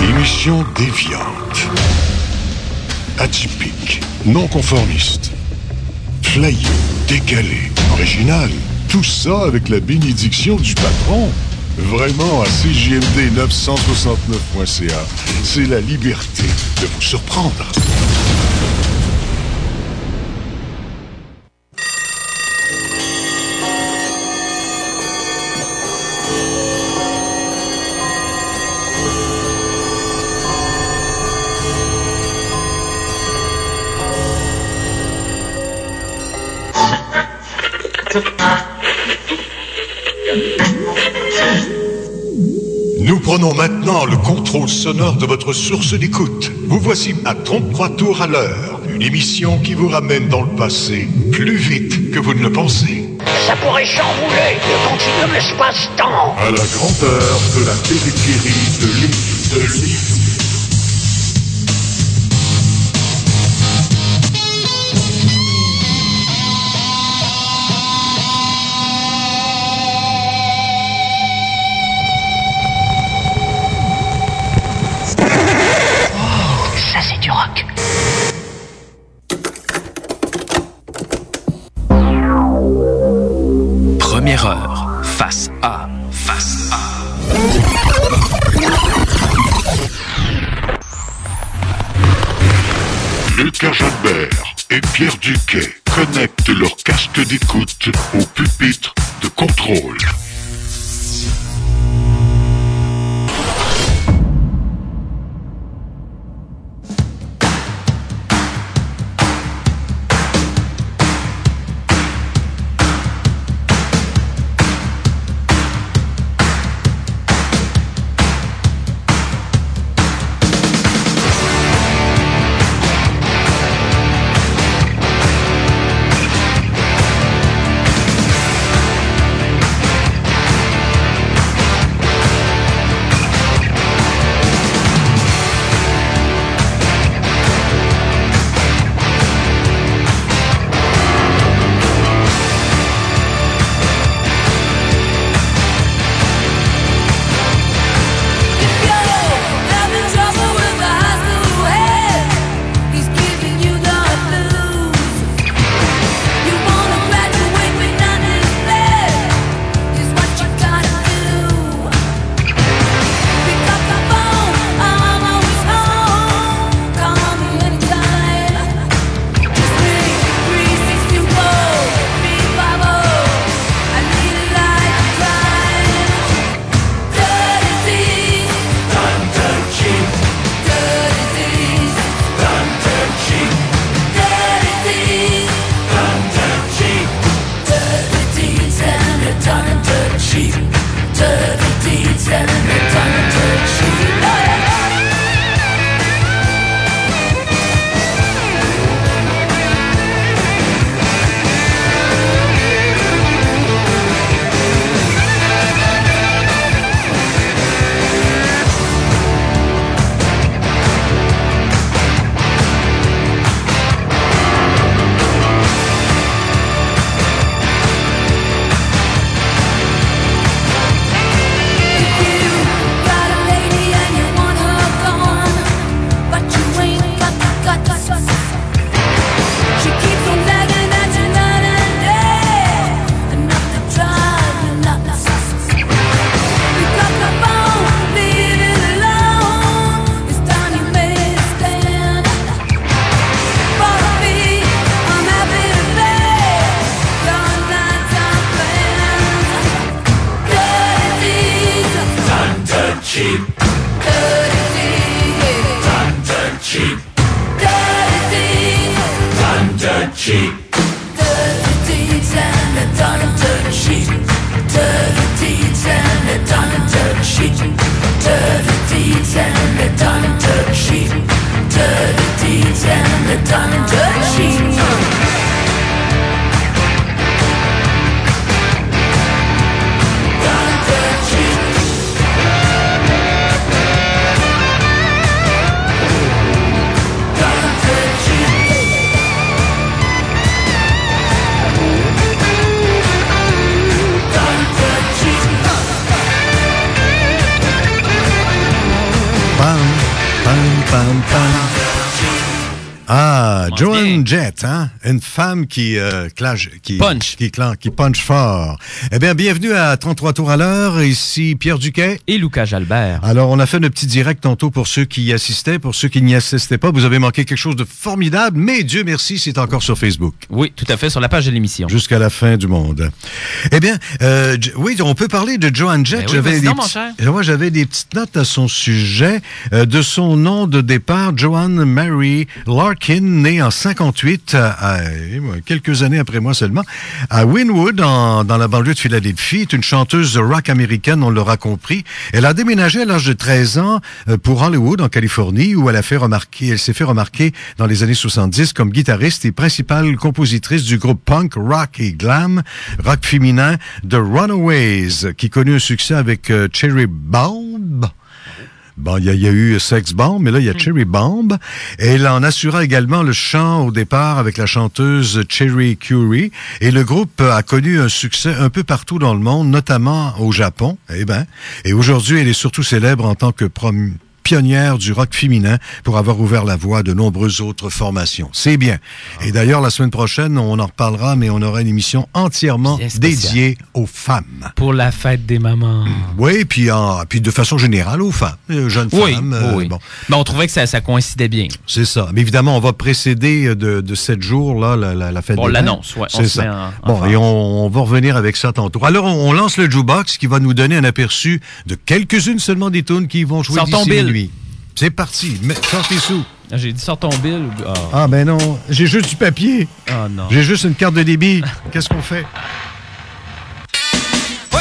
Émission déviante, atypique, non conformiste, flyé, décalé, original. Tout ça avec la bénédiction du patron. Vraiment, à CJMD 969.ca, c'est la liberté de vous surprendre. Nous prenons maintenant le contrôle sonore de votre source d'écoute. Vous voici à 33 tours à l'heure. Une émission qui vous ramène dans le passé plus vite que vous ne le pensez. Ça pourrait chambouler le continuum l'espace-temps. À la grandeur de la périphérie de l'île. Ça, c'est du rock. Première heure, face à. Lucas Jalbert et Pierre Duquet connectent leur casque d'écoute au pupitre de contrôle. Pam, pam, pam. Ah, Joan Jett, hein? Une femme qui punch fort. Eh bien, bienvenue à 33 tours à l'heure. Ici Pierre Duquet. Et Lucas Jalbert. Alors, on a fait notre petit direct tantôt pour ceux qui y assistaient. Pour ceux qui n'y assistaient pas, vous avez manqué quelque chose de formidable, mais Dieu merci, c'est encore sur Facebook. Oui, tout à fait, sur la page de l'émission. Jusqu'à la fin du monde. Eh bien, oui, on peut parler de Joan Jett. Ben oui, Moi, j'avais des petites notes à son sujet. De son nom de départ, Joan Mary Larkin, née en 58, quelques années après moi seulement, à Wynwood, dans la banlieue de Philadelphie, est une chanteuse de rock américaine, on l'aura compris. Elle a déménagé à l'âge de 13 ans pour Hollywood, en Californie, où elle s'est fait remarquer dans les années 70 comme guitariste et principale compositrice du groupe punk, rock et glam, rock féminin The Runaways, qui connut un succès avec Cherry Bomb. Bon, il y a eu Sex Bomb, mais là, il y a Cherry Bomb. Et elle en assura également le chant au départ avec la chanteuse Cherry Curry. Et le groupe a connu un succès un peu partout dans le monde, notamment au Japon. Et aujourd'hui, elle est surtout célèbre en tant que pionnière du rock féminin pour avoir ouvert la voie à de nombreuses autres formations. C'est bien. Et d'ailleurs, la semaine prochaine, on en reparlera, mais on aura une émission entièrement dédiée aux femmes. Pour la fête des mamans. Oui, puis de façon générale aux femmes, jeunes femmes. Oui. Bon. Mais on trouvait que ça coïncidait bien. C'est ça. Mais évidemment, on va précéder de 7 jours là, la fête des mamans. On l'annonce, oui. C'est ça. Et on va revenir avec ça tantôt. Alors, on lance le jukebox qui va nous donner un aperçu de quelques-unes seulement des tunes qui vont jouer d'ici minuit. C'est parti. Sors tes sous. J'ai dit sors ton bill. Ah, ben non. J'ai juste du papier. Ah, non. J'ai juste une carte de débit. Qu'est-ce qu'on fait? Ouais.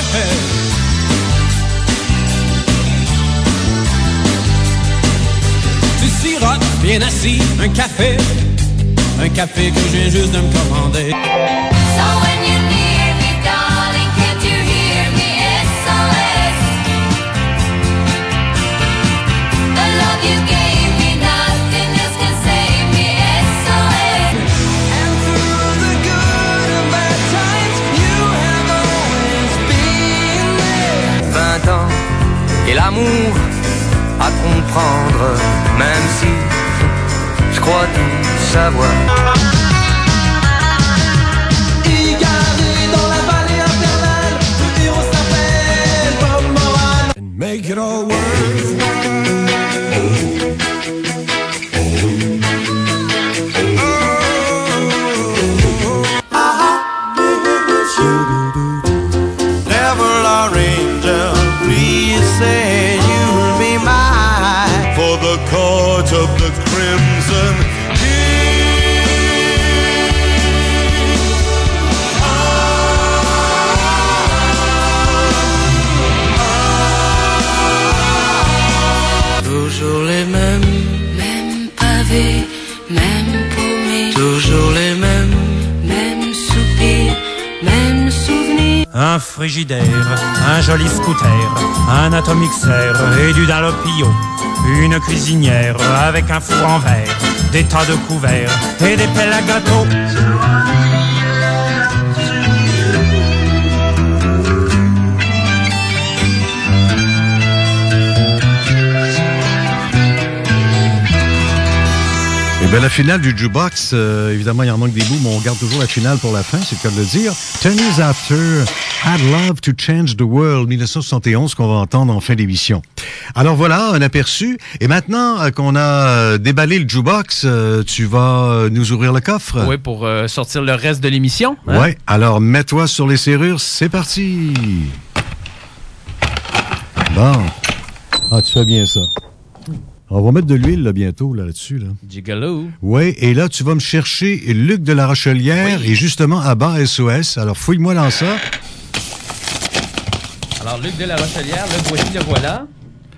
Tu sirotes, bien assis, un café que je viens juste de me commander. So when you near me, darling, can't you hear me? SOS. The love you gave me, nothing else can save me. SOS. And through the good and bad times, you have always been there. 20 ans et l'amour à comprendre, même si je crois tout savoir. Make it all work. Devil or angel, please say you'll be mine for the court of the crimson. Toujours les mêmes Pavés, même paumés, toujours les mêmes même soupirs, même souvenirs. Un frigidaire, un joli scooter, un atomixer et du Dalopio. Une cuisinière avec un four en verre, des tas de couverts et des pelles à gâteau. Eh bien, la finale du jukebox, évidemment, il en manque des bouts, mais on garde toujours la finale pour la fin, c'est le cas de le dire. 10 years after, I'd love to change the world, 1971, qu'on va entendre en fin d'émission. Alors voilà, un aperçu. Et maintenant qu'on a déballé le jukebox, tu vas nous ouvrir le coffre? Oui, pour sortir le reste de l'émission. Hein? Oui, alors mets-toi sur les serrures, c'est parti! Bon. Ah, tu fais bien ça. On va mettre de l'huile là, bientôt là-dessus. Là. Gigolo. Oui, et là, tu vas me chercher Luc de la Rochelière et justement à bas SOS. Alors, fouille-moi dans ça. Alors, Luc de la Rochelière, le voilà.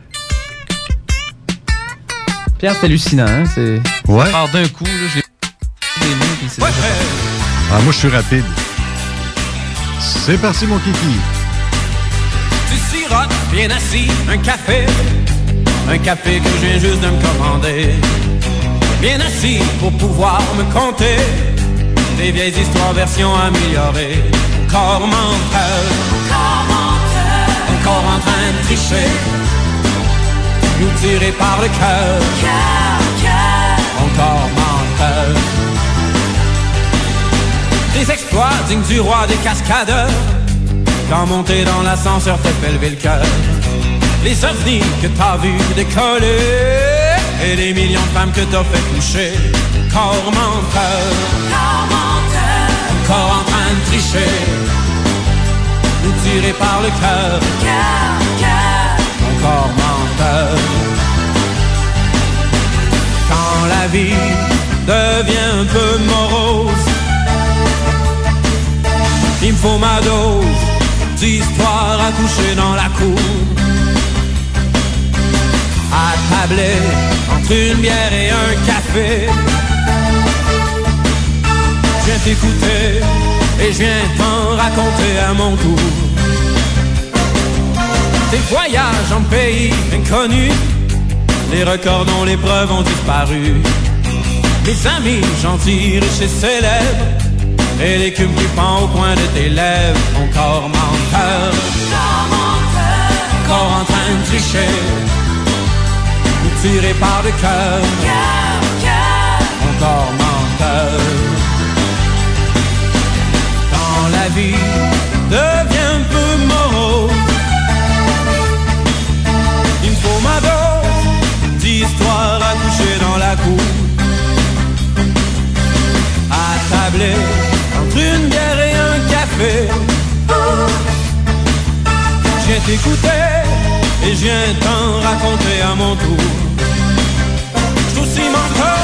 Pierre, c'est hallucinant, hein? C'est... Ouais. Ça part d'un coup, là, je l'ai des mains, puis c'est... Ah, moi, je suis rapide. C'est parti, mon kiki. Tu sirotes, bien assis, un café que je viens juste de me commander. Bien assis pour pouvoir me conter des vieilles histoires version améliorée. Encore menteur, encore en train de tricher, nous tiré par le cœur, encore menteur. Des exploits dignes du roi des cascadeurs, quand monter dans l'ascenseur te fait lever le cœur. Les ovnis que t'as vu décoller, et les millions de femmes que t'as fait coucher. Encore menteur, encore en train de tricher, nous tirer par le cœur, encore menteur. Quand la vie devient un peu morose, il me faut ma dose d'histoire à coucher dans la cour, à tabler entre une bière et un café. Je viens t'écouter et je viens t'en raconter à mon tour. Tes voyages en pays inconnus, les records dont les preuves ont disparu. Mes amis gentils, riches et célèbres, et l'écume qui pend au coin de tes lèvres. Encore menteur, encore en train de tricher, nous tirer par le cœur, encore menteur. Quand la vie devient un peu morose, il me faut ma dose d'histoire à coucher dans la cour, à tabler entre une bière et un café. Je viens t'écouter et je viens t'en raconter à mon tour. Je suis aussi menteur.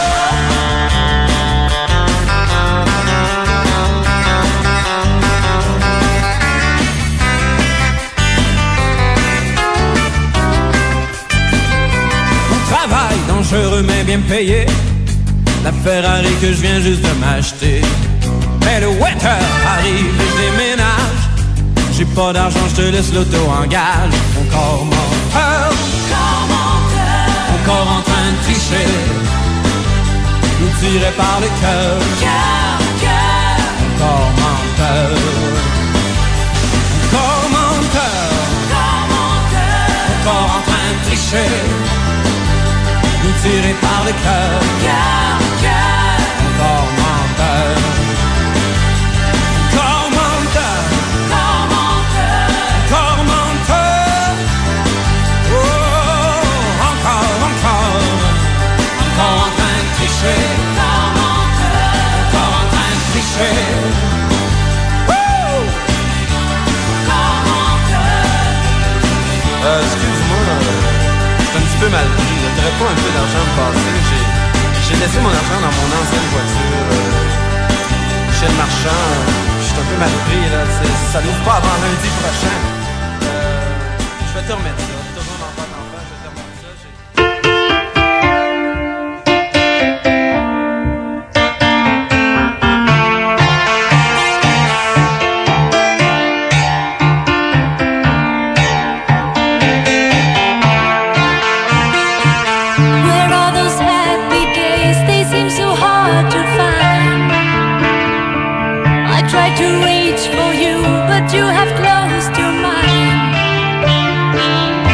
Mon travail dangereux mais bien payé, la Ferrari que je viens juste de m'acheter. Mais le waiter arrive et je déménage. J'ai pas d'argent, je te laisse l'auto en gage. Encore menteur, encore en train de tricher, nous tirer par le cœur, encore menteur, encore menteur, encore en train de tricher, nous tirer par le cœur, encore menteur. Encore en train de tricher. Excuse-moi, je suis un petit peu mal pris. T'aurais pas un peu d'argent à me passer? J'ai laissé mon argent dans mon ancienne voiture chez le marchand. Je suis un peu mal pris là. Ça n'ouvre pas avant lundi prochain. Je vais te remettre ça. Toujours dans pas d'enfant, je vais te remettre ça. To reach for you, but you have closed your mind.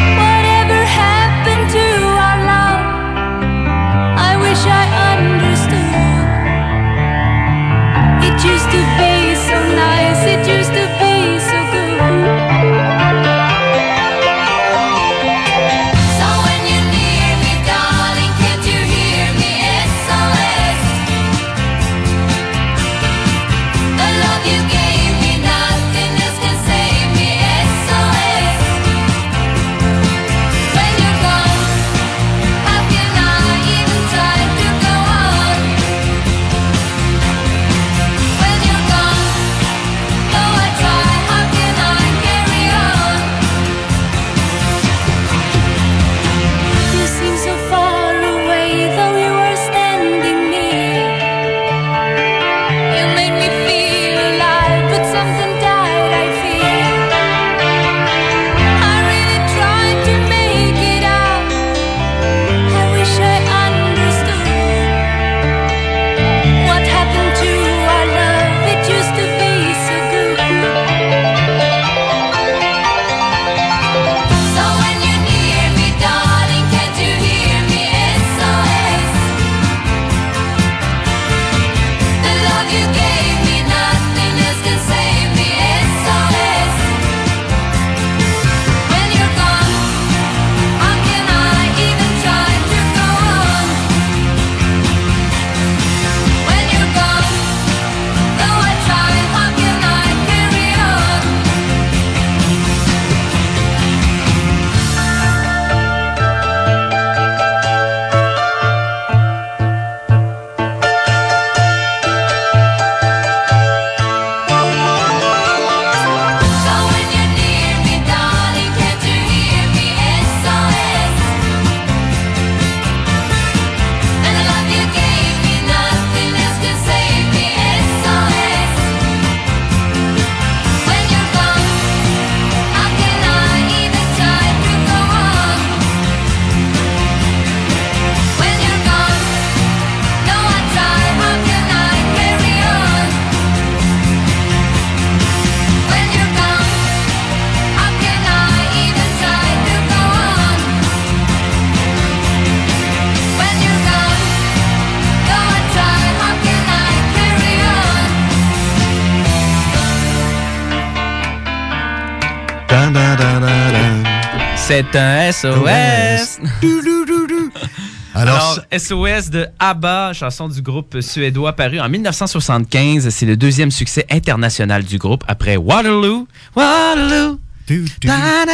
C'est un SOS. Alors, SOS de ABBA, chanson du groupe suédois paru en 1975. C'est le deuxième succès international du groupe après Waterloo. Waterloo. Ils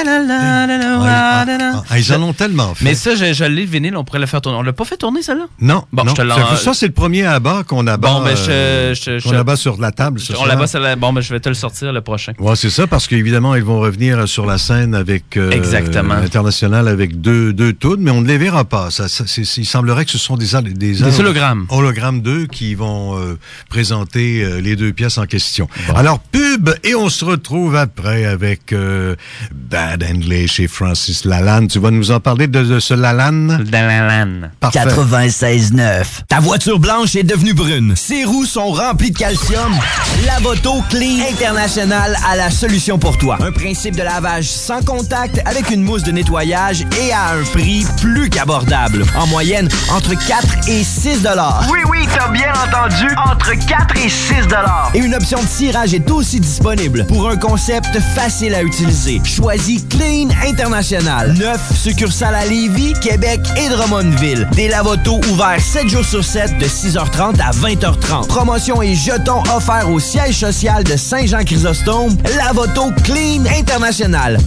en ont tellement fait. Mais ça, je l'ai le vinyle, on pourrait le faire tourner. On l'a pas fait tourner, ça, là? Non. Bon, non. Je te ça, c'est le premier ABBA qu'on abat, qu'on abat sur la table. On l'abat sur la... Bon, ben, je vais te le sortir le prochain. Ouais, c'est ça, parce qu'évidemment, ils vont revenir sur la scène avec internationale avec deux tunes, mais on ne les verra pas. Il semblerait que ce sont des hologrammes. Hologrammes 2 qui vont présenter les deux pièces en question. Bon. Alors, pub, et on se retrouve après avec Bad English et Francis Lalanne. Tu vas nous en parler de ce Lalanne? De Lalanne. 96.9. Ta voiture blanche est devenue brune. Ses roues sont remplies de calcium. Lavoto Clean International a la solution pour toi. Un principe de lavage sans contact avec une mousse de nettoyage et à un prix plus qu'abordable. En moyenne, entre 4 et 6 $. Oui, t'as bien entendu. Entre 4 et 6 $. Et une option de cirage est aussi disponible pour un concept facile à utiliser. Choisis Clean International. 9 succursales à Lévis, Québec et Drummondville. Des lavotos ouverts 7 jours sur 7 de 6h30 à 20h30. Promotion et jetons offerts au siège social de Saint-Jean-Chrysostome. Lavoto Clean International.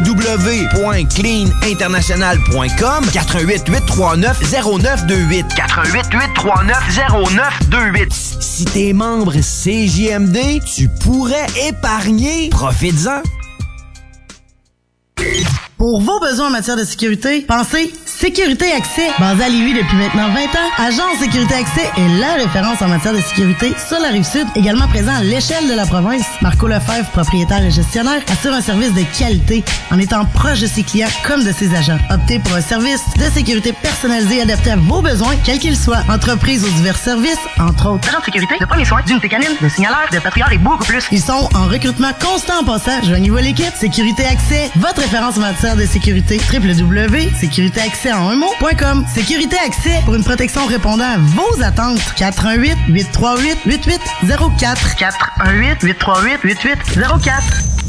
www.cleaninternational.com 418-839-0928. 418-839-0928. Si t'es membre CJMD, tu pourrais épargner. Profites-en. Pour vos besoins en matière de sécurité, pensez Sécurité Accès. Basée à Lévis depuis maintenant 20 ans, Agence Sécurité Accès est la référence en matière de sécurité sur la Rive-Sud, également présent à l'échelle de la province. Marco Lefebvre, propriétaire et gestionnaire, assure un service de qualité en étant proche de ses clients comme de ses agents. Optez pour un service de sécurité personnalisé adapté à vos besoins, quels qu'ils soient. Entreprise aux divers services, entre autres. Agent de sécurité, de premiers soins, d'unité canine, de signaleur, de patrouilleur et beaucoup plus. Ils sont en recrutement constant en passant. Joignez-vous à l'équipe. Sécurité Accès, votre référence en matière de sécurité. www.sécuritéaccès en un mot.com. Sécurité Accès pour une protection répondant à vos attentes. 418-838-8804. 418-838-8804.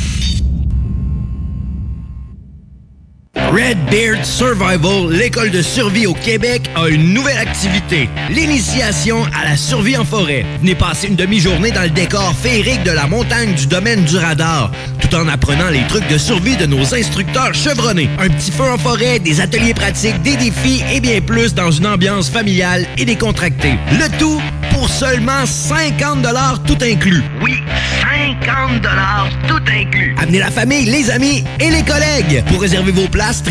Redbeard Survival, l'école de survie au Québec, a une nouvelle activité. L'initiation à la survie en forêt. Venez passer une demi-journée dans le décor féerique de la montagne du domaine du radar, tout en apprenant les trucs de survie de nos instructeurs chevronnés. Un petit feu en forêt, des ateliers pratiques, des défis et bien plus dans une ambiance familiale et décontractée. Le tout pour seulement 50 $ tout inclus. Oui, 50 $ tout inclus. Amenez la famille, les amis et les collègues. Pour réserver vos places,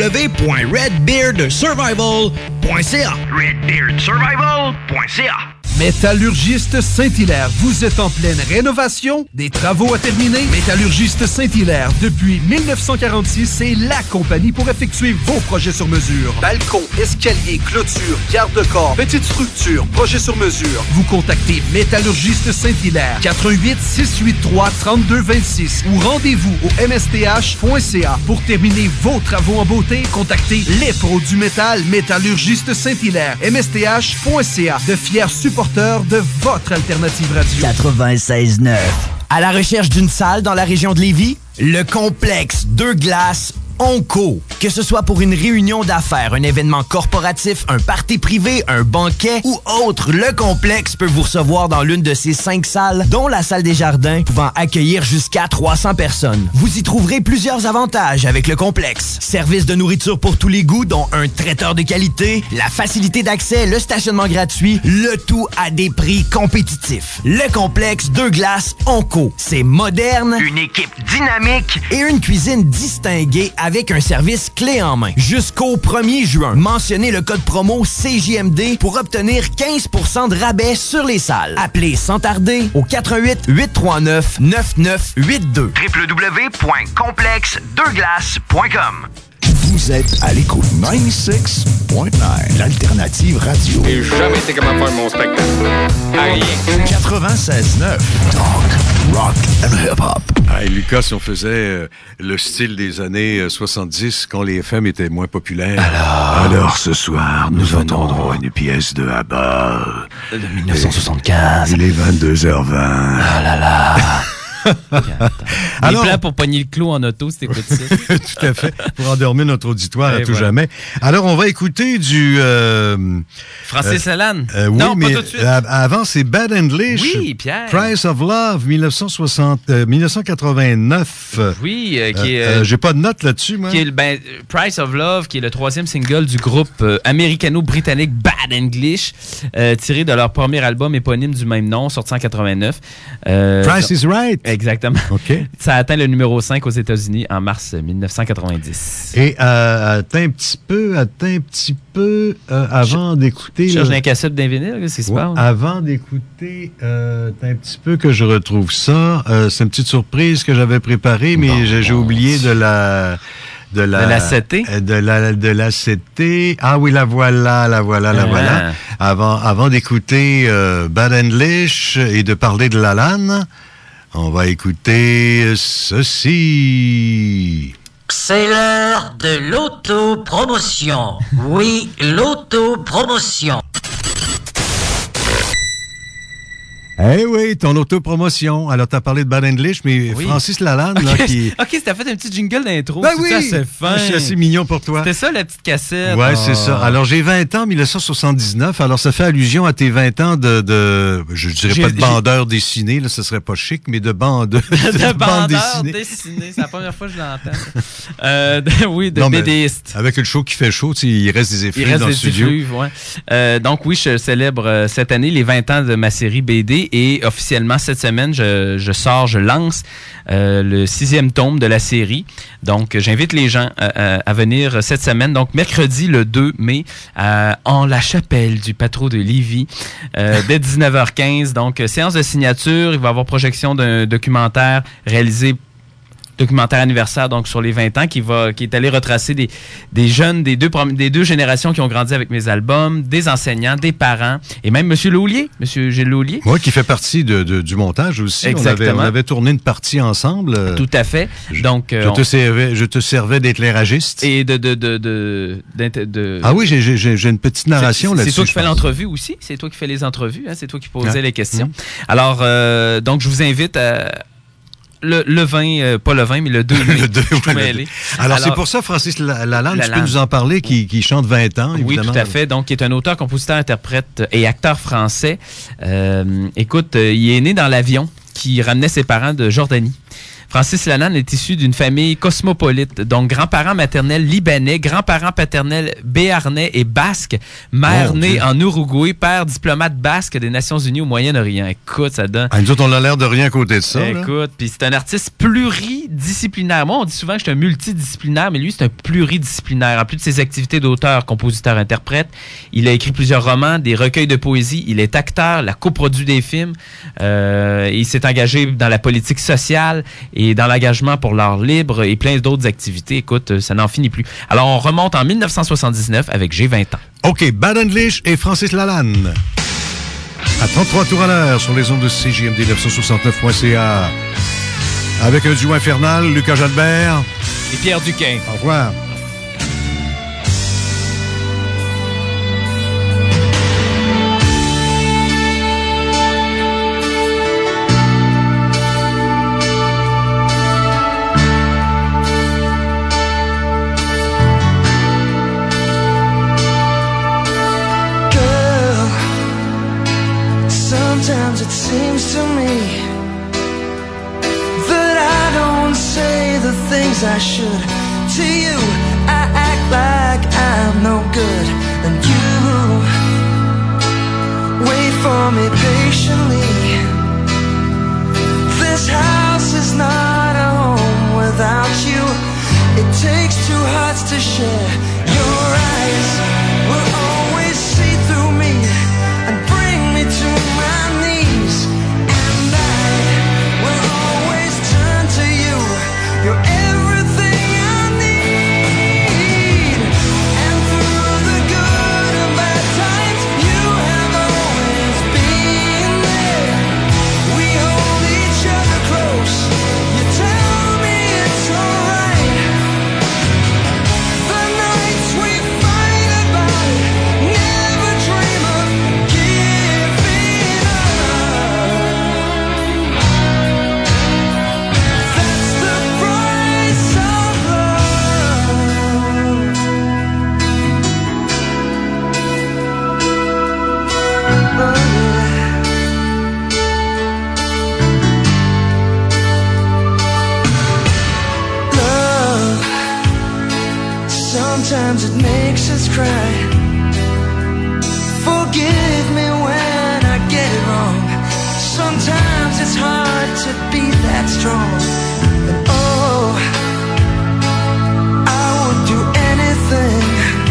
www.redbeardsurvival.ca. Redbeardsurvival.ca. Métallurgiste Saint-Hilaire, vous êtes en pleine rénovation? Des travaux à terminer? Métallurgiste Saint-Hilaire, depuis 1946, c'est la compagnie pour effectuer vos projets sur mesure. Balcon, escalier, clôture, garde-corps, petite structure, projet sur mesure. Vous contactez Métallurgiste Saint-Hilaire, 418-683-3226 ou rendez-vous au msth.ca. Pour terminer vos travaux en beauté, contactez les pros du métal, Métallurgiste Saint-Hilaire, msth.ca, de fiers supporters de votre alternative radio. 96.9. À la recherche d'une salle dans la région de Lévis? Le complexe Deux Glaces Onco. Que ce soit pour une réunion d'affaires, un événement corporatif, un party privé, un banquet ou autre, le complexe peut vous recevoir dans l'une de ses 5 salles, dont la salle des jardins, pouvant accueillir jusqu'à 300 personnes. Vous y trouverez plusieurs avantages avec le complexe. Service de nourriture pour tous les goûts, dont un traiteur de qualité, la facilité d'accès, le stationnement gratuit, le tout à des prix compétitifs. Le complexe Deux Glaces Onco. C'est moderne, une équipe dynamique et une cuisine distinguée avec un service clé en main. Jusqu'au 1er juin, mentionnez le code promo CJMD pour obtenir 15% de rabais sur les salles. Appelez sans tarder au 418-839-9982. www.complexedeglaces.com. Vous êtes à l'écoute 96.9, l'alternative radio. J'ai jamais été comment faire mon spectacle. À rien. 96.9, talk, rock and hip-hop. Hey, Lucas, si on faisait le style des années 70, quand les FM étaient moins populaires. Alors ce soir, nous entendrons une pièce de ABBA. De 1975. Il est 22h20. Ah là là. Les plans pour pogner le clou en auto, c'était quoi ça? Tout à fait, pour endormir notre auditoire à tout voilà. jamais. Alors, on va écouter du... Francis Lalanne? Oui, non, mais pas tout de suite. Avant, c'est Bad English. Oui, Pierre. Price of Love, 1989. Oui, qui est... j'ai pas de note là-dessus, moi. Qui est, Price of Love, qui est le 3e single du groupe américano-britannique Bad English, tiré de leur premier album éponyme du même nom, sorti en 89. Price is Right. Exactement. OK. Ça a atteint le numéro 5 aux États-Unis en mars 1990. Et attends un petit peu avant d'écouter... Tu cherches un cassette d'un vinyle, qu'est-ce qui se passe? Avant d'écouter, un petit peu que je retrouve ça. C'est une petite surprise que j'avais préparée, mais j'ai oublié de la l'acété? De l'acété. Ah oui, la voilà. Avant d'écouter Bad English et de parler de Lalanne, on va écouter ceci. C'est l'heure de l'autopromotion. Oui, l'autopromotion. Eh oui, ton autopromotion. Alors, tu as parlé de Bad English, mais oui. Francis Lalanne, là, qui... OK, t'as fait un petit jingle d'intro. Ben oui! C'est fin. Je suis assez mignon pour toi. C'était ça, la petite cassette. Ouais, c'est ça. Alors, j'ai 20 ans, 1979. Alors, ça fait allusion à tes 20 ans je dirais pas de bandeur dessiné, là, ce serait pas chic, mais de bande dessiné. C'est la première fois que je l'entends. Oui, de BDiste. Avec le show qui fait chaud, il reste des effluves dans le studio. Donc, oui, je célèbre cette année les 20 ans de ma série BD. Et officiellement, cette semaine, je lance le 6e tome de la série. Donc, j'invite les gens à venir cette semaine. Donc, mercredi, le 2 mai, en la chapelle du Patro de Lévis, dès 19h15. Donc, séance de signature. Il va y avoir projection d'un documentaire anniversaire donc sur les 20 ans qui est allé retracer des jeunes des deux générations qui ont grandi avec mes albums, des enseignants, des parents et même Monsieur Gilles Laulier. Oui, qui fait partie du montage aussi. Exactement. On avait tourné une partie ensemble. Tout à fait. Donc je te servais d'éclairagiste. Et Ah oui, j'ai une petite narration là-dessus. C'est toi qui fais l'entrevue aussi, c'est toi qui fais les entrevues, hein? C'est toi qui posais les questions. Alors donc je vous invite à le 20, pas le 20, mais le 2 mai. Alors, c'est pour ça, Francis Lalanne, tu peux nous en parler, qui chante 20 ans, évidemment. Oui, tout à fait. Donc, qui est un auteur, compositeur, interprète et acteur français. Écoute, il est né dans l'avion qui ramenait ses parents de Jordanie. Francis Lalanne est issu d'une famille cosmopolite, donc grands-parents maternels libanais, grands-parents paternels béarnais et basques, mère née en Uruguay, père diplomate basque des Nations Unies au Moyen-Orient. Écoute, ça donne... nous autres, on a l'air de rien à côté de ça. Écoute, puis c'est un artiste pluridisciplinaire. Moi, on dit souvent que je suis un multidisciplinaire, mais lui, c'est un pluridisciplinaire. En plus de ses activités d'auteur, compositeur, interprète, il a écrit plusieurs romans, des recueils de poésie, il est acteur, il a coproduit des films, il s'est engagé dans la politique sociale et dans l'engagement pour l'art libre et plein d'autres activités. Écoute, ça n'en finit plus. Alors, on remonte en 1979 avec J'ai 20 ans. OK, Bad English et Francis Lalanne. À 33 tours à l'heure sur les ondes de CJMD 969.ca. Avec un duo infernal, Lucas Jalbert. Et Pierre Duquin. Au revoir. Sometimes it seems to me that I don't say the things I should. To you, I act like I'm no good, and you wait for me patiently. This house is not a home without you. It takes two hearts to share. Your eyes will always see through me and bring me to my knees, and I will always turn to you. You're everything I need. strong. And oh, I would do anything.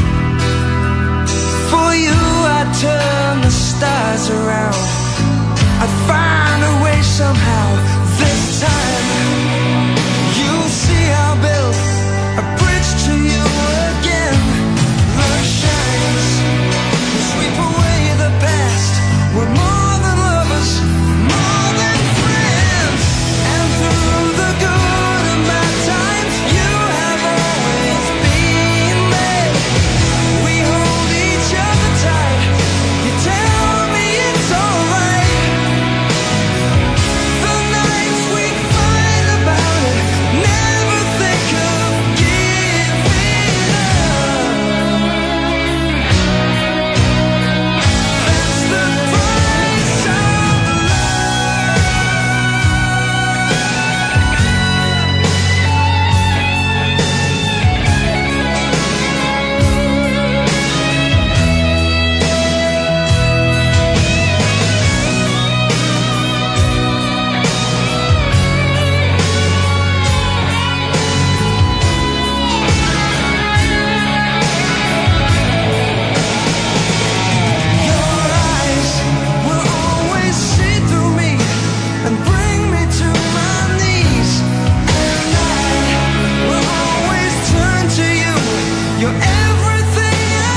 For you I'd turn the stars around. I'd find a way somehow. This time you'll see I'll build a bridge to you again. Love shines, we sweep away the past. We're more than lovers, more than friends. And through the good and bad times, you have always been there. We hold each other tight. You tell me it's alright. The nights we fight about it, never think of giving up. That's the price of your eyes will always see through me and bring me to my knees. And I will always turn to you. You're everything I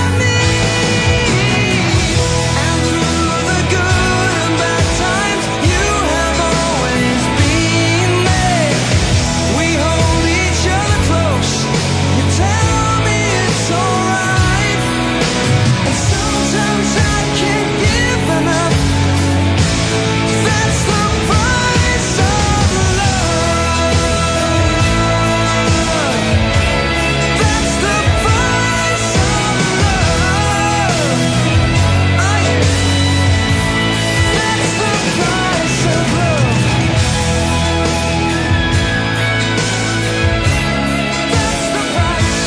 need. And through the good and bad times, you have always been there. We hold each other close. You tell me it's alright. And sometimes I can't give enough. That's the price of love. That's the price of love. That's the price of love. That's the price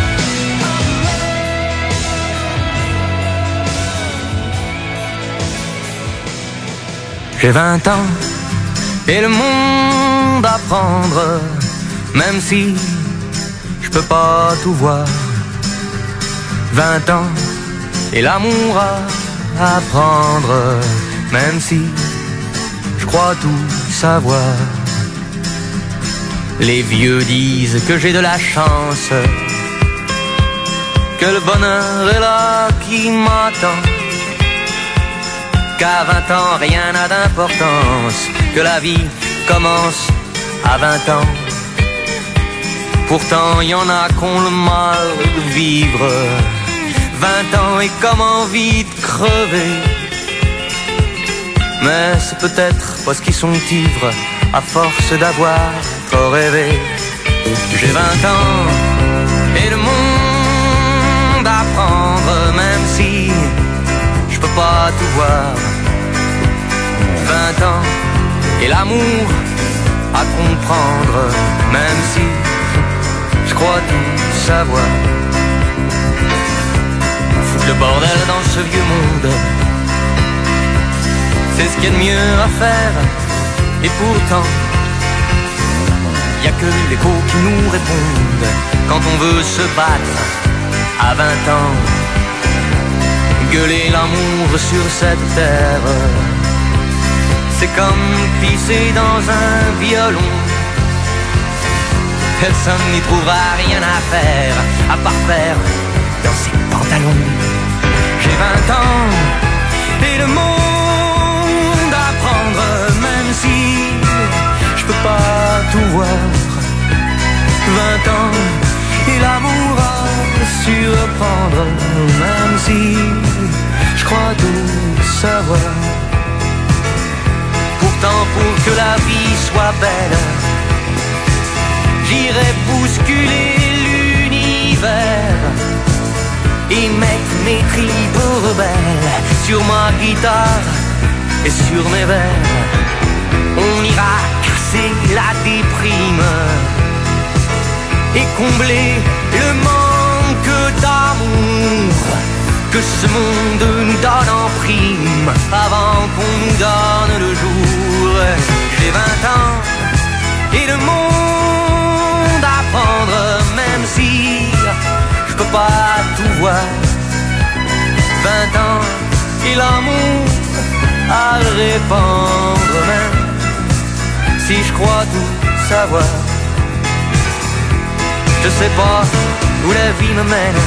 J'ai 20 ans et le monde à prendre, même si je peux pas tout voir. 20 ans et l'amour à apprendre, même si je crois tout savoir. Les vieux disent que j'ai de la chance, que le bonheur est là qui m'attend, qu'à 20 ans rien n'a d'importance, que la vie commence à 20 ans. Pourtant y en a qu'on le mal de vivre, 20 ans et comme envie de crever. Mais c'est peut-être parce qu'ils sont ivres à force d'avoir trop rêvé. J'ai 20 ans et le monde à prendre, même si je peux pas tout voir. 20 ans et l'amour à comprendre, même si je crois tout savoir. Foutre le bordel dans ce vieux monde, c'est ce qu'il y a de mieux à faire. Et pourtant, y a que l'écho qui nous réponde quand on veut se battre à 20 ans. Gueuler l'amour sur cette terre, c'est comme pisser dans un violon. Personne n'y trouvera rien à faire, à part faire dans ses pantalons. J'ai 20 ans et le monde à prendre, même si je peux pas tout voir. 20 ans et l'amour à surprendre, même si je crois tout savoir. Pourtant pour que la vie soit belle, j'irai bousculer l'univers et mettre mes tripes rebelles sur ma guitare et sur mes vers. On ira casser la déprime et combler le manque d'amour que ce monde nous donne en prime avant qu'on nous donne le jour. J'ai 20 ans et le monde à prendre, même si je peux pas tout voir. 20 ans et l'amour à répandre, même si je crois tout savoir. Je sais pas où la vie me mène,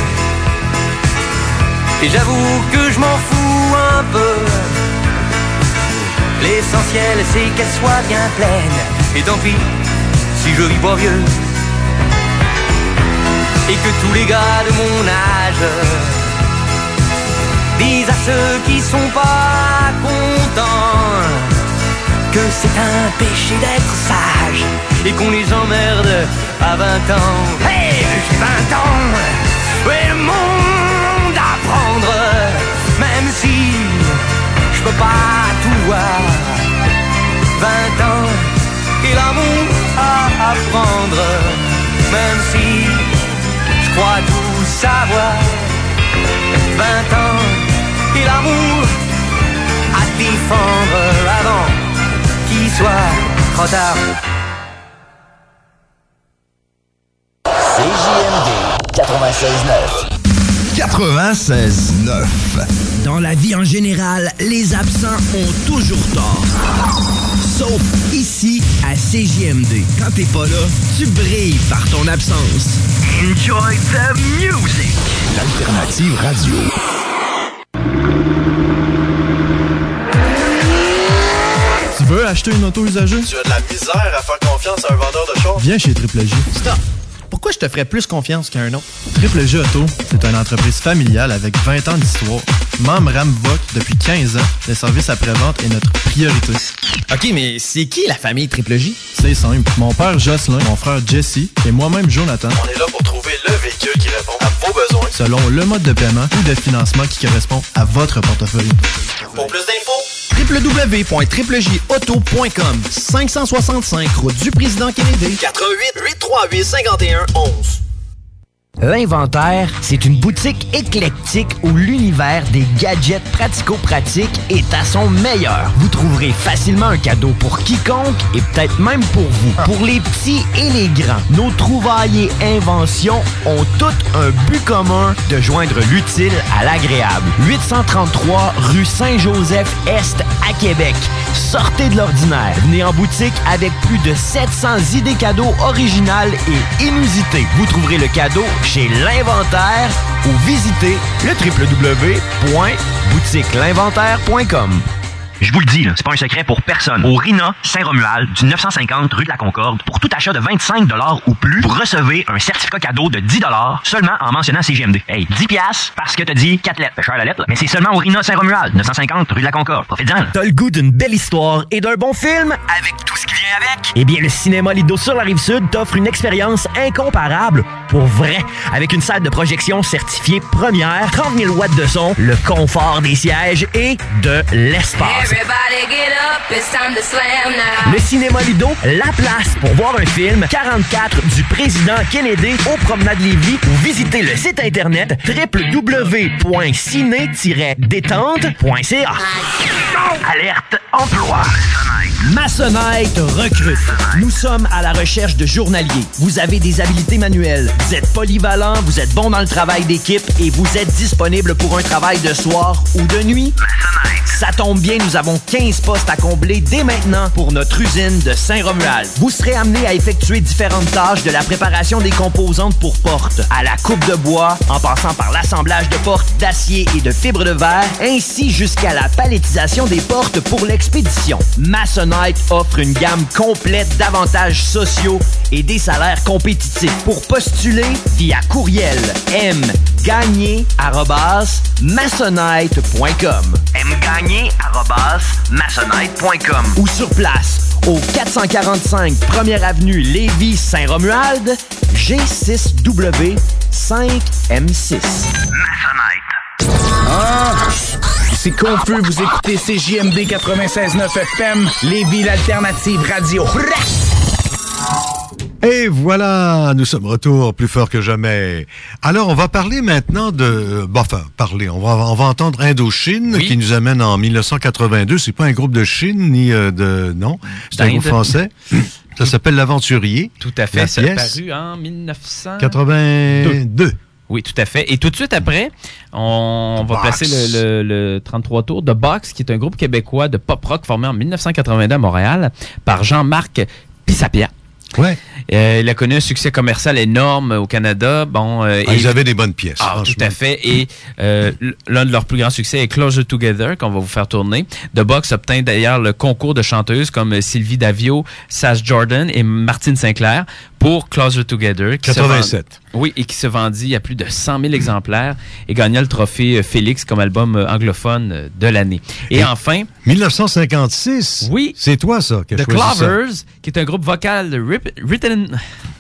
et j'avoue que je m'en fous un peu. L'essentiel c'est qu'elle soit bien pleine, et tant pis si je vis pas vieux. Et que tous les gars de mon âge disent à ceux qui sont pas contents que c'est un péché d'être sage et qu'on les emmerde à 20 ans. Hey, j'ai 20 ans, ouais, le monde à prendre, même si je peux pas tout voir. 20 ans et l'amour à apprendre, même si je crois tout savoir. 20 ans et l'amour à défendre avant qu'il soit trop tard. CJMD 96.9. 96.9. Dans la vie en général, les absents ont toujours tort. Sauf ici, à CJMD. Quand t'es pas là, tu brilles par ton absence. Enjoy the music. L'alternative radio. Tu veux acheter une auto usagée? Tu as de la misère à faire confiance à un vendeur de char? Viens chez Triple J. Stop! Pourquoi je te ferais plus confiance qu'un autre? Triple J Auto, c'est une entreprise familiale avec 20 ans d'histoire. Membre Ramvoc depuis 15 ans, le service après-vente est notre priorité. OK, mais c'est qui la famille Triple J? C'est simple. Mon père Jocelyn, mon frère Jesse et moi-même Jonathan. On est là pour trouver le véhicule qui répond à vos besoins. Selon le mode de paiement ou de financement qui correspond à votre portefeuille. Pour plus d'infos, www.triplejauto.com 565 route du Président Kennedy 88 838 51 11. L'Inventaire, c'est une boutique éclectique où l'univers des gadgets pratico-pratiques est à son meilleur. Vous trouverez facilement un cadeau pour quiconque et peut-être même pour vous. Pour les petits et les grands, nos trouvailles et inventions ont toutes un but commun de joindre l'utile à l'agréable. 833 rue Saint-Joseph-Est à Québec. Sortez de l'ordinaire. Venez en boutique avec plus de 700 idées cadeaux originales et inusitées. Vous trouverez le cadeau chez L'Inventaire ou visitez le www.boutiquelinventaire.com. Je vous le dis, là, c'est pas un secret pour personne. Au RINA Saint-Romuald, du 950 rue de la Concorde, pour tout achat de 25 $ ou plus, vous recevez un certificat cadeau de 10 $ seulement en mentionnant CGMD. Hey, 10 piastres parce que t'as dit 4 lettres. Fait cher la lettre, là. Mais c'est seulement au RINA Saint-Romuald, 950 rue de la Concorde. Profitez-en, là. T'as le goût d'une belle histoire et d'un bon film? Avec tout ce qui vient avec. Eh bien, le Cinéma Lido sur la Rive-Sud t'offre une expérience incomparable, pour vrai, avec une salle de projection certifiée première, 30 000 watts de son, le confort des sièges et de l'espace. Le Cinéma Lido, la place pour voir un film 44 du président Kennedy au Promenade Lévis ou visiter le site internet www.ciné-détente.ca. Alerte emploi. Maçonnite recrute. Nous sommes à la recherche de journaliers. Vous avez des habiletés manuelles. Vous êtes polyvalent, vous êtes bon dans le travail d'équipe et vous êtes disponible pour un travail de soir ou de nuit. Ça tombe bien, nous avons 15 postes à combler dès maintenant pour notre usine de Saint-Romuald. Vous serez amené à effectuer différentes tâches de la préparation des composantes pour portes, à la coupe de bois, en passant par l'assemblage de portes d'acier et de fibres de verre, ainsi jusqu'à la palettisation des portes pour l'expédition. Maçonnite offre une gamme complète d'avantages sociaux et des salaires compétitifs. Pour postuler, via courriel mgagné@maçonnite.com mgagné@maçonnite.com ou sur place au 445 1er avenue Lévis-Saint-Romuald, G6W5M6. Maçonnite. Ah, c'est confus, vous écoutez CJMD 96.9 FM, Lévis, l'alternative radio. Et voilà, nous sommes retour plus fort que jamais. Alors, on va parler maintenant de... on va entendre Indochine, qui nous amène en 1982. C'est pas un groupe de Chine, ni de... Non, c'est un groupe français. Ça s'appelle L'Aventurier. Tout à fait, ça a paru en 1982. Oui, tout à fait. Et tout de suite après, on va placer le 33 tours de Box, qui est un groupe québécois de pop-rock formé en 1982 à Montréal par Jean-Marc Pissapia. Ouais. Il a connu un succès commercial énorme au Canada. Ils avaient des bonnes pièces. Tout à fait. Et l'un de leurs plus grands succès est Closer Together, qu'on va vous faire tourner. The Box obtint d'ailleurs le concours de chanteuses comme Sylvie Davio, Sash Jordan et Martine Sinclair pour Closer Together. 87. Oui, et qui se vendit à plus de 100 000 exemplaires et gagna le trophée Félix comme album anglophone de l'année. Et enfin... 1956? Oui. C'est toi, ça, qui a The choisi Clovers, ça. qui est un groupe vocal on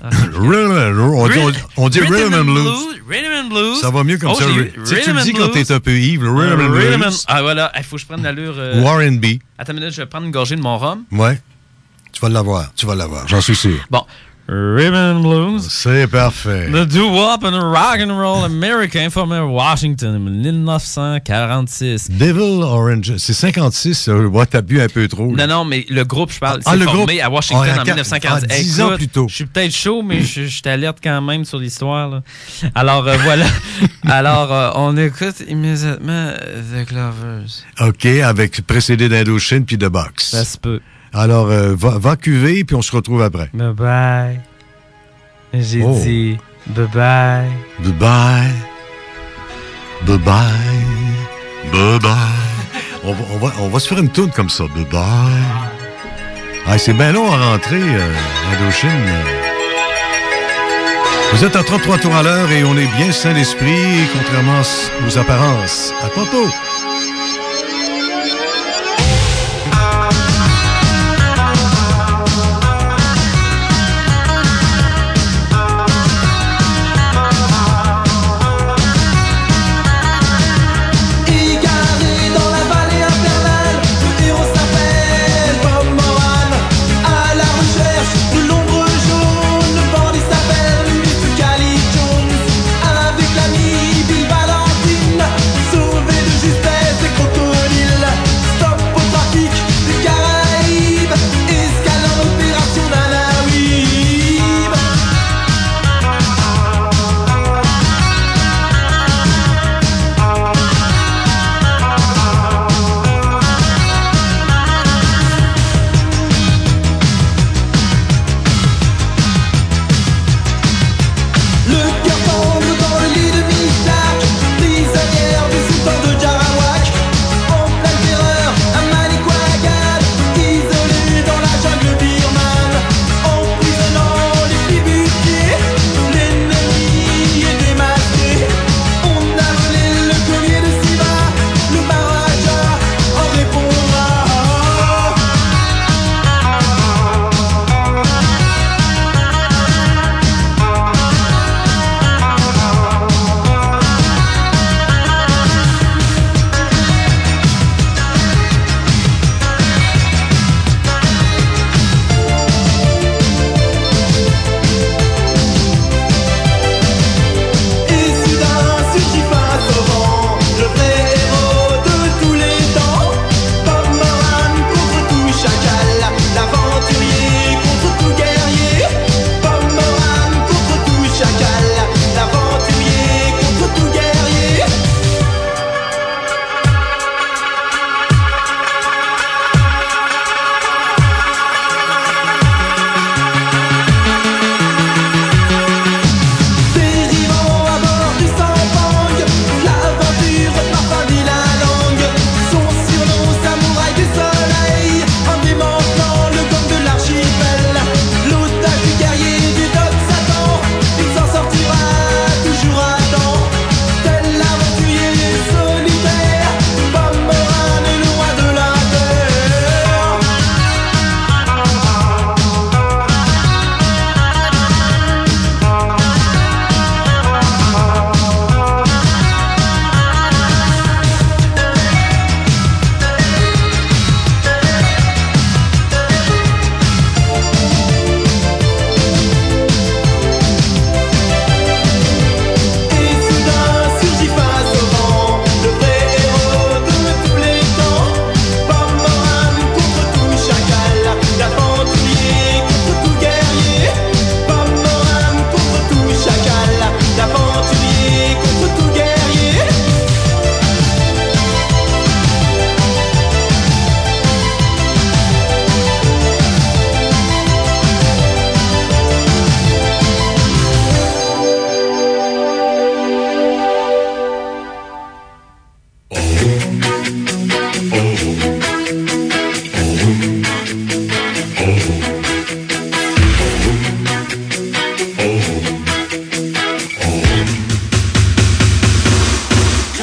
dit Rhythm and Blues. Rhythm and Blues. Ça va mieux comme ça. Tu le dis quand t'es un peu ivre. Rhythm and Blues. Ah voilà, il faut que je prenne l'allure... War and B. Attends une minute, je vais prendre une gorgée de mon rhum. Ouais. Tu vas l'avoir, j'en suis sûr. Bon. Rhythm and Blues. C'est parfait. The doo-wop and rock and roll américain formé à Washington en 1946. Devil Orange, c'est 56, t'as bu un peu trop. Là. Non, mais le groupe, je parle, c'est formé à Washington en 1940. 10 ans plus tôt. Je suis peut-être chaud, mais je t'alerte quand même sur l'histoire. Là. Alors, voilà. Alors, on écoute immédiatement The Clovers. OK, avec précédé d'Indochine puis de Box. Ça se peut. Alors, va cuver, puis on se retrouve après. Bye-bye. J'ai dit bye-bye. Bye-bye. Bye-bye. Bye-bye. On va se faire une tourne comme ça. Bye-bye. Ah, c'est bien long à rentrer, Indochine. Vous êtes à 33 tours à l'heure et on est bien sain d'esprit, contrairement aux apparences. À tantôt. Avec l'ami Bill Valentine, sauvé de justesse et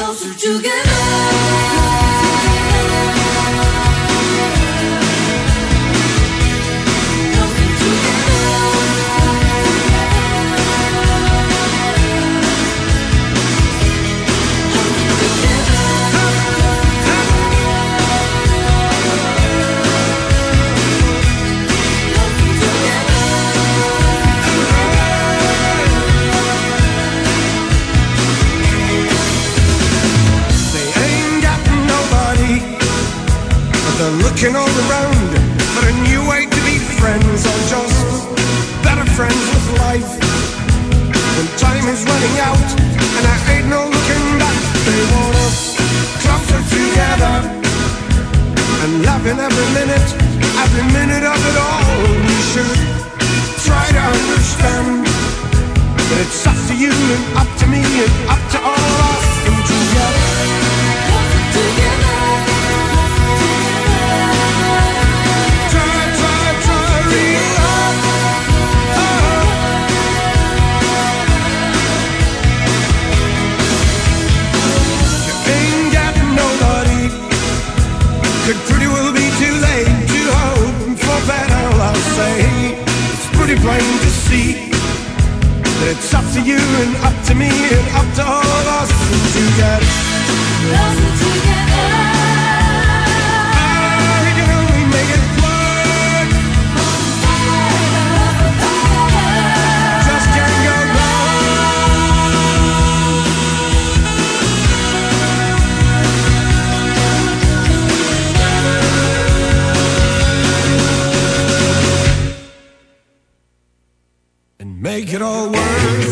closer together. They're looking all around for a new way to be friends, or just better friends with life. When time is running out and I ain't no looking back, they want us closer together and loving every minute of it all. We should try to understand that it's up to you and up to me and up to all of us and together. Could pretty well be too late to hope for better, I'll say. It's pretty plain to see that it's up to you and up to me and up to all of us to get closer together. We can only make it work. Just can't go wrong. Make it all work.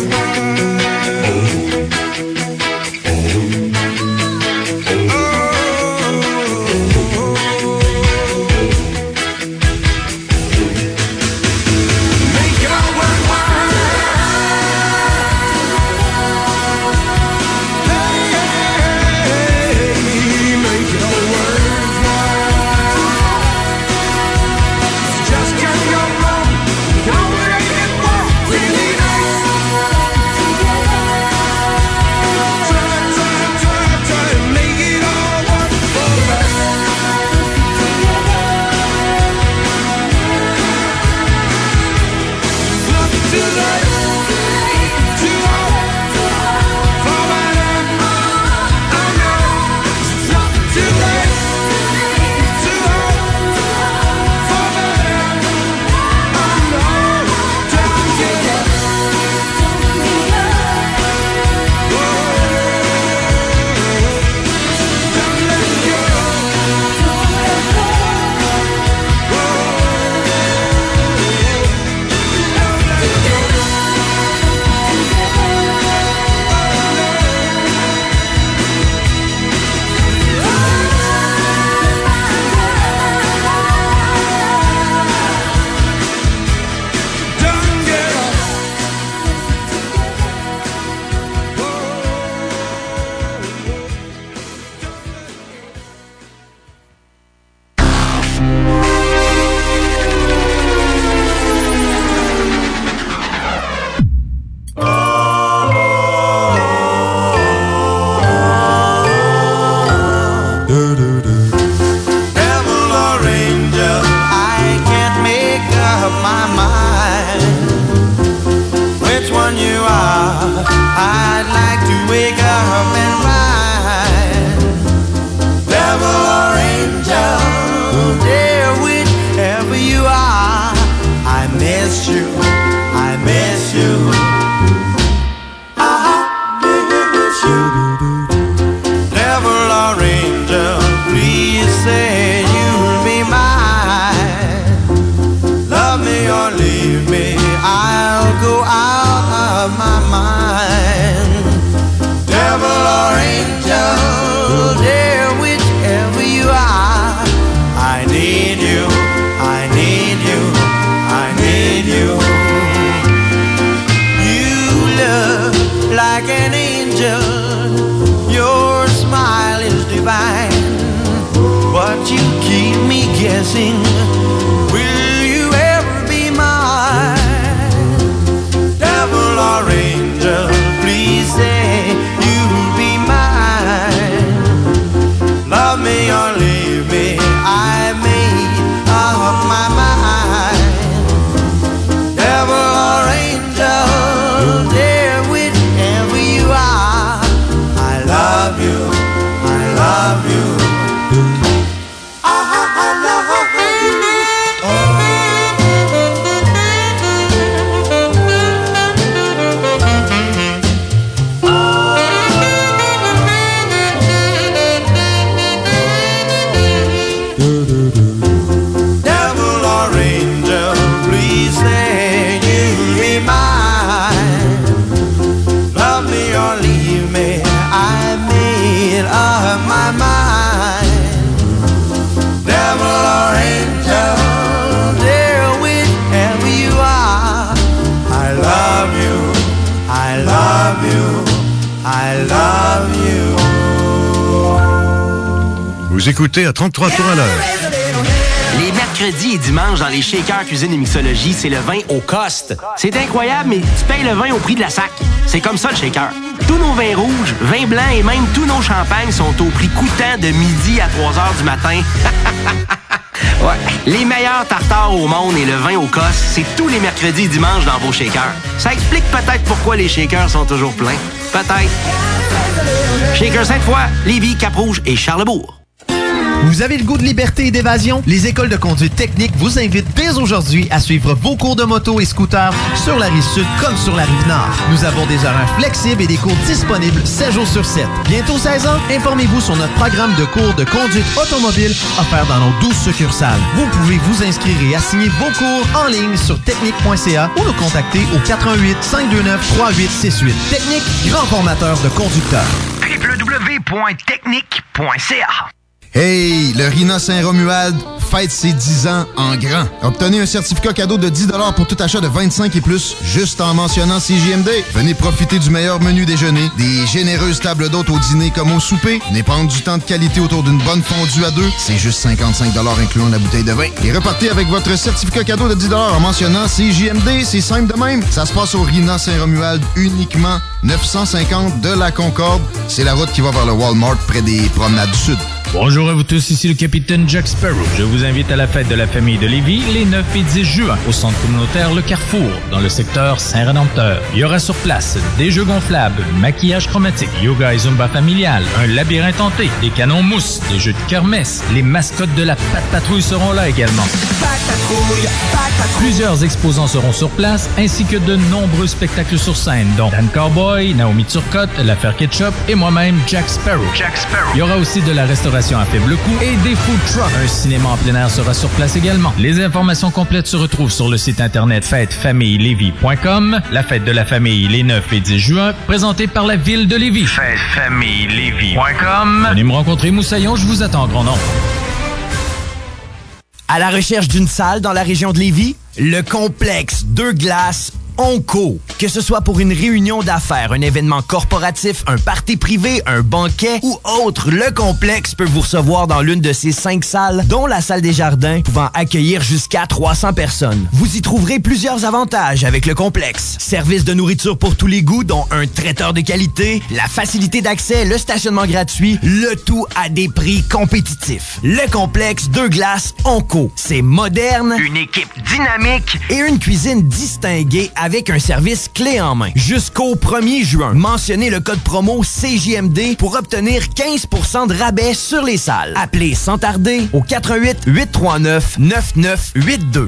guessing, will you ever be mine? Devil or angel, please say you'll be mine. it'll hurt my mind. Devil or angel, dear, whichever you are, I love you, I love you, I love you. Vous écoutez à 33 tours à l'heure. Les mercredis et dimanches dans les Shakers Cuisine et Mixologie, c'est le vin au cost. C'est incroyable, mais tu payes le vin au prix de la sac. C'est comme ça, le Shaker. Tous nos vins rouges, vins blancs et même tous nos champagnes sont au prix coûtant de midi à 3 heures du matin. Ouais, les meilleurs tartares au monde et le vin au cost, c'est tous les mercredis et dimanches dans vos Shakers. Ça explique peut-être pourquoi les Shakers sont toujours pleins. Peut-être. Shaker Sainte-Foy, Lévis, Cap-Rouge et Charlesbourg. Vous avez le goût de liberté et d'évasion? Les écoles de conduite technique vous invitent dès aujourd'hui à suivre vos cours de moto et scooter sur la Rive-Sud comme sur la Rive-Nord. Nous avons des horaires flexibles et des cours disponibles 7 jours sur 7. Bientôt 16 ans? Informez-vous sur notre programme de cours de conduite automobile offert dans nos 12 succursales. Vous pouvez vous inscrire et assigner vos cours en ligne sur technique.ca ou nous contacter au 88 529 3868. Technique, grand formateur de conducteurs. www.technique.ca. Hey, le RINA Saint-Romuald fête ses 10 ans en grand. Obtenez un certificat cadeau de 10 $ pour tout achat de 25 et plus, juste en mentionnant CJMD. Venez profiter du meilleur menu déjeuner, des généreuses tables d'hôtes au dîner comme au souper. Venez prendre du temps de qualité autour d'une bonne fondue à deux. C'est juste 55 $ incluant la bouteille de vin. Et repartez avec votre certificat cadeau de 10 $ en mentionnant CJMD. C'est simple de même. Ça se passe au RINA Saint-Romuald uniquement. 950 de la Concorde. C'est la route qui va vers le Walmart près des promenades du Sud. Bonjour à vous tous, ici le capitaine Jack Sparrow. Je vous invite à la fête de la famille de Lévis les 9 et 10 juin au centre communautaire Le Carrefour, dans le secteur Saint-Rédempteur. Il y aura sur place des jeux gonflables, maquillage chromatique, yoga et zumba familial, un labyrinthe hanté, des canons mousse, des jeux de kermesse. Les mascottes de la Pat' Patrouille seront là également. Plusieurs exposants seront sur place, ainsi que de nombreux spectacles sur scène, dont Dan Cowboy, Naomi Turcotte, l'affaire Ketchup et moi-même, Jack Sparrow. Il y aura aussi de la restauration à faible coût et des food trucks. Un cinéma en plein air sera sur place également. Les informations complètes se retrouvent sur le site internet fêtefamillelévis.com. La fête de la famille les 9 et 10 juin, présentée par la ville de Lévis. Fêtefamillelévis.com. Venez me rencontrer, Moussaillon, je vous attends en grand nombre. À la recherche d'une salle dans la région de Lévis? Le complexe Deux Glaces Onco. Que ce soit pour une réunion d'affaires, un événement corporatif, un party privé, un banquet ou autre, le complexe peut vous recevoir dans l'une de ses 5 salles, dont la salle des jardins, pouvant accueillir jusqu'à 300 personnes. Vous y trouverez plusieurs avantages avec le complexe. Service de nourriture pour tous les goûts, dont un traiteur de qualité, la facilité d'accès, le stationnement gratuit, le tout à des prix compétitifs. Le complexe Deux Glaces Onco. C'est moderne, une équipe dynamique et une cuisine distinguée avec un service clé en main. Jusqu'au 1er juin, mentionnez le code promo CJMD pour obtenir 15% de rabais sur les salles. Appelez sans tarder au 88 839 9982.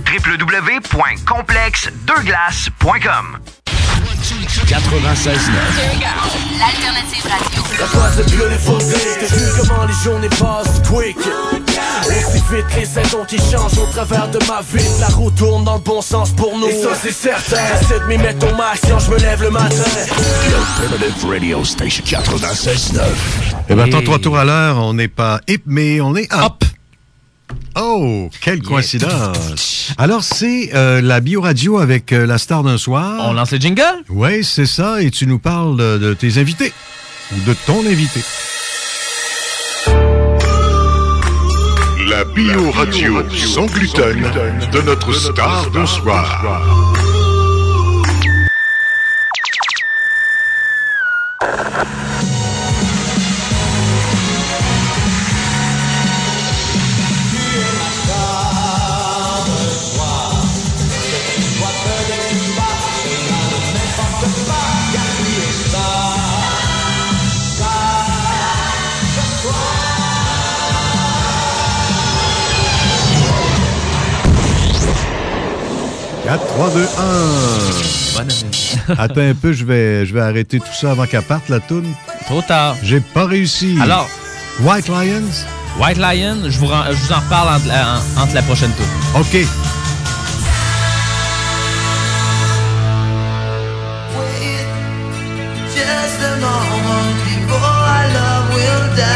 www.complexedeglaces.com. 96.9. L'alternative radio. Y'a pas de beautiful day, t'as vu comment les journées passent quick. Aussi vite les saisons qui changent au travers de ma vie. La roue tourne dans le bon sens pour nous, et ça c'est certain. J'essaie de m'y mettre au max quand je me lève le matin. L'Alternative Radio Station 96.9. Et maintenant, 3 tours à l'heure, on n'est pas hip, mais on est hop. Oh, quelle coïncidence! Alors, c'est la Bio-Radio avec la star d'un soir. On lance le jingle? Oui, c'est ça, et tu nous parles de tes invités, ou de ton invité. La Bio-Radio sans gluten de notre star d'un soir. Quatre, 3, 2, 1. Attends un peu, je vais arrêter tout ça avant qu'elle parte, la toune. Trop tard. J'ai pas réussi. Alors, White Lions? White Lion, je vous en reparle entre la prochaine tour. OK. Just a moment before our love will die.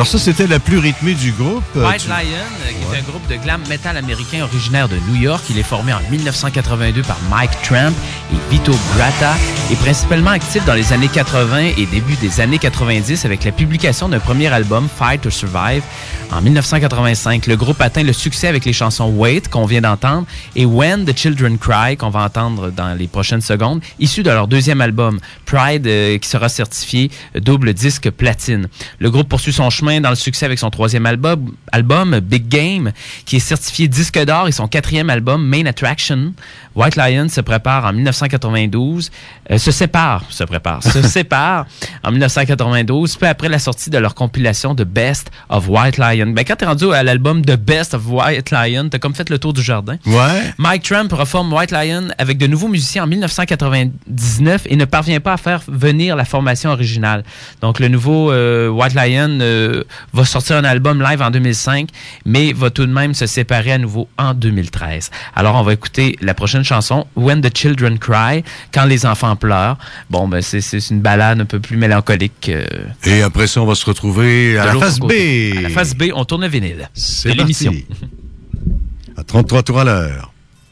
Alors ça, c'était la plus rythmée du groupe. White Lion, qui est un groupe de glam metal américain originaire de New York. Il est formé en 1982 par Mike Tramp et Vito Bratta, et principalement actif dans les années 80 et début des années 90 avec la publication d'un premier album, Fight to Survive, en 1985. Le groupe atteint le succès avec les chansons Wait, qu'on vient d'entendre, et When the Children Cry, qu'on va entendre dans les prochaines secondes, issu de leur deuxième album, Pride, qui sera certifié double disque platine. Le groupe poursuit son chemin dans le succès avec son troisième album Big Game, qui est certifié disque d'or, et son quatrième album, Main Attraction. White Lion se prépare en 1992, se sépare en 1992, peu après la sortie de leur compilation The Best of White Lion. Ben, quand t'es rendu à l'album The Best of White Lion, t'as comme fait le tour du jardin. Ouais. Mike Tramp reforme White Lion avec de nouveaux musiciens en 1999 et ne parvient pas à faire venir la formation originale. Donc, le nouveau White Lion va sortir un album live en 2005, mais va tout de même se séparer à nouveau en 2013. Alors, on va écouter la prochaine chanson, When the Children Cry, quand les enfants pleurent. Bon, ben c'est une ballade un peu plus mélancolique. Et après ça, on va se retrouver à la phase B. À la phase B, on tourne le vinyle. C'est l'émission. À 33 tours à l'heure.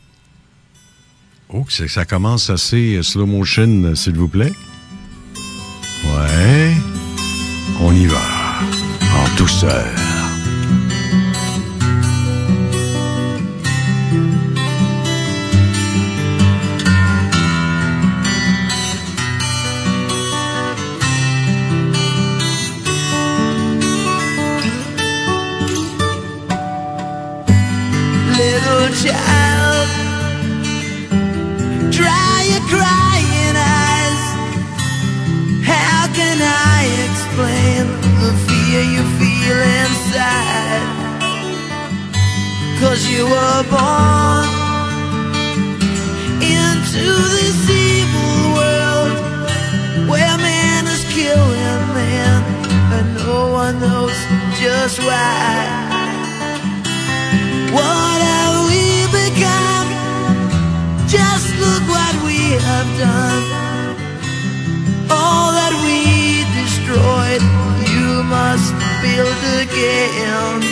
Oh, ça commence assez slow motion, s'il vous plaît. Ouais. On y va. En douceur. Little child, dry your crying eyes. How can I explain the fear you feel inside? 'Cause you were born into this evil world where man is killing man, and no one knows just why. What have we become? Just look what we have done. All that we destroyed, you must build again.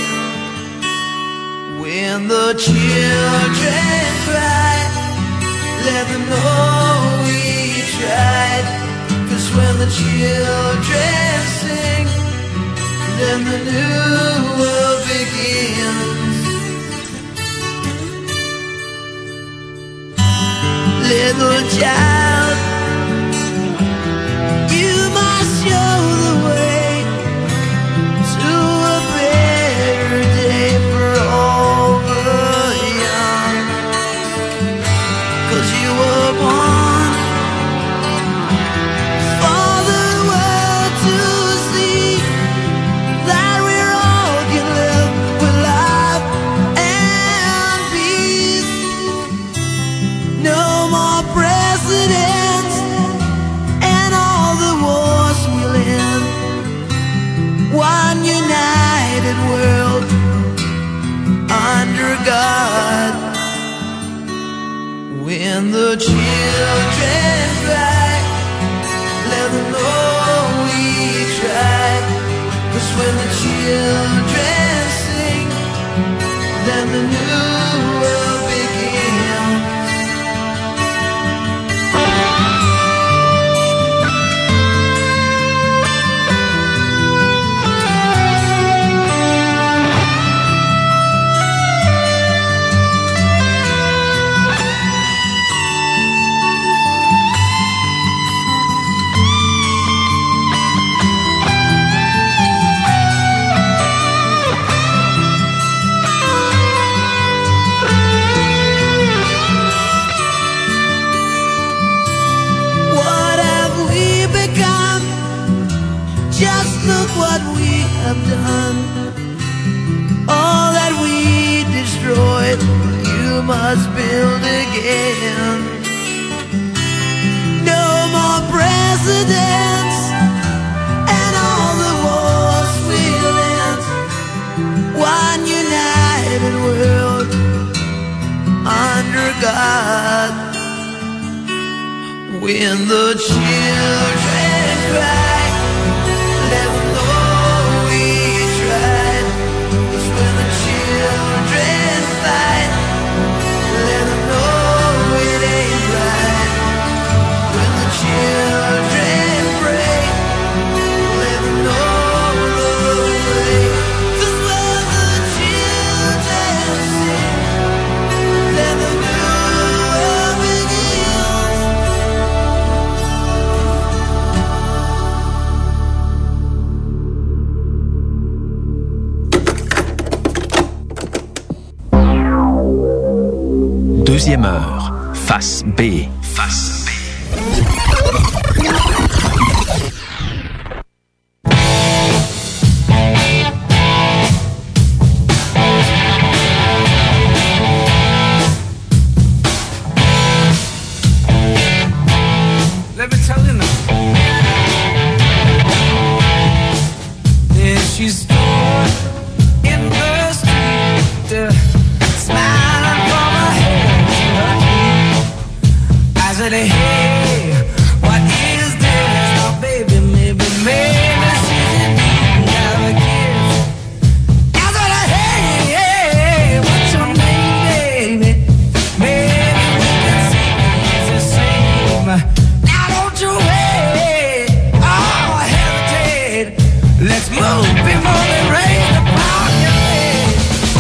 When the children cry, let them know we tried. 'Cause when the children sing, then the new world begins. Little child, you must show the way to a better day for all the young. 'Cause you were born for the world to see that we all can live with love and peace. No more presidents and all the wars we'll end. One united world under God. When the children cry, let them know we tried. 'Cause when the children sing, then the new world begins. What we have done, all that we destroyed, you must build again. No more presidents and all the wars we'll end. One united world under God. When the children cry, let them know we 12e heure. Face B. Face B. Let me tell you now. There she stood in the street, smiling from her head to her feet. I said, hey, what is this? Oh, baby, maybe she's in need of a kiss. I said, hey, what's your name, baby? Maybe we can see it's the same. Don't you wait, oh hesitate. Let's move before they raise the pocket.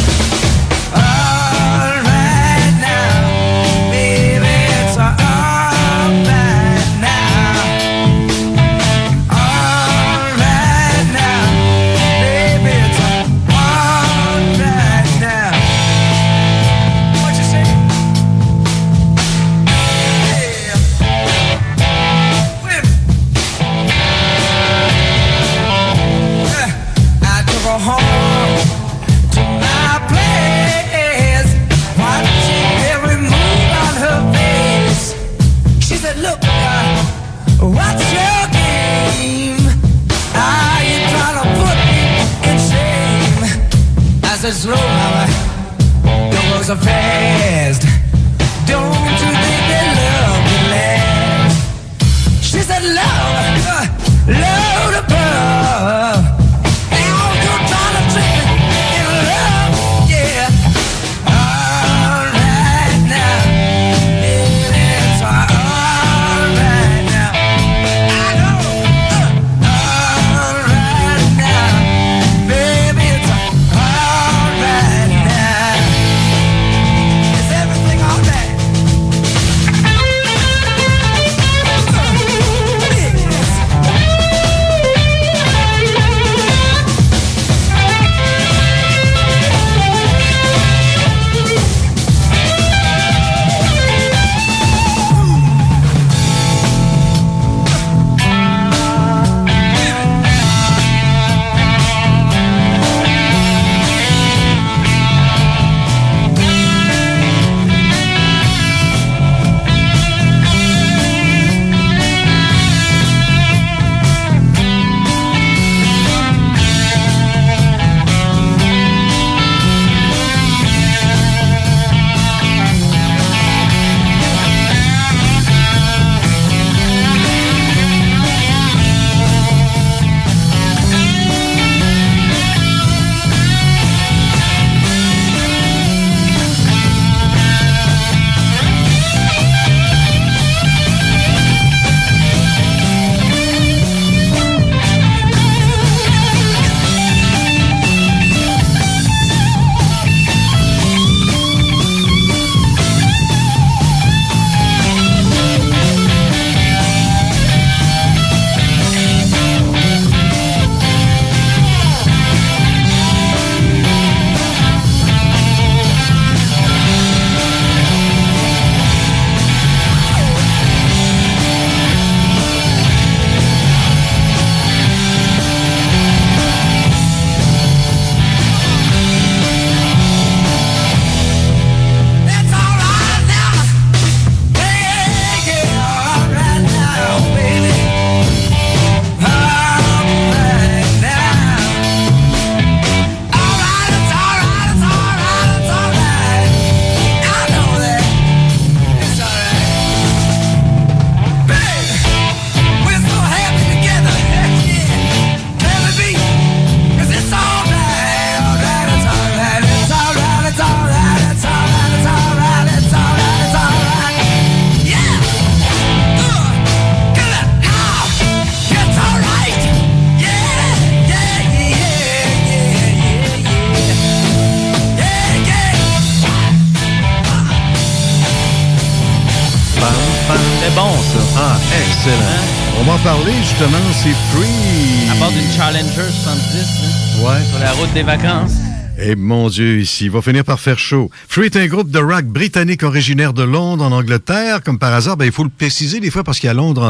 All right now, baby, it's all right now. All right now, baby, it's all right now. What you say? I took her home to my place, watching every move on her face. She said, look, what's your game? Are you trying to put me in shame? I said, slow, mama, your words are fast. Don't you think that love will last? She said, love, love above. C'était bon, ça. Ah, excellent. On va en parler, justement, c'est Free. À bord d'une Challenger 70, là, ouais. sur la route des vacances. Eh mon Dieu, ici, il va finir par faire chaud. Free est un groupe de rock britannique originaire de Londres, en Angleterre. Comme par hasard, il faut le préciser des fois parce qu'il y a Londres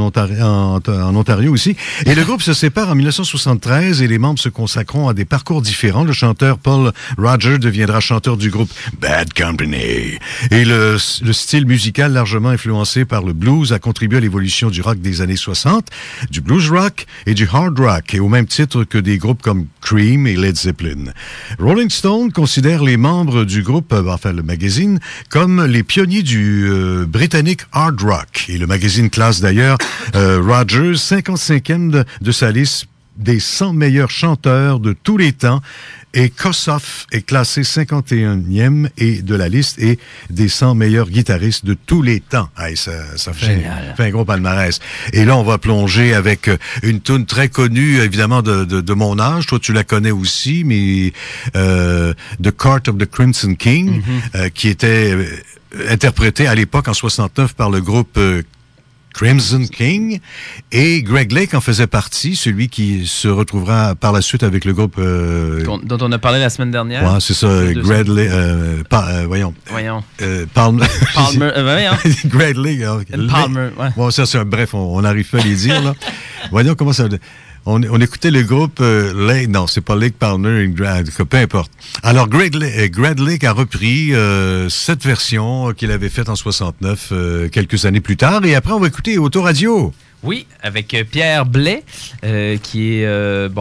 en Ontario aussi. Et le groupe se sépare en 1973 et les membres se consacreront à des parcours différents. Le chanteur Paul Rodgers deviendra chanteur du groupe Bad Company. Et le style musical largement influencé par le blues a contribué à l'évolution du rock des années 60, du blues rock et du hard rock, et au même titre que des groupes comme Cream et Led Zeppelin. Rolling Stone considère les membres du groupe, le magazine, comme les pionniers du britannique hard rock. Et le magazine classe d'ailleurs Rodgers 55e de sa liste des 100 meilleurs chanteurs de tous les temps. Et Kossoff est classé 51e et de la liste et des 100 meilleurs guitaristes de tous les temps. Hey, ça fait un gros palmarès. Et là, on va plonger avec une tune très connue, évidemment, de mon âge. Toi, tu la connais aussi, mais The Court of the Crimson King, qui était interprétée à l'époque, en 69, par le groupe Crimson King, et Greg Lake en faisait partie, celui qui se retrouvera par la suite avec le groupe dont on a parlé la semaine dernière. Ouais, c'est ça, Greg Lake, voyons. Palmer. Voyons. Greg Lake. Palmer, ouais. Bon, ça c'est bref, on n'arrive pas à les dire là. Voyons comment ça. On écoutait le groupe Lake, non, c'est pas Lake Palmer, peu importe. Alors, Greg Lake a repris cette version qu'il avait faite en 69, quelques années plus tard, et après on va écouter Autoradio. Oui, avec Pierre Blais, qui est,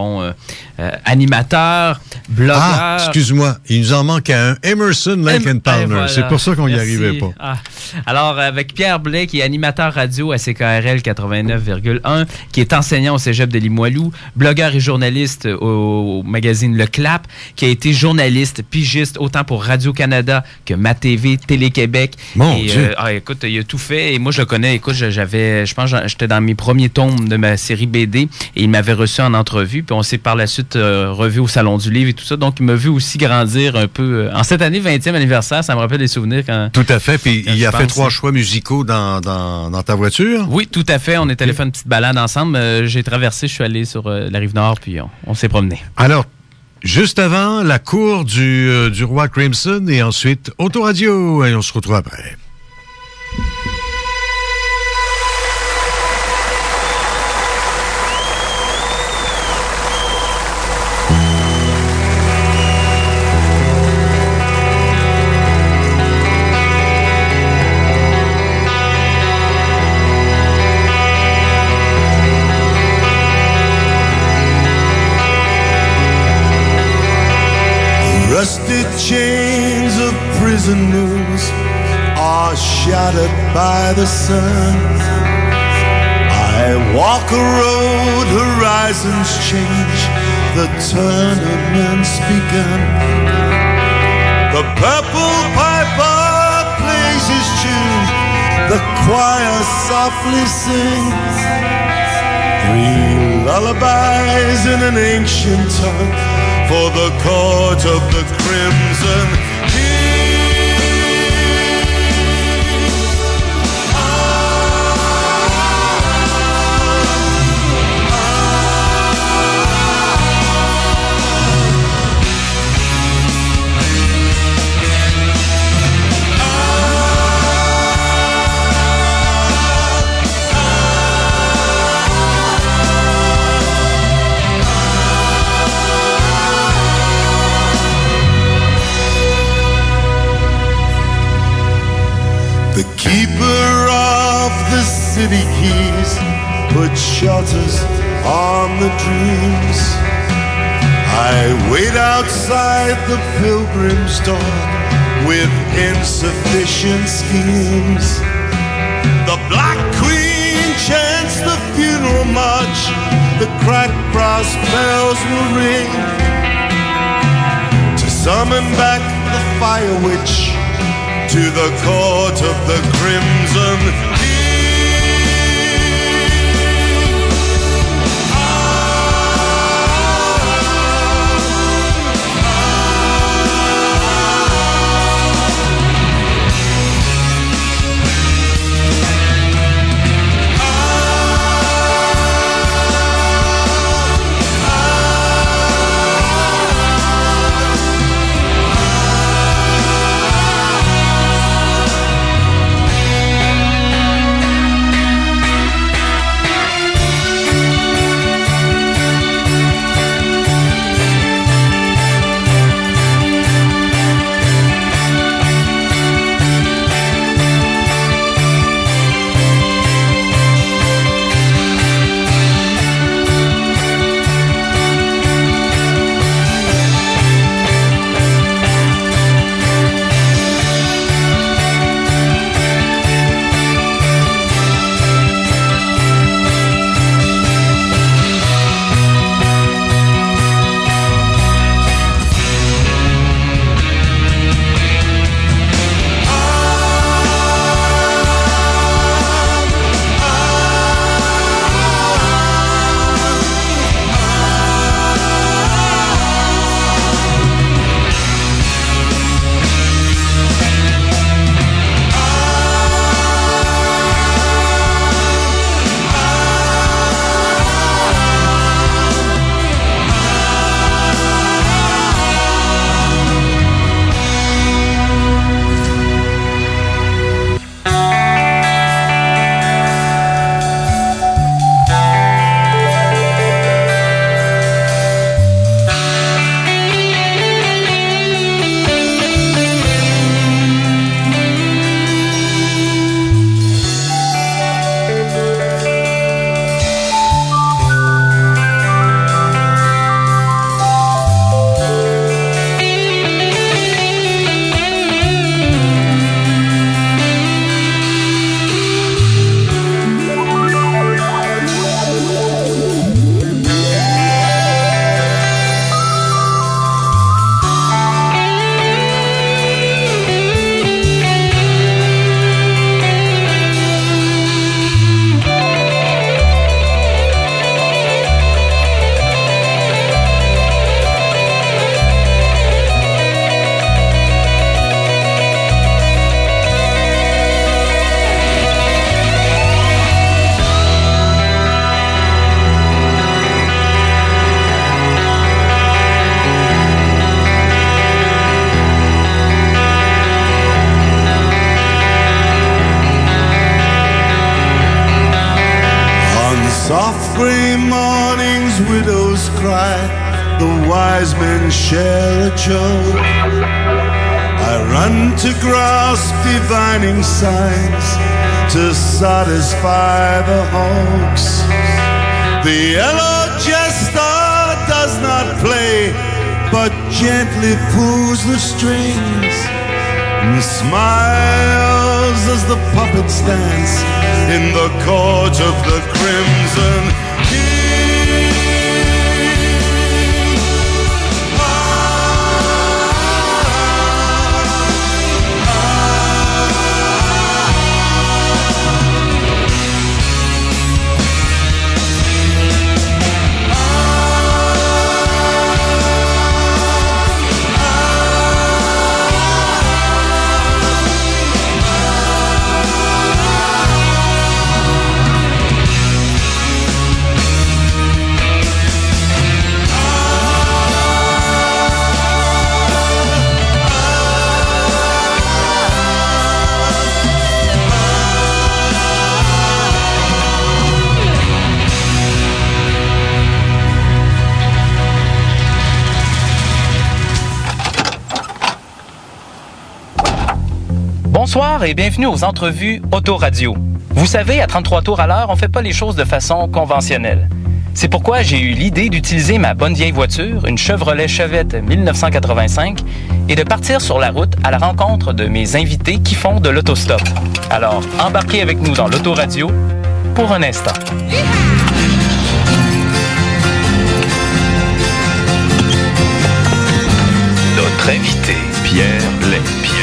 animateur, blogueur. Ah, excuse-moi, il nous en manque un. Emerson, Lake and Palmer. Voilà. C'est pour ça qu'on n'y arrivait pas. Ah. Alors, avec Pierre Blais, qui est animateur radio à CKRL 89,1, qui est enseignant au cégep de Limoilou, blogueur et journaliste au magazine Le Clap, qui a été journaliste, pigiste, autant pour Radio-Canada que MaTV, Télé-Québec. Mon Dieu. Écoute, il a tout fait, et moi, je le connais. Écoute, je pense que j'étais dans mes premiers tomes de ma série BD, et il m'avait reçu en entrevue, puis on s'est par la suite revu au Salon du Livre et tout ça, donc il m'a vu aussi grandir un peu. En cette année, 20e anniversaire, ça me rappelle des souvenirs quand... Tout à fait, puis il a fait 3 choix musicaux dans ta voiture? Oui, tout à fait, on est allé faire une petite balade ensemble, j'ai traversé, je suis allé sur la Rive-Nord, puis on s'est promené. Alors, juste avant, la cour du roi Crimson, et ensuite Autoradio, et on se retrouve après. Rusted chains of prisoners are shattered by the sun. I walk a road, horizons change, the tournament's begun. The purple piper plays his tune, the choir softly sings 3 lullabies in an ancient tongue for the court of the Crimson King. The keeper of the city keys put shelters on the dreams. I wait outside the pilgrim's door with insufficient schemes. The Black Queen chants the funeral march, the cracked brass bells will ring to summon back the fire witch to the court of the Crimson King. wise men share a joke. I run to grasp divining signs to satisfy the hawks. The yellow jester does not play, but gently pulls the strings and smiles as the puppets dance in the court of the Crimson King. Bonsoir et bienvenue aux entrevues Autoradio. Vous savez, à 33 tours à l'heure, on fait pas les choses de façon conventionnelle. C'est pourquoi j'ai eu l'idée d'utiliser ma bonne vieille voiture, une Chevrolet Chevette 1985, et de partir sur la route à la rencontre de mes invités qui font de l'autostop. Alors, embarquez avec nous dans l'Autoradio pour un instant. Notre invité, Pierre Blais.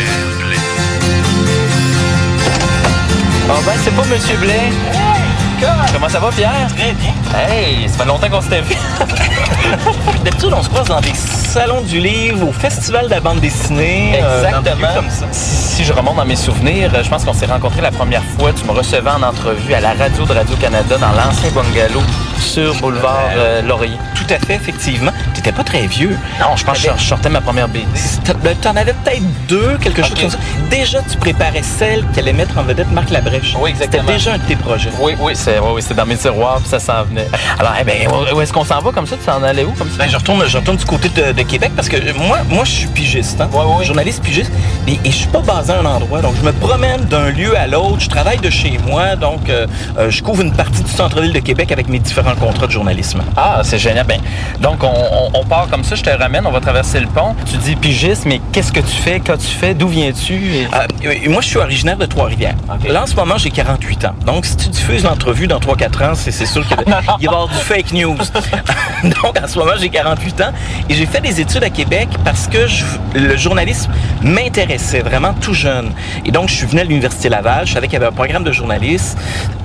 Ah ben, c'est pas Monsieur Blais. Comment ça va, Pierre? Très bien. Hey, ça fait longtemps qu'on s'était vu. D'habitude, on se croise dans des salons du livre, au festival de la bande dessinée. Exactement. Comme ça. Si je remonte dans mes souvenirs, je pense qu'on s'est rencontrés la première fois. Tu me recevais en entrevue à la radio de Radio-Canada dans l'ancien bungalow sur boulevard Laurier. Tout à fait, effectivement. T'étais pas très vieux. Non, je pense que je sortais ma première BD. T'en avais peut-être deux, quelque chose comme ça. Déjà, tu préparais celle qui allait mettre en vedette Marc Labrèche. Oui, exactement. C'était déjà un de tes projets. Oui, c'est dans mes tiroirs, puis ça s'en venait. Alors, où est-ce qu'on s'en va comme ça? Tu t'en allais où comme ça? Ben, je retourne du côté de Québec parce que moi, je suis pigiste, hein? Journaliste pigiste. Et je suis pas basé à un endroit. Donc, je me promène d'un lieu à l'autre. Je travaille de chez moi. Donc, je couvre une partie du centre-ville de Québec avec mes différents contrats de journalisme. Ah, c'est génial. Ben, donc, on part comme ça. Je te ramène. On va traverser le pont. Tu dis pigiste, mais qu'est-ce que tu fais? Quand tu fais? D'où viens-tu? Moi, je suis originaire de Trois-Rivières. Okay. Là, en ce moment, j'ai 48 ans. Donc, si tu diffuses l'entrevue dans 3-4 ans, c'est sûr qu'il va y avoir du fake news. Donc, en ce moment, j'ai 48 ans et j'ai fait des études à Québec parce que le journalisme m'intéressait vraiment tout jeune. Et donc, je suis venu à l'Université Laval. Je savais qu'il y avait un programme de journalisme,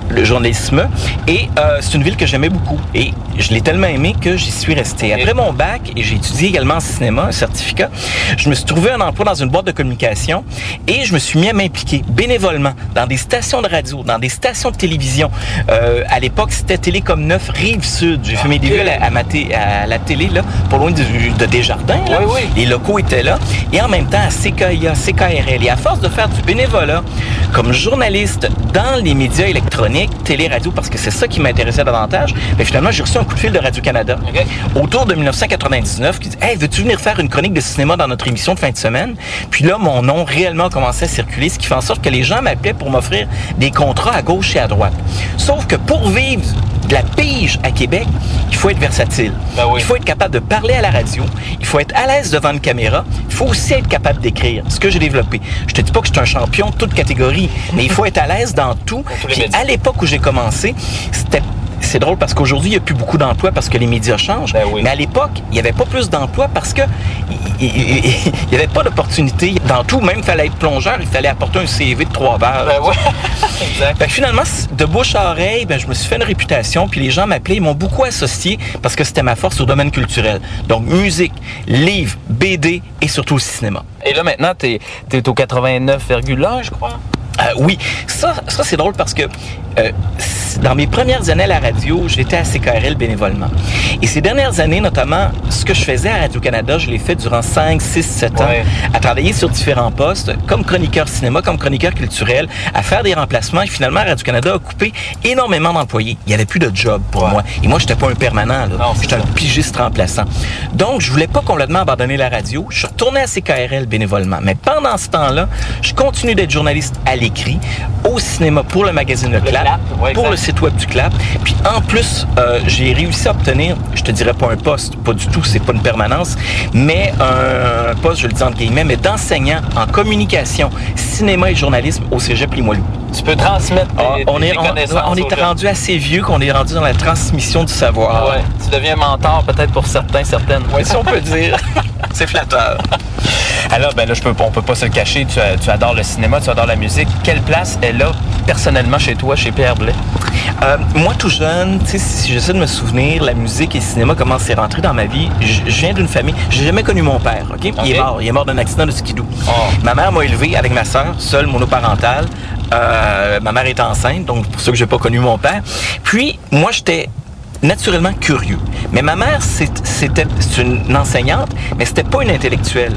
et c'est une ville que j'aimais beaucoup. Et je l'ai tellement aimé que j'y suis resté. Après mon bac, et j'ai étudié également en cinéma, un certificat, je me suis trouvé un emploi dans une boîte de communication et je me suis mis à m'impliquer bénévolement dans des stations de radio, dans des stations de télévision. À l'époque, c'était Télécom 9 Rive-Sud. J'ai fait mes débuts à la télé, là, pas loin de Desjardins. Là. Oui. Les locaux étaient là. Et en même temps, à CKIA, CKRL. Et à force de faire du bénévolat comme journaliste dans les médias électroniques, télé, radio, parce que c'est ça qui m'intéressait davantage, mais finalement, j'ai reçu un coup de fil de Radio-Canada autour de 1999 qui dit « Hey, veux-tu venir faire une chronique de cinéma dans notre émission de fin de semaine? » Puis là, mon nom réellement commençait à circuler, ce qui fait en sorte que les gens m'appelaient pour m'offrir des contrats à gauche et à droite. Sauf que pour vivre de la pige à Québec, il faut être versatile. Il faut être capable de parler à la radio, il faut être à l'aise devant une caméra, il faut aussi être capable d'écrire, ce que j'ai développé. Je te dis pas que je suis un champion de toute catégorie, mais il faut être à l'aise dans tout. Puis à l'époque où j'ai commencé, c'est drôle parce qu'aujourd'hui, il n'y a plus beaucoup d'emplois parce que les médias changent. Mais à l'époque, il n'y avait pas plus d'emplois parce que il n'y avait pas d'opportunité. Dans tout, même il fallait être plongeur, il fallait apporter un CV de 3 pages. Exact. Fait que finalement, de bouche à oreille, je me suis fait une réputation, puis les gens m'appelaient, ils m'ont beaucoup associé parce que c'était ma force au domaine culturel. Donc, musique, livres, BD et surtout le cinéma. Et là, maintenant, t'es au 89,1, je crois. Oui, ça c'est drôle parce que dans mes premières années à la radio, j'étais à CKRL bénévolement. Et ces dernières années, notamment, ce que je faisais à Radio-Canada, je l'ai fait durant 5, 6, 7 ans, à travailler sur différents postes, comme chroniqueur cinéma, comme chroniqueur culturel, à faire des remplacements. Et finalement, Radio-Canada a coupé énormément d'employés. Il n'y avait plus de job pour moi. Et moi, j'étais pas un permanent, là. J'étais un pigiste remplaçant. Donc, je voulais pas complètement abandonner la radio. Je suis retourné à CKRL bénévolement. Mais pendant ce temps-là, je continue d'être journaliste à l'écrit, au cinéma pour le magazine Le Clap, pour le site web du Clap. Puis en plus, j'ai réussi à obtenir, je te dirais pas un poste, pas du tout, c'est pas une permanence, mais un poste, je le dis entre guillemets, mais d'enseignant en communication, cinéma et journalisme au Cégep Limoilou. Tu peux transmettre tes connaissances. On est rendu assez vieux qu'on est rendu dans la transmission du savoir. Ouais. Tu deviens mentor peut-être pour certains, certaines. Oui, si on peut dire. C'est flatteur. Alors, ben là, on peut pas se le cacher. Tu adores le cinéma, tu adores la musique. Quelle place est là, personnellement, chez toi, chez Pierre Blais? Moi, tout jeune, tu sais, si j'essaie de me souvenir, la musique et le cinéma, comment c'est rentré dans ma vie, je viens d'une famille. J'ai jamais connu mon père, OK? Il est mort. Il est mort d'un accident de skidoo. Ma mère m'a élevé avec ma sœur, seule, monoparentale. Ma mère est enceinte, donc pour ça que j'ai pas connu mon père. Puis, moi, j'étais naturellement curieux. Mais ma mère, c'est une enseignante, mais c'était pas une intellectuelle.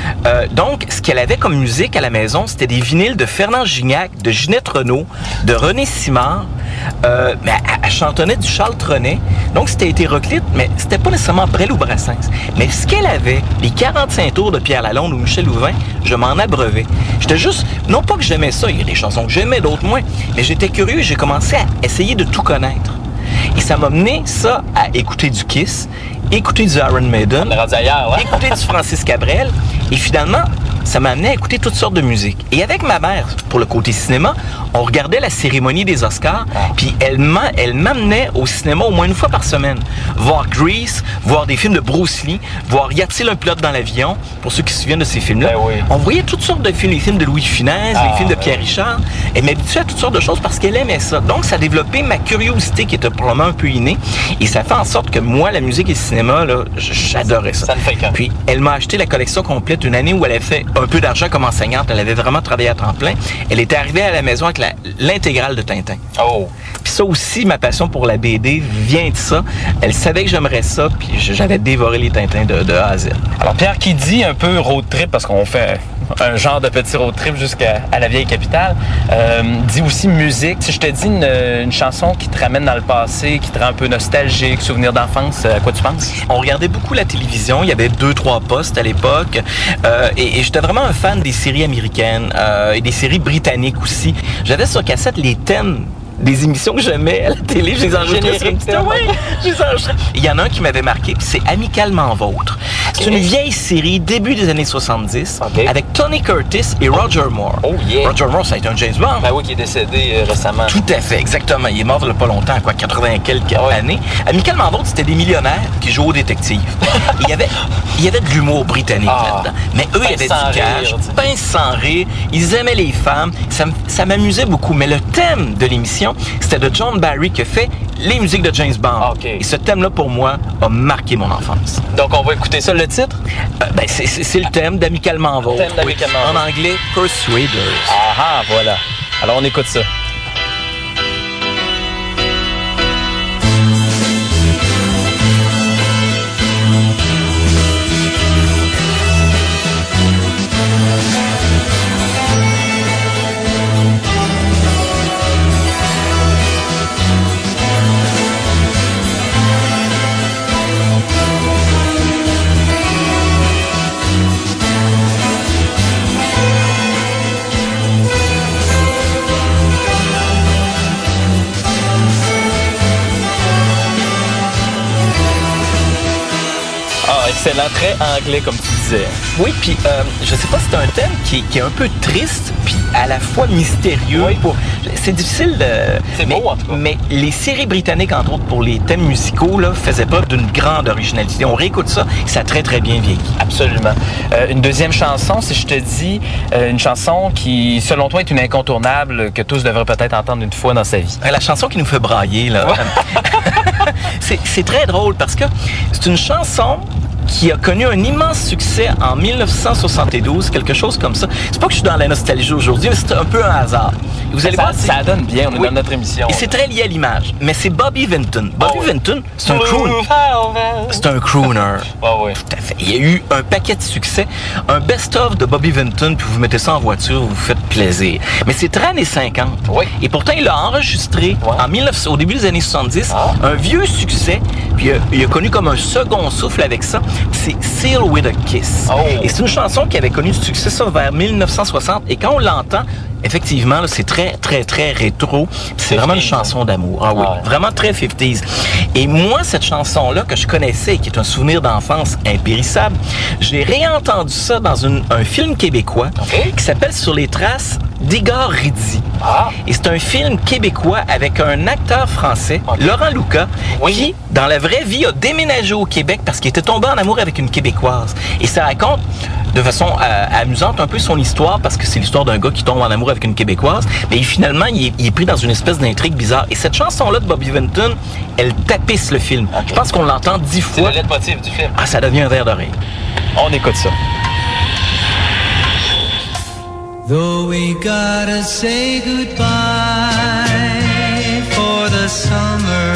Donc, ce qu'elle avait comme musique à la maison, c'était des vinyles de Fernand Gignac, de Ginette Renault, de René Simard. Mais elle chantonnait du Charles Trenet. Donc, c'était hétéroclite, mais c'était pas nécessairement Brel ou Brassens. Mais ce qu'elle avait, les 45 tours de Pierre Lalonde ou Michel Louvain, je m'en abreuvais. J'étais juste, non pas que j'aimais ça, il y a des chansons que j'aimais, d'autres moins, mais j'étais curieux et j'ai commencé à essayer de tout connaître. Et ça m'a mené ça à écouter du Kiss, écouter du Iron Maiden, écouter du Francis Cabrel, et finalement, ça m'a amené à écouter toutes sortes de musique. Et avec ma mère, pour le côté cinéma, on regardait la cérémonie des Oscars, puis elle m'amenait au cinéma au moins une fois par semaine. Voir Grease, voir des films de Bruce Lee, voir Y a-t-il un pilote dans l'avion, pour ceux qui se souviennent de ces films-là. On voyait toutes sortes de films, les films de Louis de Funès, les films de Pierre Richard. Elle m'habituait à toutes sortes de choses parce qu'elle aimait ça. Donc, ça a développé ma curiosité qui était probablement un peu innée. Et ça fait en sorte que moi, la musique et le cinéma, là, j'adorais ça. Ça ne fait qu'un. Puis, elle m'a acheté la collection complète une année où elle avait fait un peu d'argent comme enseignante. Elle avait vraiment travaillé à temps plein. Elle était arrivée à la maison avec l'intégrale de Tintin. Puis ça aussi, ma passion pour la BD vient de ça. Elle savait que j'aimerais ça, puis j'avais dévoré les Tintins de A à Z. Alors, Pierre, qui dit un peu road trip, parce qu'on fait un genre de petit road trip jusqu'à la vieille capitale, dit aussi musique. Si je te dis une chanson qui te ramène dans le passé, qui te rend un peu nostalgique, souvenir d'enfance, à quoi tu penses? On regardait beaucoup la télévision. Il y avait 2-3 postes à l'époque. Et j'étais vraiment un fan des séries américaines et des séries britanniques aussi. J'avais sur cassette les thèmes des émissions que j'aimais à la télé, je les enregistrais sur une petite... je les enregistrais. Il y en a un qui m'avait marqué, puis c'est Amicalement Vôtre. C'est une vieille série, début des années 70, avec Tony Curtis et Roger Moore. Roger Moore, ça a été un James Bond. Ben oui, qui est décédé récemment. Tout à fait, exactement. Il est mort il n'y a pas longtemps, quoi, 80 et quelques années. Amicalement Vôtre, c'était des millionnaires qui jouaient aux détectives. Il y avait de l'humour britannique là-dedans. Mais eux, il y avait du cash, pince sans rire. Ils aimaient les femmes. Ça m'amusait beaucoup. Mais le thème de l'émission, c'était de John Barry qui a fait les musiques de James Bond. Et ce thème-là, pour moi, a marqué mon enfance. Donc, on va écouter ça, le titre? C'est le thème d'Amicalement Vôtre. En anglais, Persuaders. Ah, voilà. Alors, on écoute ça. Excellent, très anglais comme tu disais. Oui, puis je sais pas, c'est un thème qui est un peu triste, puis à la fois mystérieux. C'est difficile de... C'est beau, en tout cas. Mais les séries britanniques, entre autres, pour les thèmes musicaux, là, faisaient preuve d'une grande originalité. On réécoute ça, et ça a très, très bien vieilli. Absolument. Une deuxième chanson, si je te dis une chanson qui, selon toi, est une incontournable, que tous devraient peut-être entendre une fois dans sa vie. La chanson qui nous fait brailler, là. C'est très drôle, parce que c'est une chanson qui a connu un immense succès en 1972, quelque chose comme ça. C'est pas que je suis dans la nostalgie aujourd'hui, mais c'est un peu un hasard. Et vous allez voir, ça donne bien, on est dans notre émission. Et c'est très lié à l'image. Mais c'est Bobby Vinton. Bobby Vinton, c'est un crooner. C'est un crooner. Tout à fait. Il y a eu un paquet de succès. Un best-of de Bobby Vinton, puis vous mettez ça en voiture, vous vous faites plaisir. Mais c'est très années 50. Et pourtant, il a enregistré au début des années 70 un vieux succès, puis il a connu comme un second souffle avec ça. C'est Seal with a Kiss. Et c'est une chanson qui avait connu du succès ça, vers 1960. Et quand on l'entend, effectivement, là, c'est très, très, très rétro. C'est vraiment une chanson d'amour. Ah oui, vraiment très 50s. Et moi, cette chanson-là que je connaissais et qui est un souvenir d'enfance impérissable, j'ai réentendu ça dans un film québécois qui s'appelle Sur les traces d'Igor Ridzi. Et c'est un film québécois avec un acteur français, Laurent Lucas, qui, dans la vraie vie, a déménagé au Québec parce qu'il était tombé en amour avec une Québécoise. Et ça raconte de façon amusante un peu son histoire, parce que c'est l'histoire d'un gars qui tombe en amour avec une Québécoise, mais finalement, il est pris dans une espèce d'intrigue bizarre. Et cette chanson-là de Bobby Vinton, elle tapisse le film. Je pense qu'on l'entend 10 fois. C'est le leitmotiv du film. Ah, ça devient un verre d'oreille. On écoute ça. Though we gotta say goodbye for the summer,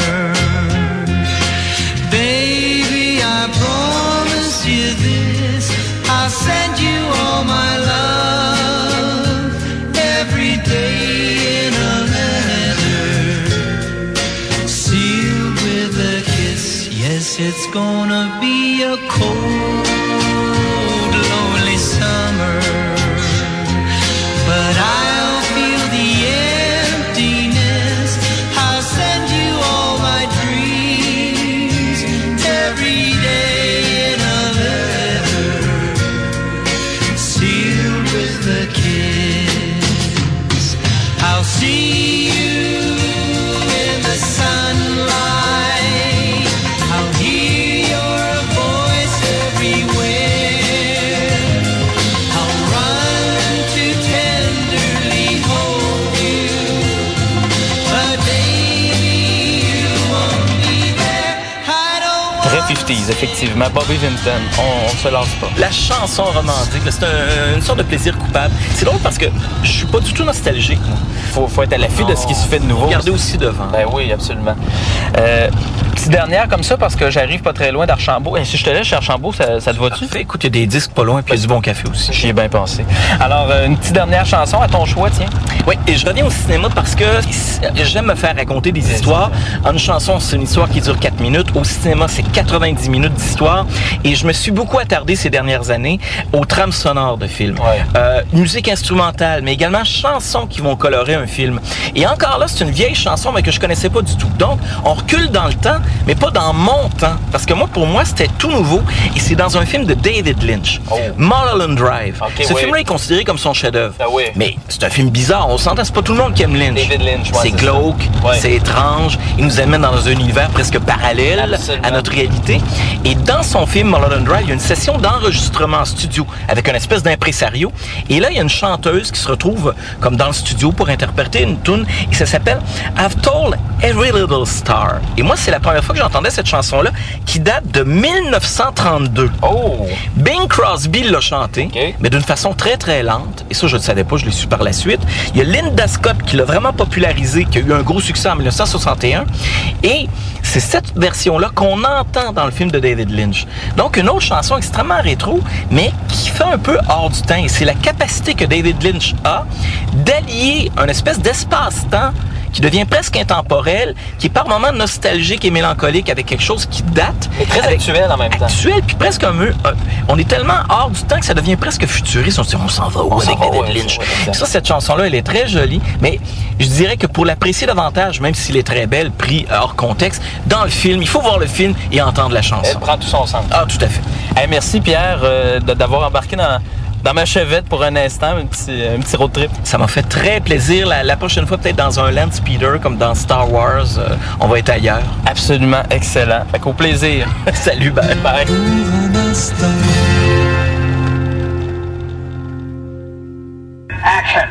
baby, I promise you this, I'll send you all my love every day in a letter, sealed with a kiss. Yes, it's gonna be a cold, lonely summer, but I'll feel the emptiness. I'll send you all my dreams every day in a letter, sealed with a kiss. I'll see you in the sunlight. I'll hear your voice everywhere. I'll run to tenderly hold you, but baby, you won't be there. I don't want Très 50s, effectivement. Bobby Vinton, on se lance pas. La chanson romantique, là, c'est une sorte de plaisir coupable. C'est drôle parce que je suis pas du tout nostalgique, moi. Faut être à l'affût de ce qui se fait de nouveau. Regardez aussi devant. Ben oui, absolument. Petite dernière comme ça, parce que j'arrive pas très loin d'Archambault. Et si je te laisse chez Archambault, ça te va-tu? Écoute, il y a des disques pas loin, puis il y a du bon café aussi. J'y ai bien pensé. Alors, une petite dernière chanson à ton choix, tiens. Oui, et je reviens au cinéma parce que j'aime me faire raconter des histoires. Une chanson, c'est une histoire qui dure 4 minutes. Au cinéma, c'est 90 minutes d'histoire. Et je me suis beaucoup attardé ces dernières années aux trames sonores de films. Musique instrumentale, mais également chansons qui vont colorer un film. Et encore là, c'est une vieille chanson, mais que je connaissais pas du tout. Donc, on recule dans le temps, mais pas dans mon temps. Parce que moi, pour moi, c'était tout nouveau. Et c'est dans un film de David Lynch, Mulholland Drive. Ce film-là est considéré comme son chef-d'œuvre. Mais c'est un film bizarre. On s'entend, c'est pas tout le monde qui aime Lynch. David Lynch, c'est glauque, c'est étrange. Il nous amène dans un univers presque parallèle à notre réalité. Et dans son film Mulholland Drive, il y a une session d'enregistrement en studio avec une espèce d'impresario. Et là, il y a une chanteuse qui se retrouve comme dans le studio pour interpréter une tune. Et ça s'appelle I've Told Every Little Star. Et moi, c'est la première fois que j'entendais cette chanson-là qui date de 1932. Bing Crosby l'a chantée, mais d'une façon très, très lente. Et ça, je ne le savais pas, je l'ai su par la suite. Il y a Linda Scott qui l'a vraiment popularisé, qui a eu un gros succès en 1961. Et c'est cette version-là qu'on entend dans le film de David Lynch. Donc, une autre chanson extrêmement rétro, mais qui fait un peu hors du temps. Et c'est la capacité que David Lynch a d'allier un espèce d'espace-temps qui devient presque intemporel, qui est par moments nostalgique et mélancolique avec quelque chose qui date. Mais très actuel en même temps. Actuel, puis presque on est tellement hors du temps que ça devient presque futuriste. On se dit, on s'en va où avec David Lynch? Ça, cette chanson-là, elle est très jolie, mais je dirais que pour l'apprécier davantage, même s'il est très belle, pris hors contexte, dans le film, il faut voir le film et entendre la chanson. Elle prend tout son sens. Ah, tout à fait. Hey, merci Pierre d'avoir embarqué dans ma chevette pour un instant, un petit road trip. Ça m'a fait très plaisir. La prochaine fois, peut-être dans un Land Speeder, comme dans Star Wars, on va être ailleurs. Absolument excellent. Fait qu'au plaisir. Salut, bye. Bye. Action.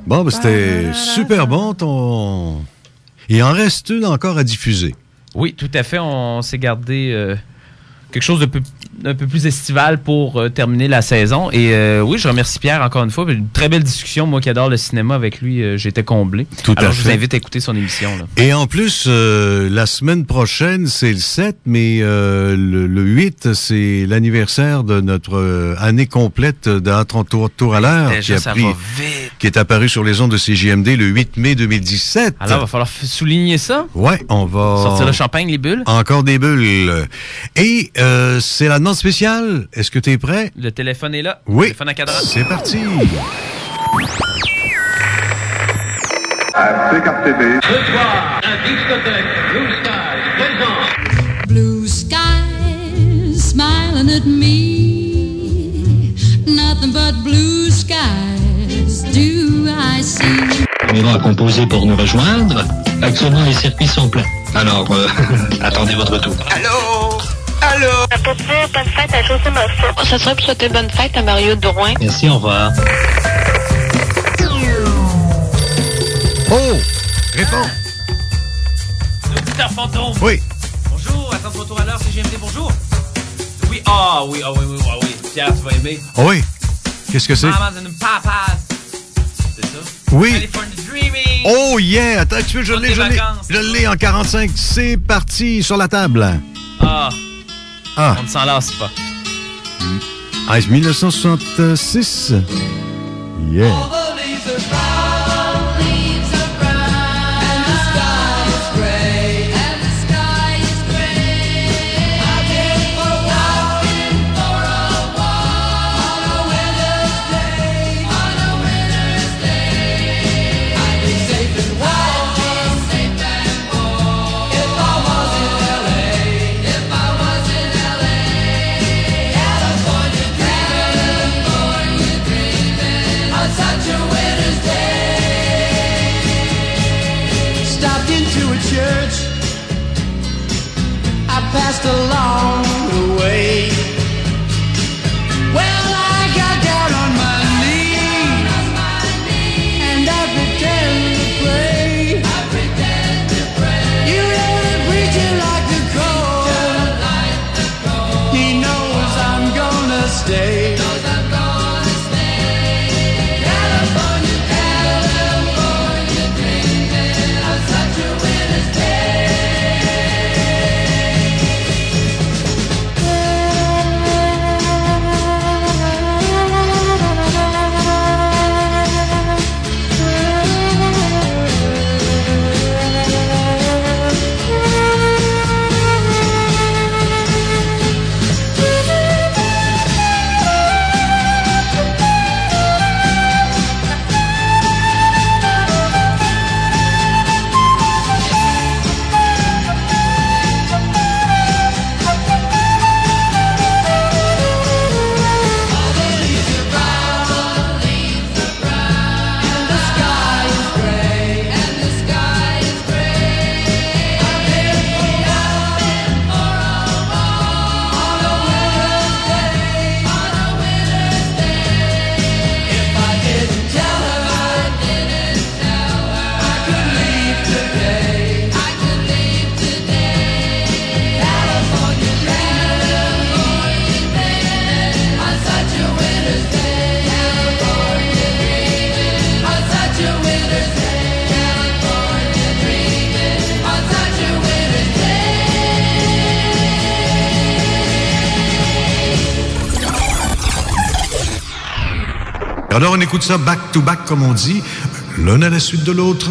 Bon, ben, c'était super bon. Il en reste une encore à diffuser. Oui, tout à fait. On s'est gardé quelque chose d'un peu plus estival pour terminer la saison. Et oui, je remercie Pierre encore une fois. Une très belle discussion. Moi qui adore le cinéma, avec lui, j'étais comblé. Alors, je vous invite à écouter son émission. Là. Et en plus, la semaine prochaine, c'est le 7, mais le 8, c'est l'anniversaire de notre année complète d'un 30 tours à l'heure qui est apparu sur les ondes de CJMD le 8 mai 2017. Alors, il va falloir souligner ça. Ouais, on va... Sortir le champagne, les bulles. Encore des bulles. Et c'est la demande spéciale. Est-ce que tu es prêt? Le téléphone est là. Oui. Le téléphone à cadran. C'est parti. À CKTB. Ce soir, la discothèque Blue Skies présente Blue skies smiling at me. Nothing but blue skies do I see. On va composer pour nous rejoindre. Actuellement, les circuits sont pleins. Alors, attendez votre tour. Allô? Allô? Ça peut dire bonne fête à José Moffett. Ça serait pour souhaiter bonne fête à Mario Drouin. Merci, au revoir. Oh! Réponds! L'auditeur fantôme. Oui. Bonjour, attends votre tour à l'heure, CGMD, bonjour. Oui, oui. Pierre, tu vas aimer. Oh oui. Qu'est-ce que c'est? Mamas and Papas. C'est ça? Oui. California Dreaming. Oh yeah! Attends, tu veux, je l'ai en 45. C'est parti sur la table. On ne s'en lasse pas. Ah, c'est 1966. Yeah. Passed along the way. Well, I got down on my knees and I pretend to pray. You know the preacher like the cold. He knows I'm gonna stay. Alors, on écoute ça back-to-back, comme on dit, l'un à la suite de l'autre.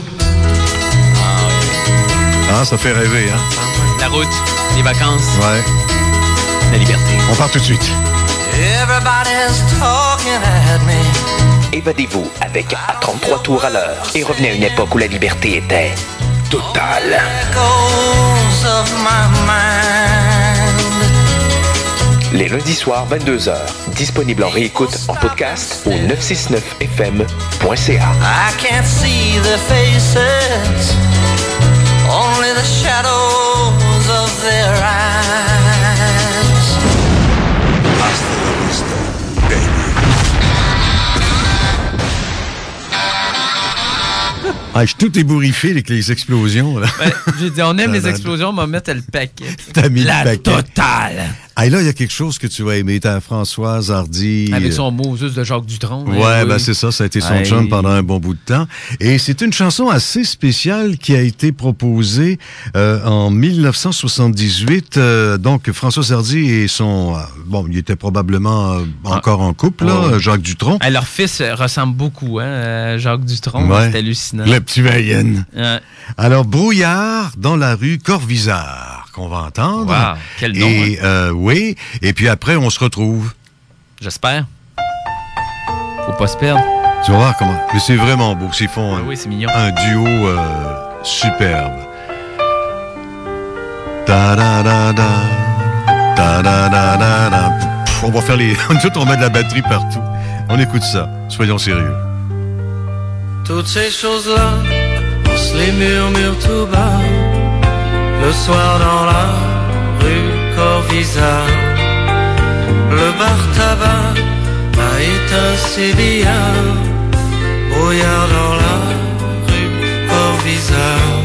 Ah, ça fait rêver, hein? La route, les vacances. Ouais. La liberté. On part tout de suite. Everybody's talking at me. Évadez-vous avec à 33 tours à l'heure et revenez à une époque où la liberté était totale. Echoes of my mind. Les lundis soirs, 22h. Disponible en réécoute en podcast au 969fm.ca. I can't see the faces, only the shadows of their eyes. Hasta la vista, baby. Ah, je suis tout ébouriffé avec les explosions. Là. Ben, j'ai dit, on aime les explosions, on va mettre le paquet. T'as mis la le paquet. totale. Ah, là, il y a quelque chose que tu vas aimer. T'as Françoise Hardy. Avec son Moses de Jacques Dutronc. Ouais, oui. ben c'est ça. Ça a été son chum pendant un bon bout de temps. Et c'est une chanson assez spéciale qui a été proposée en 1978. Donc, Françoise Hardy et son... bon, il était probablement encore en couple, là, Jacques Dutronc. Leur fils ressemble beaucoup, hein, Jacques Dutronc. Ouais. C'est hallucinant. Le petit Vaillen. Ouais. Alors, Brouillard dans la rue Corvisart, qu'on va entendre. Wow, quel nom. Et, oui, et puis après, on se retrouve. J'espère. Faut pas se perdre. Tu vas voir comment... Mais c'est vraiment beau. Ils font oui, c'est mignon. Un duo superbe. Ta-da-da-da, ta-da-da-da-da. Pff, on va faire les... Tout, on met de la batterie partout. On écoute ça. Soyons sérieux. Toutes ces choses-là, on se les murmure tout bas. Le soir dans la rue Corvisart, le bar tabac a éteint ses billards. Brouillard dans la rue Corvisart.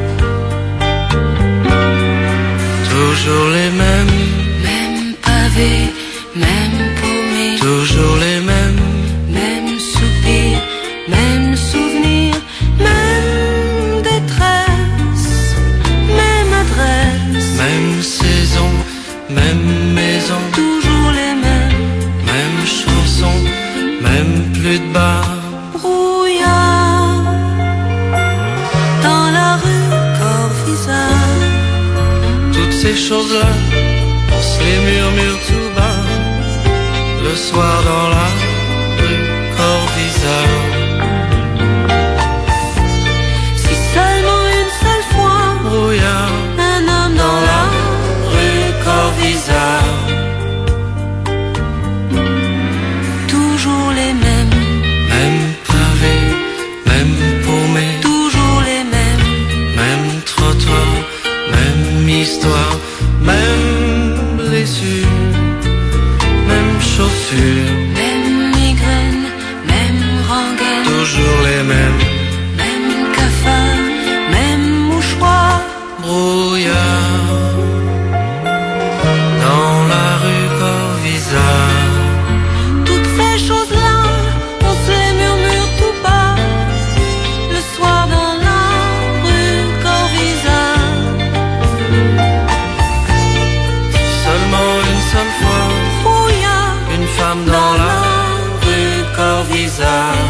Toujours les mêmes pavés, même paumés. Toujours les mêmes soupirs, même souvenirs, même détresse, même adresse. Même saison, même maison. Toujours les mêmes chansons, même plus de bar. Brouillard dans la rue Corvisart. Toutes ces choses-là, on se les murmure tout bas. Le soir dans la rue Corvisart. Si seulement une seule fois, Brouillard, un homme dans la rue Corvisart. toujours les mêmes. Même pavés, même paumés. Toujours les mêmes. Même trottoir, même histoire. Même blessure, même chaussure. Même migraine, même rengaine. Toujours les mêmes. Même cafard, même mouchoir. Brouillard dans la rue Corvisart. Toutes ces choses-là, on se les murmure tout bas. Le soir dans la rue Corvisart. Seulement une seule fois, Brouillard une femme dans la rue Corvisart.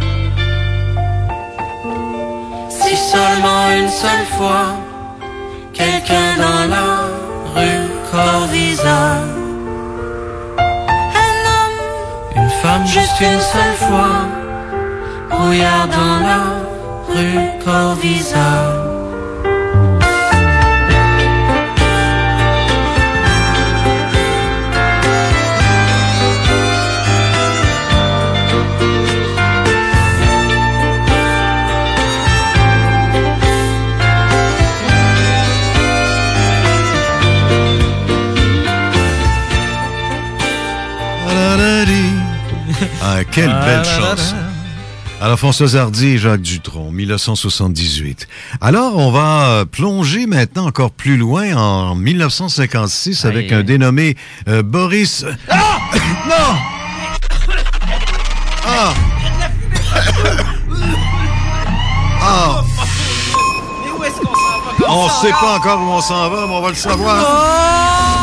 Si seulement une seule fois, quelqu'un dans la rue Corvisart. Un homme, Une femme, juste une seule fois, Brouillard dans la rue Corvisart. Ah, quelle belle chanson. Alors, Françoise Hardy et Jacques Dutronc, 1978. Alors, on va plonger maintenant encore plus loin en 1956 avec un dénommé Boris... Ah! Non! Ah! Ah! Mais où est-ce qu'on s'en va? On sait pas encore où on s'en va, mais on va le savoir.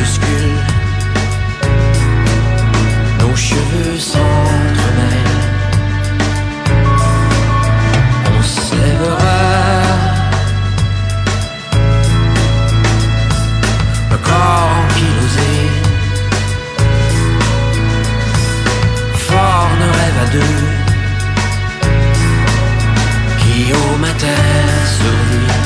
bouscule. Nos cheveux s'entremêlent. On se lèvera. Un corps ankylosé. Fort ne rêve à deux. Qui au matin survit.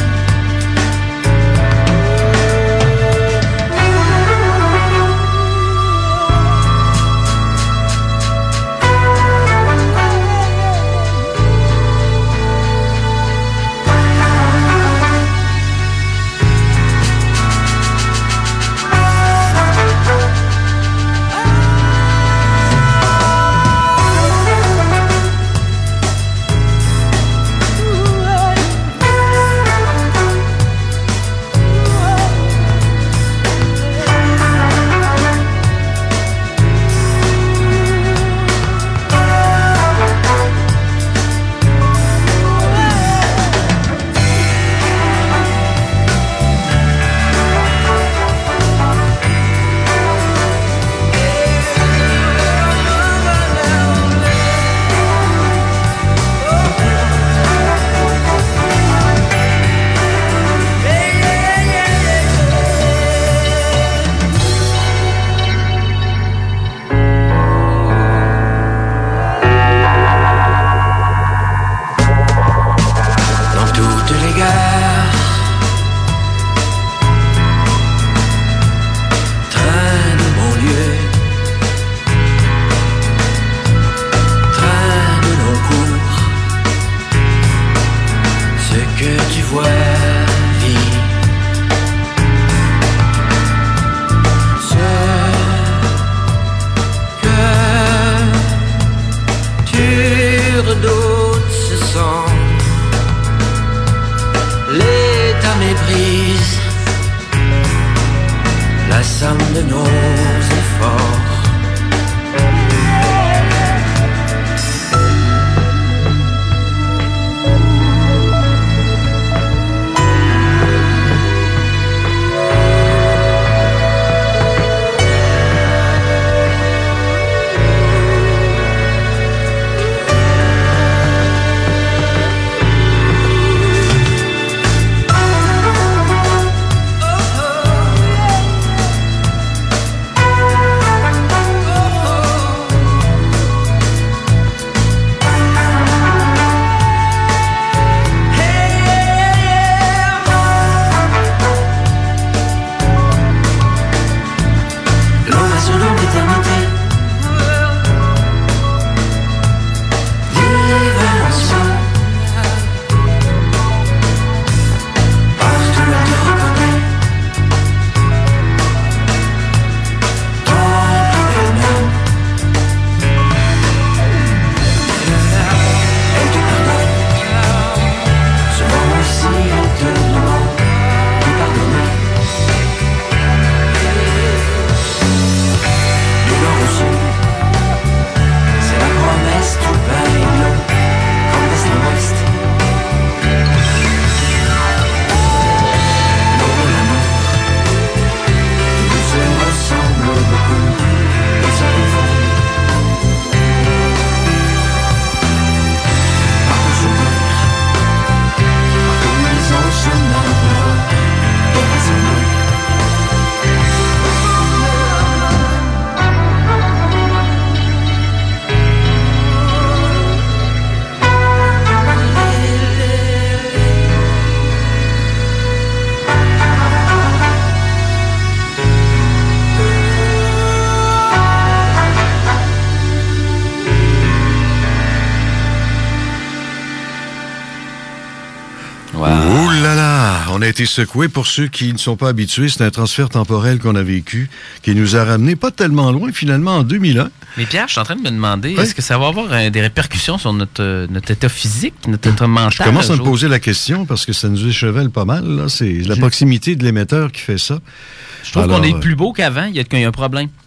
On a été secoués. Pour ceux qui ne sont pas habitués, c'est un transfert temporel qu'on a vécu, qui nous a ramené pas tellement loin, finalement, en 2001. Mais Pierre, je suis en train de me demander, est-ce que ça va avoir des répercussions sur notre état physique, notre état mental? Je commence à me poser la question parce que ça nous échevelle pas mal. Là. C'est la proximité de l'émetteur qui fait ça. Je trouve qu'on est plus beau qu'avant. Il y a un problème.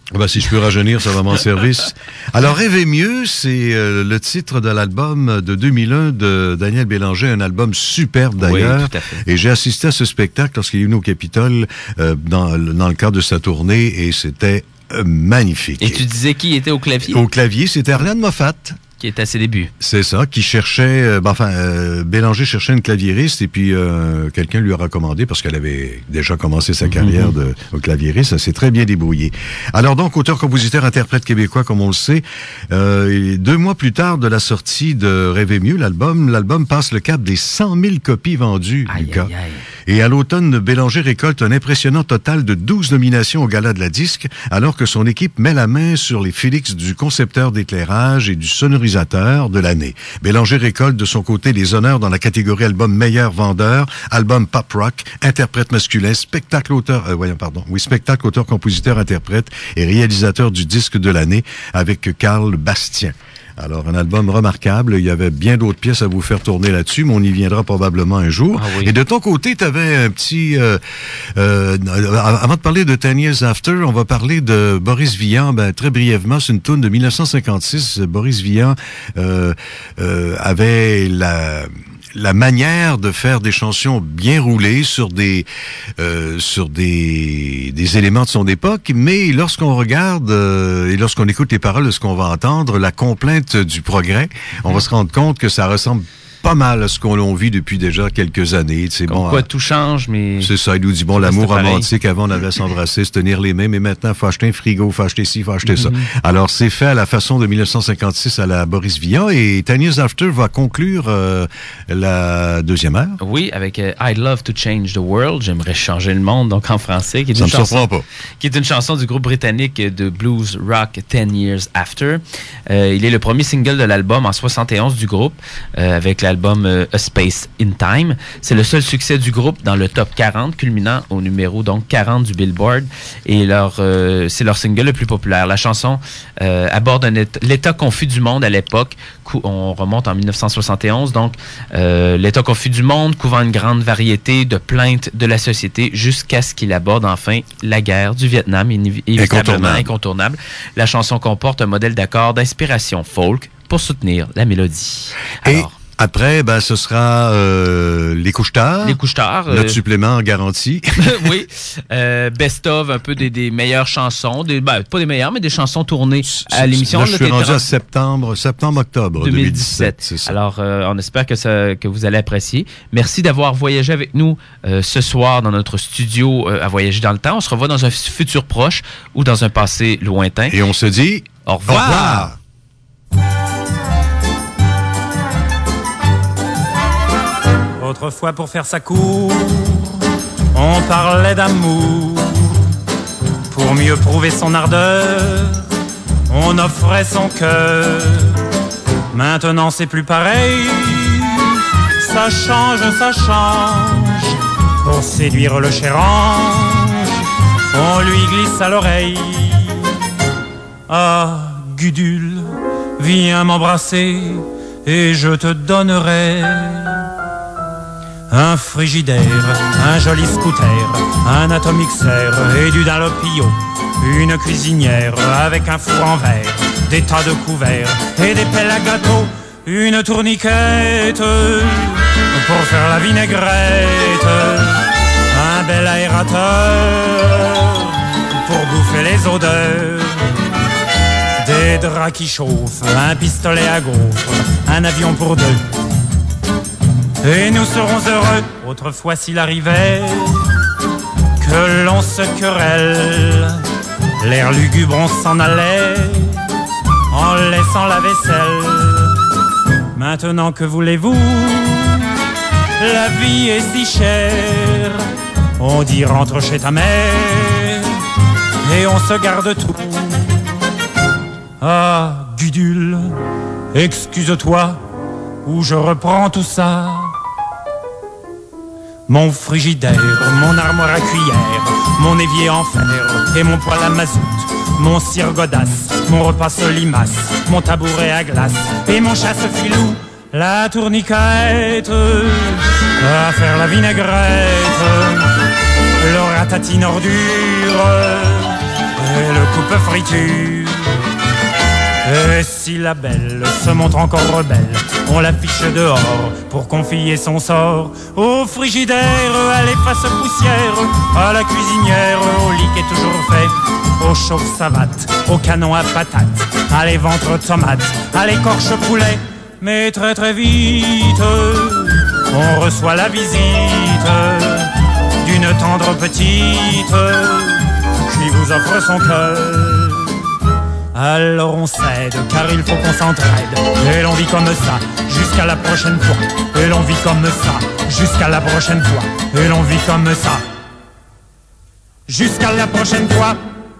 Ben, si je peux rajeunir, ça va m'en service. Alors, Rêver mieux, c'est le titre de l'album de 2001 de Daniel Bélanger, un album superbe d'ailleurs. Oui, tout à fait. Et j'ai assisté à ce spectacle lorsqu'il est venu au Capitole dans le cadre de sa tournée et c'était magnifique. Et tu disais qui était au clavier? Au clavier, c'était Arlène Moffat. Qui est à ses débuts. C'est ça, qui cherchait... Bélanger cherchait une claviériste et puis quelqu'un lui a recommandé, parce qu'elle avait déjà commencé sa carrière au claviériste, elle s'est très bien débrouillée. Alors donc, auteur, compositeur, interprète québécois, comme on le sait, 2 mois plus tard de la sortie de Rêver mieux, l'album passe le cap des 100 000 copies vendues, Lucas. Et à l'automne, Bélanger récolte un impressionnant total de 12 nominations au Gala de la Disque, alors que son équipe met la main sur les Félix du concepteur d'éclairage et du sonorisateur de l'année. Bélanger récolte de son côté les honneurs dans la catégorie album meilleur vendeur, album pop rock, interprète masculin, spectacle auteur, compositeur, interprète et réalisateur du disque de l'année avec Karl Bastien. Alors, un album remarquable. Il y avait bien d'autres pièces à vous faire tourner là-dessus, mais on y viendra probablement un jour. Ah oui. Et de ton côté, tu avais un petit... avant de parler de 10 Years After, on va parler de Boris Vian. Très brièvement, c'est une toune de 1956. Boris Vian avait la manière de faire des chansons bien roulées sur des éléments de son époque, mais lorsqu'on regarde et lorsqu'on écoute les paroles de ce qu'on va entendre, la complainte du progrès, on va se rendre compte que ça ressemble pas mal à ce qu'on vit depuis déjà quelques années. C'est bon. Quoi, tout change, mais... C'est ça, il nous dit, bon, l'amour romantique, avant, on avait à s'embrasser, se tenir les mains, mais maintenant, faut acheter un frigo, faut acheter ci, faut acheter ça. Alors, c'est fait à la façon de 1956 à la Boris Vian, et 10 Years After va conclure la deuxième heure. Oui, avec I'd Love to Change the World, j'aimerais changer le monde, donc en français. Qui est ça me surprend pas. Qui est une chanson du groupe britannique de blues rock 10 Years After. Il est le premier single de l'album en 71 du groupe, avec l'album A Space in Time. C'est le seul succès du groupe dans le top 40, culminant au numéro donc 40 du Billboard. Et c'est leur single le plus populaire. La chanson aborde l'état confus du monde à l'époque. On remonte en 1971. Donc, l'état confus du monde, couvrant une grande variété de plaintes de la société, jusqu'à ce qu'il aborde enfin la guerre du Vietnam, évidemment incontournable. La chanson comporte un modèle d'accord d'inspiration folk pour soutenir la mélodie. Alors, après, ce sera les couche-tard. Les couche-tard. Notre supplément garanti. Oui. Best-of, un peu des meilleures chansons. Pas des meilleures, mais des chansons tournées à l'émission. Là, je suis rendu à septembre-octobre 2017. C'est ça. Alors, on espère que vous allez apprécier. Merci d'avoir voyagé avec nous ce soir dans notre studio à Voyager dans le temps. On se revoit dans un futur proche ou dans un passé lointain. Et on se dit au revoir. Au revoir. Autrefois, pour faire sa cour, on parlait d'amour. Pour mieux prouver son ardeur, on offrait son cœur. Maintenant, c'est plus pareil. Ça change. Pour séduire le cher ange, on lui glisse à l'oreille. Ah, Gudule, viens m'embrasser et je te donnerai un frigidaire, un joli scooter, un atomixer et du dalopio, une cuisinière avec un four en verre, des tas de couverts et des pelles à gâteau, une tourniquette pour faire la vinaigrette, un bel aérateur pour bouffer les odeurs, des draps qui chauffent, un pistolet à gaufres, un avion pour deux. Et nous serons heureux. Autrefois, s'il arrivait que l'on se querelle, l'air lugubre, on s'en allait en laissant la vaisselle. Maintenant, que voulez-vous? La vie est si chère. On dit rentre chez ta mère et on se garde tout. Ah, Gudule, excuse-toi ou je reprends tout ça. Mon frigidaire, mon armoire à cuillère, mon évier en fer et mon poêle à mazout, mon cire godasse, mon repas solimace, mon tabouret à glace et mon chasse-filou, la tourniquette à faire la vinaigrette, le ratatine ordure et le coupe-friture. Et si la belle se montre encore rebelle, on l'affiche dehors pour confier son sort au frigidaire, à l'efface poussière, à la cuisinière, au lit qui est toujours fait, au chauffe-savate, au canon à patates, à les ventres tomates, à l'écorche poulet. Mais très très vite, on reçoit la visite d'une tendre petite qui vous offre son cœur. Alors on cède, car il faut qu'on s'entraide. Et l'on vit comme ça, jusqu'à la prochaine fois. Et l'on vit comme ça, jusqu'à la prochaine fois. Et l'on vit comme ça, jusqu'à la prochaine fois.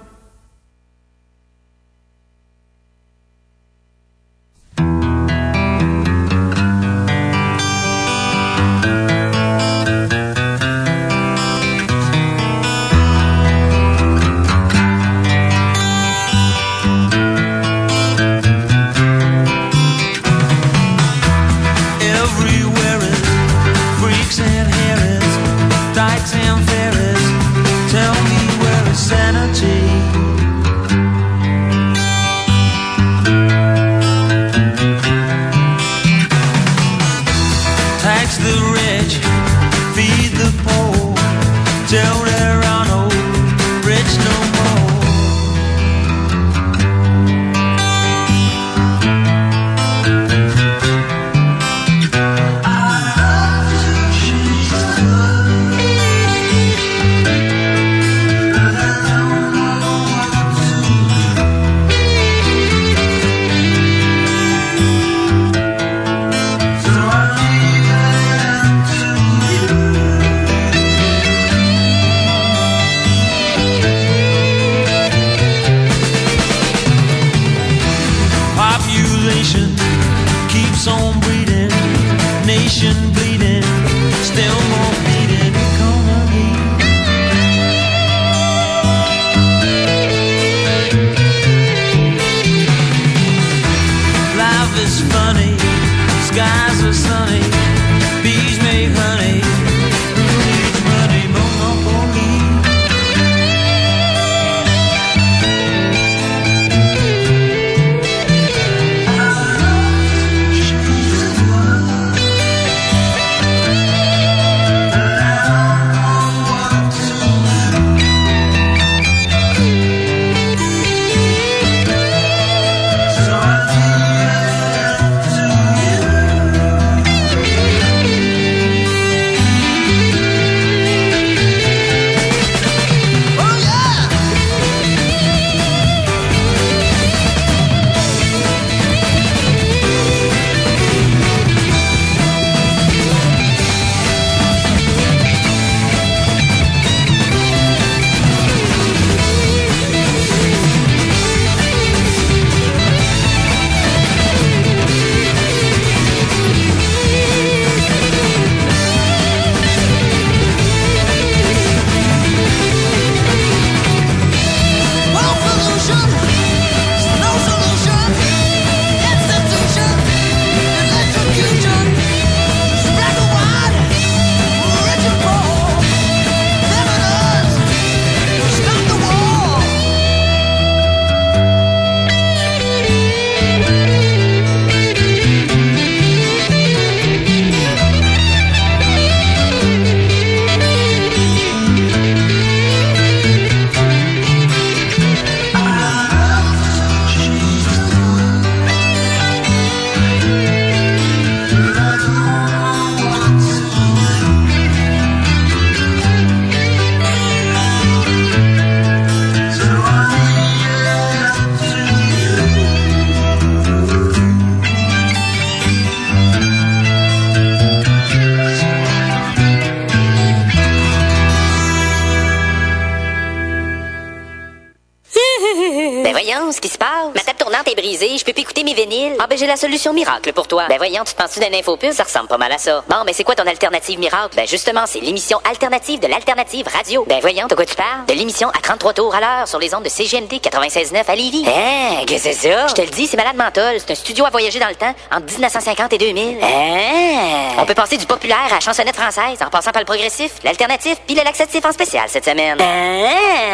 ce qui se passe? Ma table tournante est brisée, je peux plus écouter mes vinyles. Ah ben j'ai la solution miracle pour toi. Ben voyons, tu te penses-tu d'un infopub? Ça ressemble pas mal à ça. Bon, mais c'est quoi ton alternative miracle? Ben justement, c'est l'émission alternative de l'alternative radio. Ben voyons, de quoi tu parles? De l'émission à 33 tours à l'heure sur les ondes de CGMD 96.9 à Lévis. Hein? Qu'est-ce que c'est ça? Je te le dis, c'est malade mental. C'est un studio à voyager dans le temps entre 1950 et 2000. Hein? On peut passer du populaire à la chansonnette française en passant par le progressif, l'alternatif puis le laxatif en spécial cette semaine. Hein?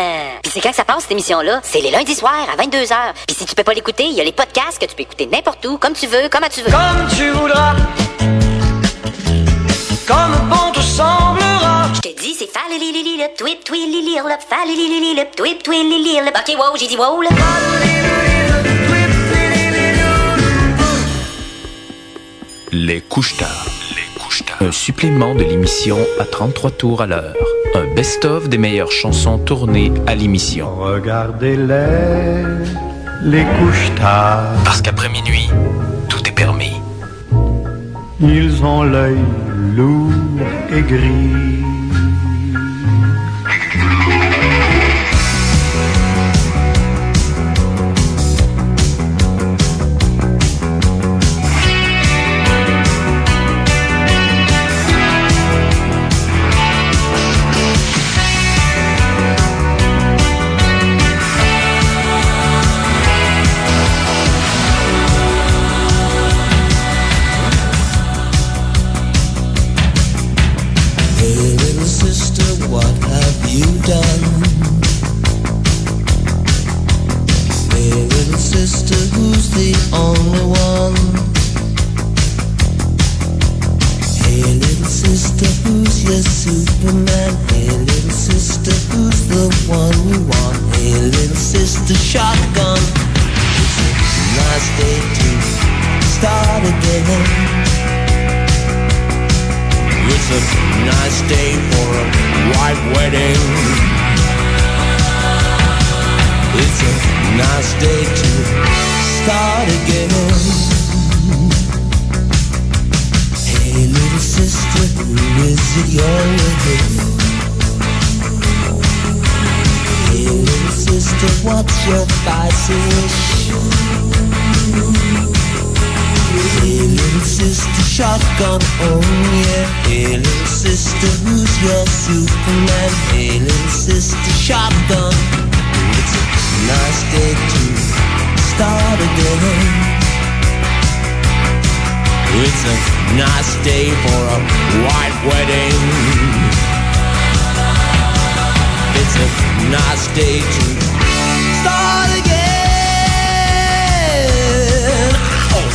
Puis c'est quand que ça passe, cette émission-là? C'est les lundis soirs à 22h. Puis si tu peux pas l'écouter, il y a les podcasts que tu peux écouter n'importe où, comme tu veux, comment tu veux. Comme tu voudras, comme bon te semblera. Je te dis, c'est falilili le tweet twilili le falilili le tweet twilili le. Ok, wow, j'ai dit wow là. Les couche-tard. Un supplément de l'émission à 33 tours à l'heure. Un best-of des meilleures chansons tournées à l'émission. Regardez-les couche-tard. Parce qu'après minuit, tout est permis. Ils ont l'œil lourd et gris. Superman, hey little sister, who's the one you want? Hey little sister, shotgun. It's a nice day to start again. It's a nice day for a white wedding. It's a nice day to start again. Hey little sister, who is it you're with? Hey little sister, what's your spicy wish? Hey little sister, shotgun, oh yeah. Hey little sister, who's your Superman? Hey little sister, shotgun. It's a nice day to start again. It's a nice day for a white wedding. It's a nice day to start again. Oh.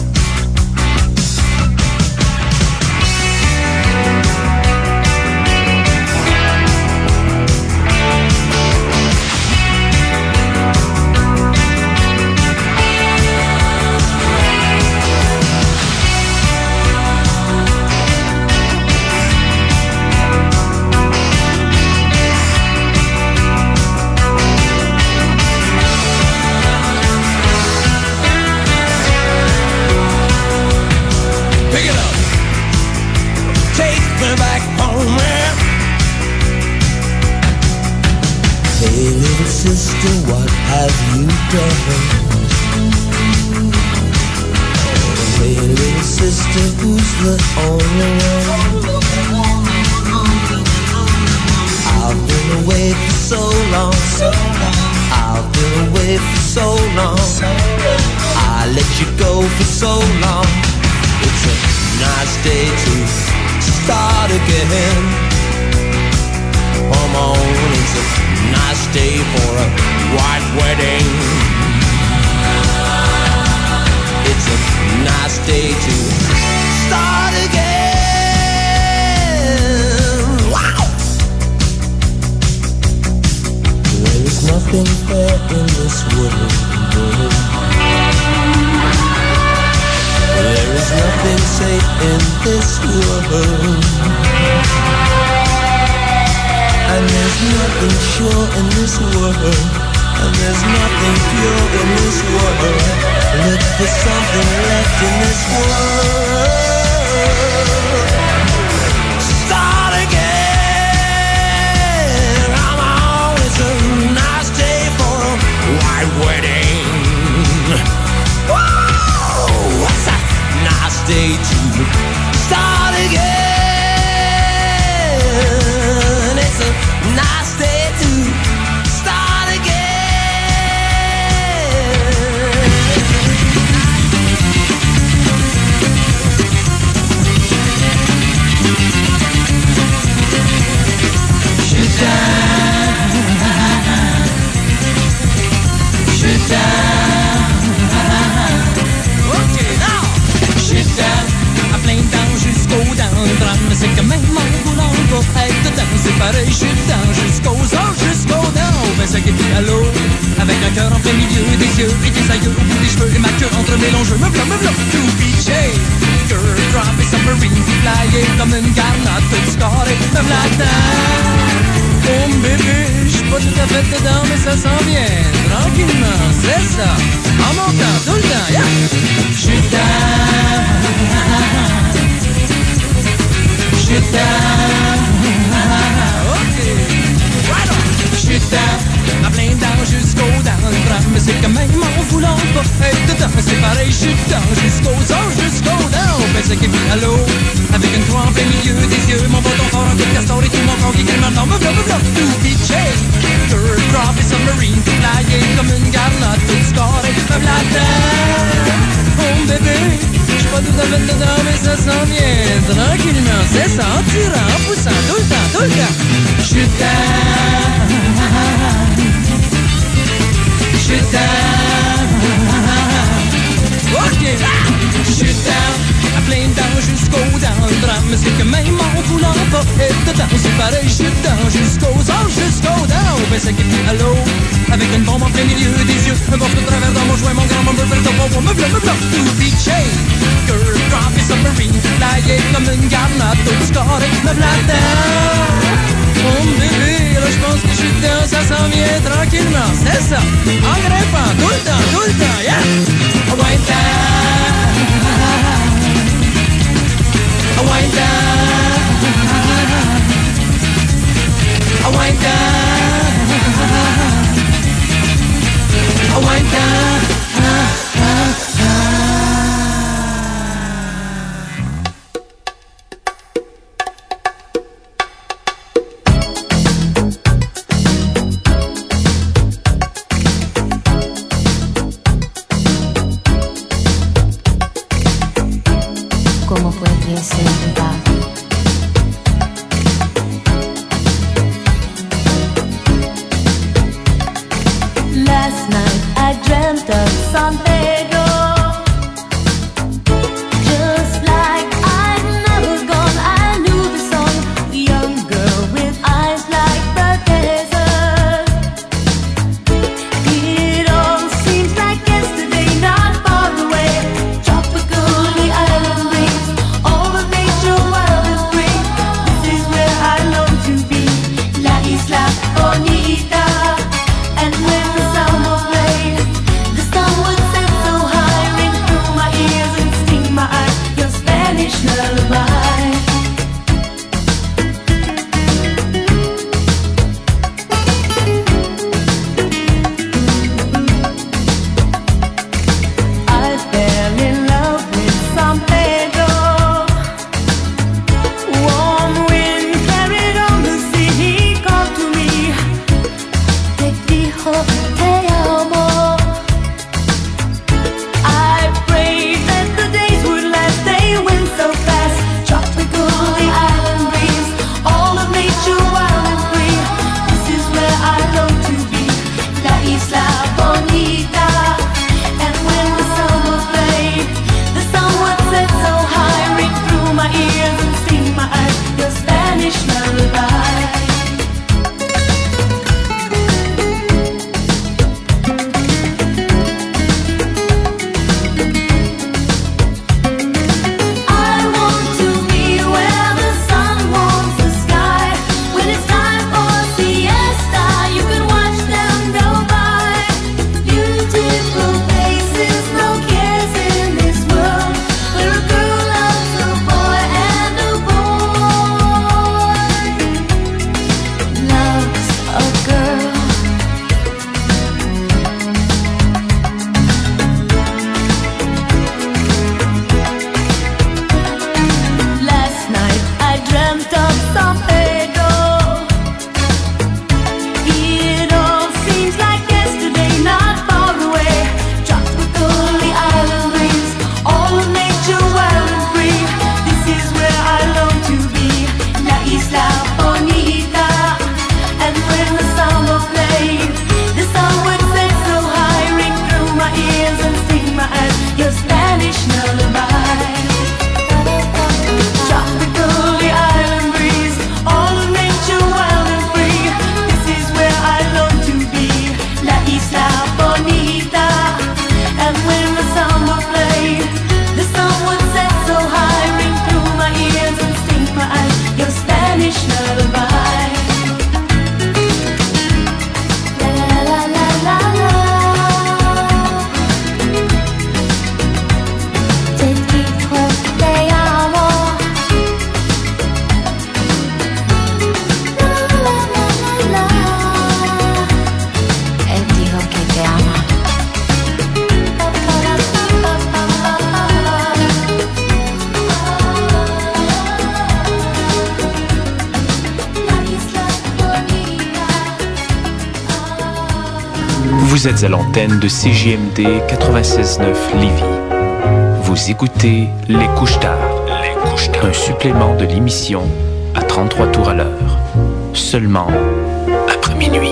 Sister, what have you done? Hey little sister, who's the only one? I've been away for so long. I've been away for so long. I let you go for so long. It's a nice day to start again. Come on, it's a nice day for a white wedding. It's a nice day to start again. Wow! There is nothing fair in this world. There is nothing safe in this world. And there's nothing sure in this world. And there's nothing pure in this world. Look for something left in this world. Start again. Come on, it's a nice day for a white wedding. Whoa, what's a nice day to start again. It's a nice day to start again. cœur en plein milieu des yeux et des aïeux au bout des cheveux et ma queue entremélangeux. Me v'là, to be chased. Girl, drop et submarine, flyé comme une garnotte, toute scarrée. Me v'là dedans. Oh bébé, j'suis pas tout à fait dedans, mais ça sent bien. Tranquillement, c'est ça. En montant tout le temps, yeah. J'suis dedans. J'suis dedans. Ok. Right on. J'suis dedans. À plein dents jusqu'aux dents. Mais c'est quand même en voulant pas être dedans. C'est pareil, j'suis dedans jusqu'aux os, jusqu'aux dents. Ben c'est qui vit à l'eau. Avec une croix en plein milieu des yeux. Mon bâton fort, un coup de castor et tout mon corps qui crie maintenant. Me v'là, to be chased. Girl, drop et submarine, flyé comme une garnotte, toute scarrée. Me v'là dedans. Oh bébé, j'suis pas tout à fait dedans, mais ça sent bien. Tranquillement, c'est ça, en tirant, en poussant, tout le temps, tout le temps. J'suis dedans. J'suis dedans. Ok, j'suis dedans. À plein dents jusqu'aux dents. Le drame, c'est que même en voulant pas être dedans, c'est pareil, j'suis dedans. Jusqu'aux os, jusqu'aux dents. Ben c'est qui vit à l'eau. Avec une bombe en plein milieu des yeux. Un bord de travers dans mon joint, mon grand membre fait un me v'là, to be chased. Girl, drop et submarine, flyé comme une garnotte, toute scarrée. Me v'là dedans. Oh bébé, là j'pense que j'suis dedans, ça s'en vient tranquillement, c'est ça. En grimpant, tout le temps, yeah. Oh ouais, down. Oh ouais, down. Oh ouais, down. Oh ouais, down. ¿Cómo fue que se va? Last night I dreamt of San Pedro, just like I'm never gone. I knew the song, the young girl with eyes like the desert. It all seems like yesterday, not far away. Tropical, the island breeze, all the nature wild and free. This is where I long to be, La Isla Bonita. And when the sound was played, the sun would set Vous êtes à l'antenne de CJMD 96.9 Lévis. Vous écoutez Les Couche-Tard. Un supplément de l'émission à 33 tours à l'heure. Seulement après minuit.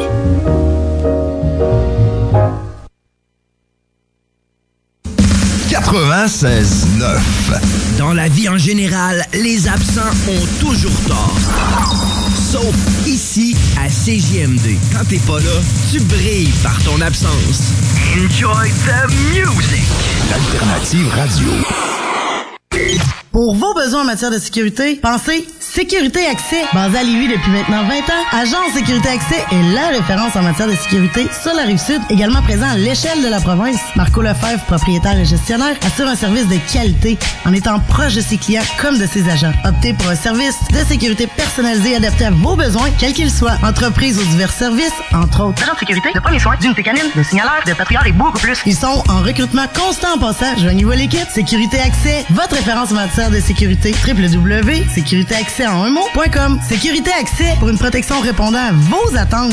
Dans la vie en général, les absents ont toujours tort. Sauf ici, à CJMD. Quand t'es pas là, tu brilles par ton absence. Enjoy the music! L'alternative radio. Pour vos besoins en matière de sécurité, pensez Sécurité Accès. Basée à Lévis depuis maintenant 20 ans, Agence Sécurité Accès est la référence en matière de sécurité sur la Rive-Sud, également présent à l'échelle de la province. Marco Lefebvre, propriétaire et gestionnaire, assure un service de qualité en étant proche de ses clients comme de ses agents. Optez pour un service de sécurité personnalisé adapté à vos besoins, quels qu'ils soient. Entreprise aux divers services, entre autres agents de sécurité, de premiers soins, d'unité canine, de signaleurs, de patrouilleurs et beaucoup plus. Ils sont en recrutement constant en passant. Joignez-vous à l'équipe. Sécurité Accès, votre référence en matière de sécurité. www.sécuritéaccès.com. Sécurité Accès pour une protection répondant à vos attentes.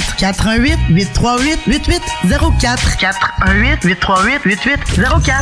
418-838-8804. 418-838-8804.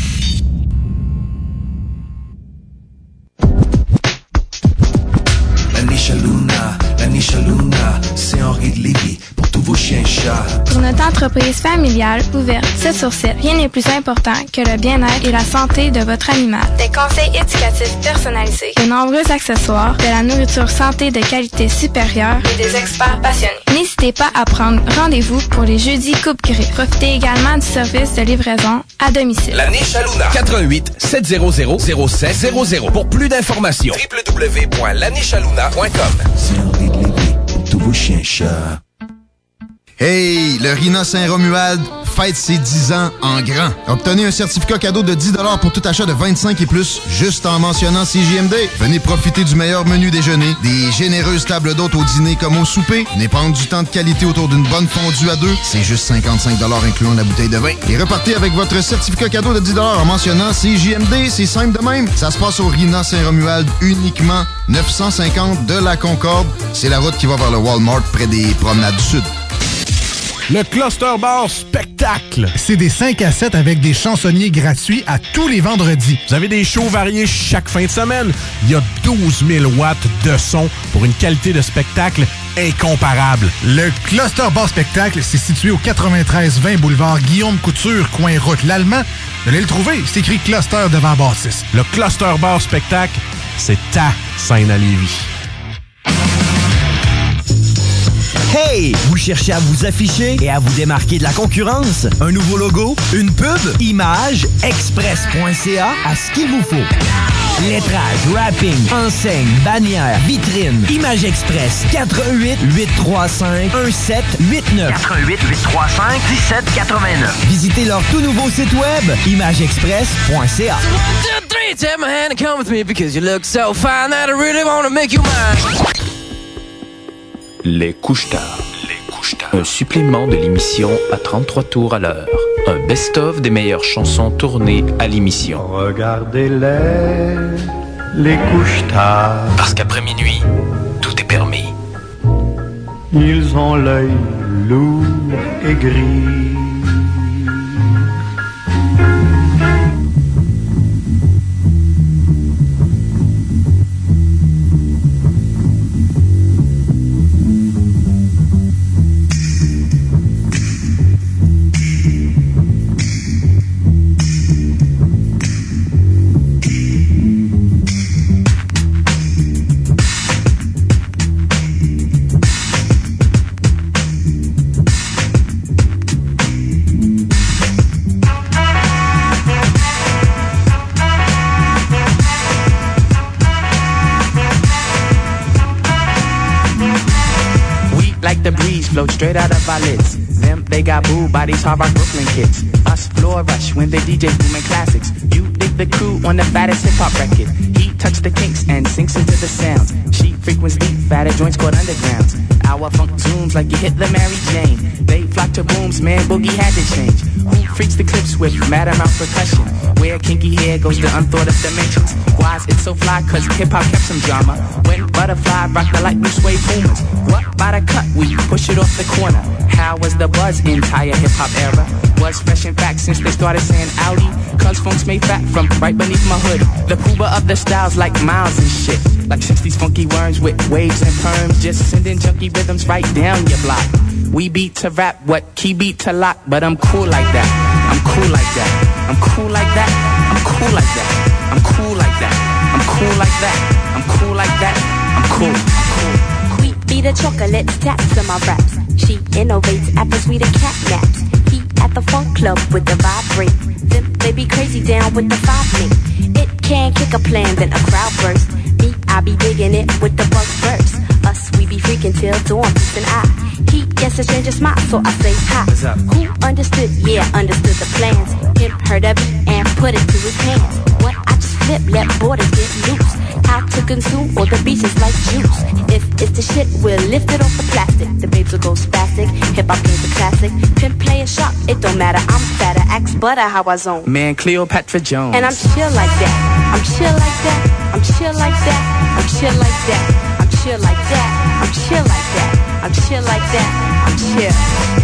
La Nisha Luna, c'est Henri de Lévis pour tous vos chiens et chats. Pour notre entreprise familiale ouverte 7 sur 7, rien n'est plus important que le bien-être et la santé de votre animal. Des conseils éducatifs personnalisés, de nombreux accessoires, de la nourriture santé de qualité supérieure et des experts passionnés. N'hésitez pas à prendre rendez-vous pour les jeudis coupe-grippe. Profitez également du service de livraison à domicile. La Nisha Luna, 88 700 0700. Pour plus d'informations, www.lanishaluna.com. C'est Henri de Lévis pour tous vos chiens et chats. Hey, le Rina Saint-Romuald fête ses 10 ans en grand. Obtenez un certificat cadeau de 10 $ pour tout achat de 25 et plus, juste en mentionnant CJMD. Venez profiter du meilleur menu déjeuner, des généreuses tables d'hôtes au dîner comme au souper, n'épargne du temps de qualité autour d'une bonne fondue à deux, c'est juste 55 $ incluant la bouteille de vin. Et repartez avec votre certificat cadeau de 10 $ en mentionnant CJMD, c'est simple de même. Ça se passe au Rina Saint-Romuald uniquement, 950 de la Concorde. C'est la route qui va vers le Walmart près des Promenades du Sud. Le Cluster Bar Spectacle. C'est des 5 à 7 avec des chansonniers gratuits à tous les vendredis. Vous avez des shows variés chaque fin de semaine. Il y a 12 000 watts de son pour une qualité de spectacle incomparable. Le Cluster Bar Spectacle, c'est situé au 93-20 boulevard Guillaume Couture, coin route l'Allemand. Vous allez le trouver, c'est écrit Cluster devant Bâtisse. Le Cluster Bar Spectacle, c'est ta scène à Lévis. Hey! Vous cherchez à vous afficher et à vous démarquer de la concurrence? Un nouveau logo? Une pub? Image? Express.ca? À ce qu'il vous faut. Lettrage, wrapping, enseigne, bannière, vitrine. Image Express. 418-835-1789. 418-835-1789. Visitez leur tout nouveau site web, imageexpress.ca. Take my hand and come with me because you look so fine that I really want to make you mine. Les Couche-Tard. Un supplément de l'émission à 33 tours à l'heure. Un best-of des meilleures chansons tournées à l'émission. Les couche-tard. Parce qu'après minuit, tout est permis. Ils ont l'œil lourd et gris. Float straight out of our lids. Them, they got booed by these hard rock Brooklyn kids. Us, floor rush when they DJ booming classics. You dig the crew on the fattest hip hop record. He touch the kinks and sinks into the sounds. She frequents deep, fatter joints called undergrounds. Our funk zooms like you hit the Mary Jane. They flock to booms, man, boogie had to change. Who freaks the clips with mad amount percussion? Where kinky hair goes to unthought of dimensions. Why is it so fly? Cause hip hop kept some drama. When butterfly rock the light blue suede boomers. What by the cut? We push it off the corner. How was the buzz entire hip-hop era? Was fresh in fact since they started saying Audi. Cause funks made fat from right beneath my hood. The Cuba of the styles like Miles and shit. Like 60s funky worms with waves and perms. Just sending junky rhythms right down your block. We beat to rap, what key beat to lock. But I'm cool like that, I'm cool like that, I'm cool like that, I'm cool like that, I'm cool like that, I'm cool like that, I'm cool like that, I'm cool, I'm cool. Be the chocolate taps in my raps. She innovates apples, we the cat naps. He at the funk club with the vibrate. Them they be crazy down with the 5 me. It can kick a plan, then a crowd burst. Me, I be digging it with the bug burst. Us, we be freaking till dawn, peace and I. He gets a stranger smile, so I say hi. Who understood? Yeah, understood the plans. Him heard of it and put it to his hands. What I just flip, let borders get loose. How to consume all the beats is like juice. If it's the shit, we'll lift it off the plastic. The babes will go spastic. Hip hop game's a classic. Pimp play a sharp, it don't matter. I'm fatter, axe butter, how I zone. Man, Cleopatra Jones. And I'm chill like that. I'm chill like that. I'm chill like that. I'm chill like that. I'm chill like that. I'm chill like that. I'm chill like that. I'm chill.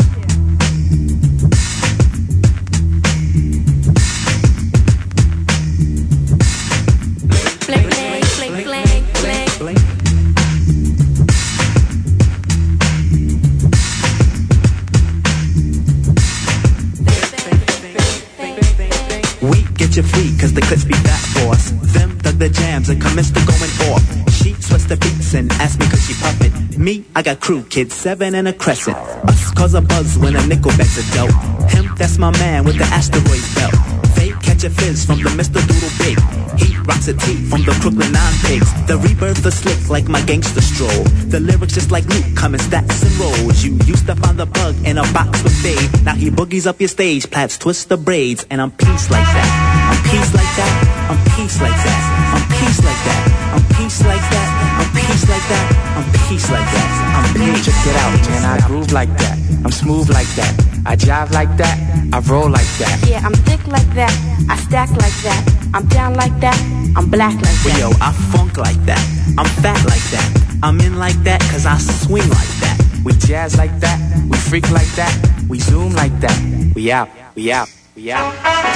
You free, cause the clips be that force. Them dug the jams and commenced to going off. She sweats the beats and asked me could she puff it. Me, I got crew, kids, 7 and a crescent. Us cause a buzz when a nickel bags a dope. Him, that's my man with the asteroid belt. They catch a fizz from the Mr. Doodle Big. He rocks a tee from the Crooklyn 9 pigs. The rebirth the slick like my gangster stroll. The lyrics just like Luke, coming stacks and rolls. You used to find the bug in a box with fade. Now he boogies up your stage, plats twist the braids. And I'm peace like that, I'm peace like that, I'm peace like that, I'm peace like that, I'm peace like that, I'm peace like that, I'm peace like that, I'm peace. Check it out, man, I groove like that, I'm smooth like that, I jive like that, I roll like that. Yeah, I'm thick like that, I stack like that, I'm down like that, I'm black like that. Yo, I funk like that, I'm fat like that, I'm in like that, cause I swing like that. We jazz like that, we freak like that, we zoom like that. We out, we out, we out.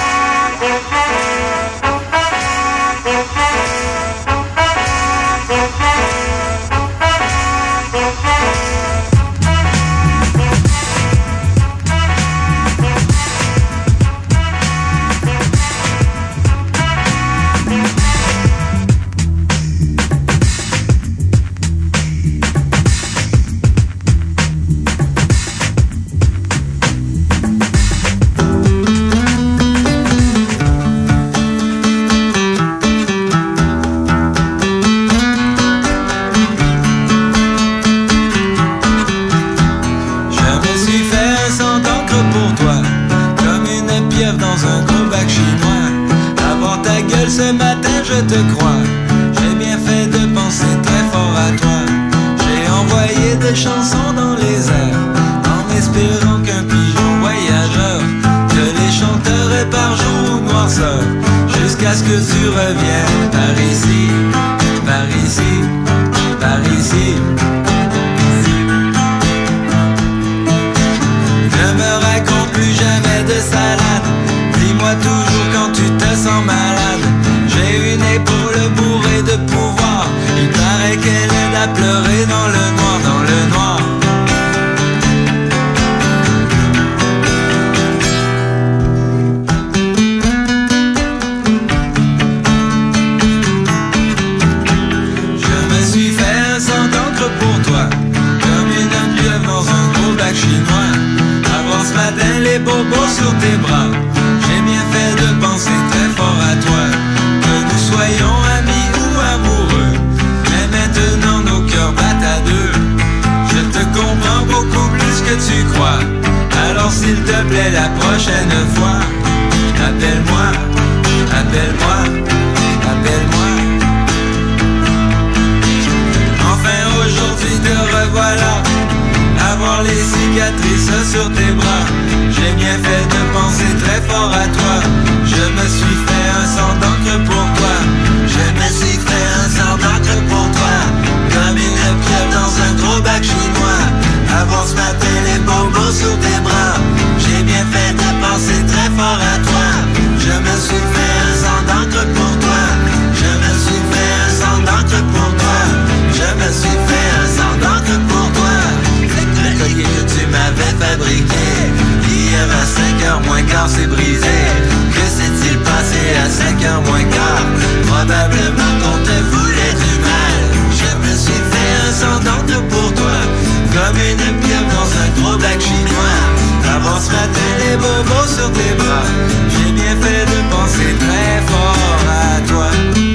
Ce matin je te crois, j'ai bien fait de penser très fort à toi. J'ai envoyé des chansons dans les airs, en espérant qu'un pigeon voyageur te les chanterait par jour ou noirceur, jusqu'à ce que tu reviennes par ici, par ici, par ici. Ne me raconte plus jamais de salade, dis-moi toujours quand tu te sens malade. J'ai une épaule bourrée de pouvoir, il paraît qu'elle aide à pleurer dans le noir, dans le noir. Je me suis fait un sang d'encre pour toi, comme une pieuvre dans un gros bac chinois. Avoir ce matin les bobos sur tes bras, j'ai bien fait de penser très fort à toi. Soyons amis ou amoureux, mais maintenant nos cœurs battent à deux. Je te comprends beaucoup plus que tu crois, alors s'il te plaît la prochaine fois, appelle-moi, appelle-moi, appelle-moi. Enfin aujourd'hui te revoilà, avoir les cicatrices sur tes bras. J'ai bien fait de penser très fort à toi, je me suis fait un sang d'encre pour toi. Je me suis fait un sang d'encre pour toi, comme une pieuvre dans un gros bac chinois. Avant ce matin les beaux bobos sur tes bras. J'ai bien fait de penser très fort à toi. Je me suis fait un sang d'encre pour toi. Je me suis fait un sang d'encre pour toi. Je me suis fait un sang d'encre pour toi. Le collier que tu m'avais fabriqué hier à 5h moins quart c'est brisé. Que s'est-il passé à 5h moins quart? Probablement qu'on te voulait du mal. Je me suis fait un sang d'encre pour toi, comme une pieuvre dans un gros black chinois. Avant ce matin les bobos sur tes bras. J'ai bien fait de penser très fort à toi.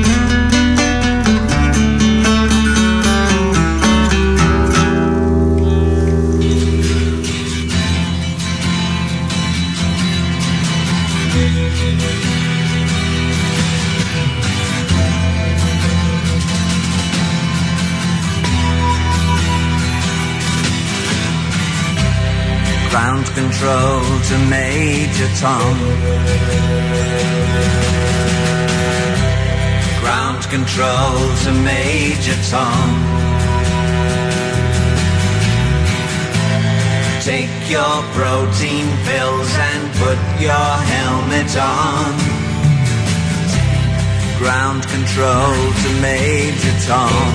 Ground control to Major Tom. Ground control to Major Tom. Take your protein pills and put your helmet on. Ground control to Major Tom.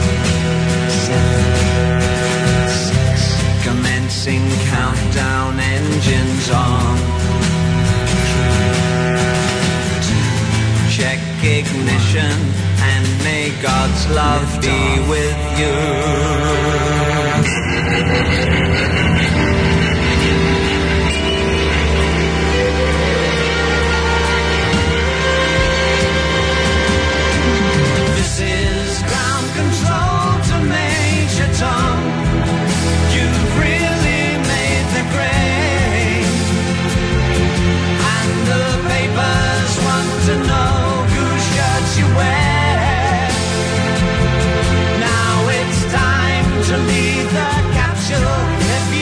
Commencing countdown, engines on. Check ignition and may God's love be with you. This is ground control to Major Tom. You've really made the grade, and the papers want to know whose shirts you wear. Now it's time to leave the capsule. If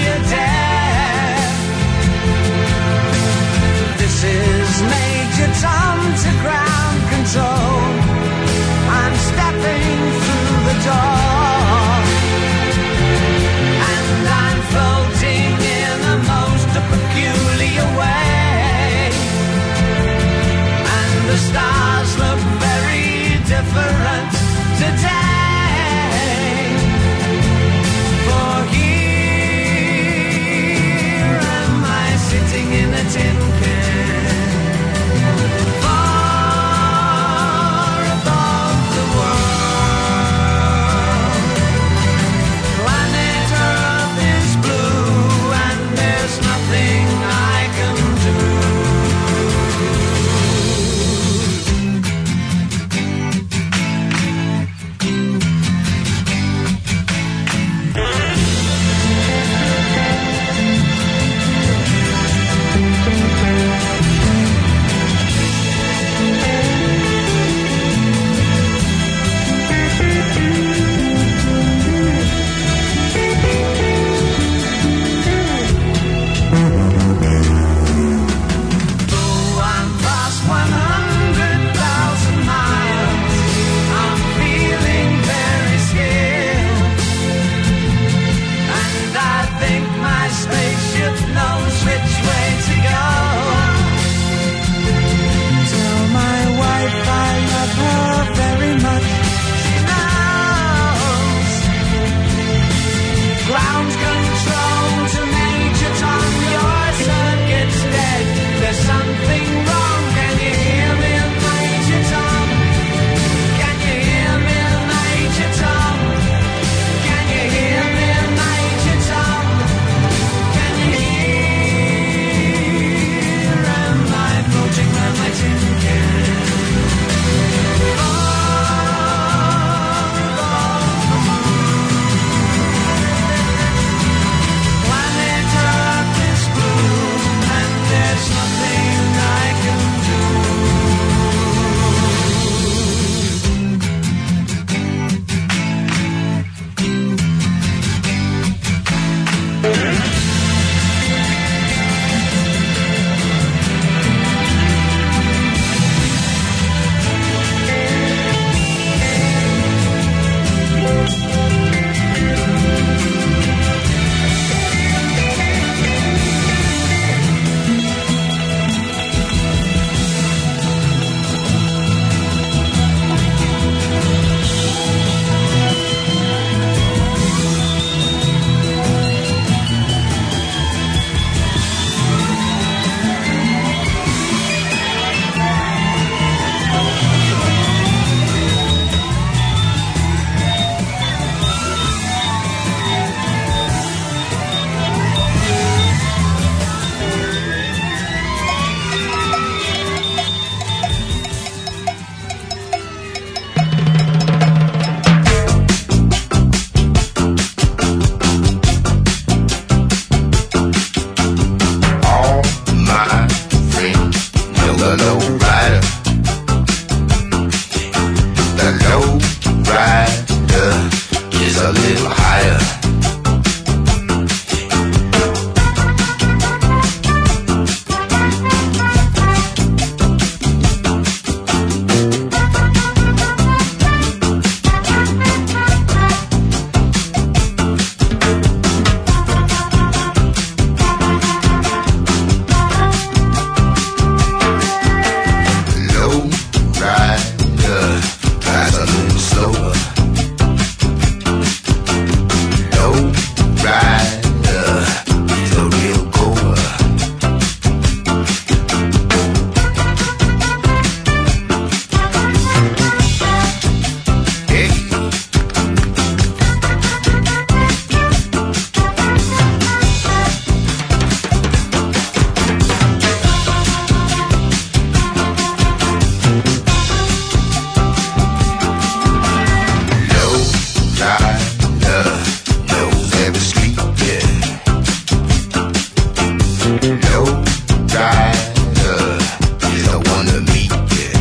No rider is the one to meet, yeah.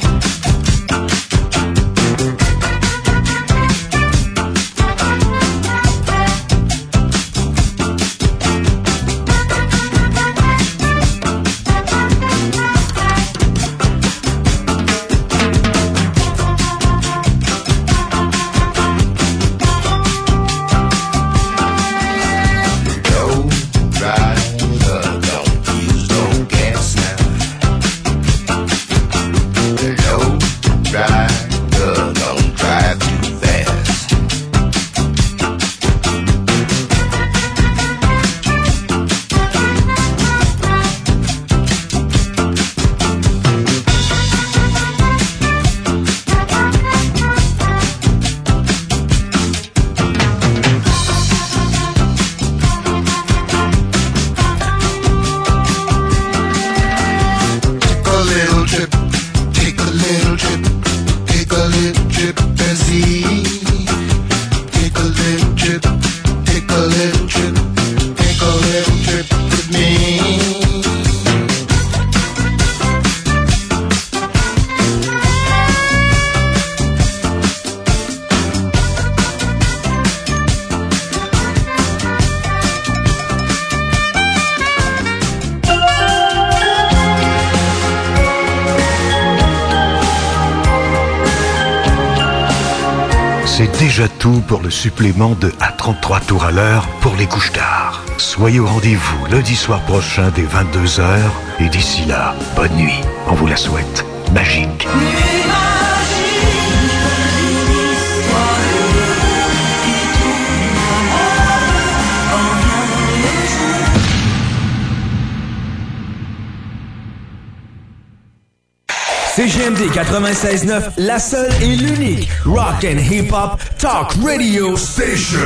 C'est déjà tout pour le supplément de À 33 tours à l'heure pour les couche-tard. Soyez au rendez-vous lundi soir prochain dès 22h. Et d'ici là, bonne nuit. On vous la souhaite. Magique. CGMD 96.9, la seule et l'unique rock and hip-hop talk radio station.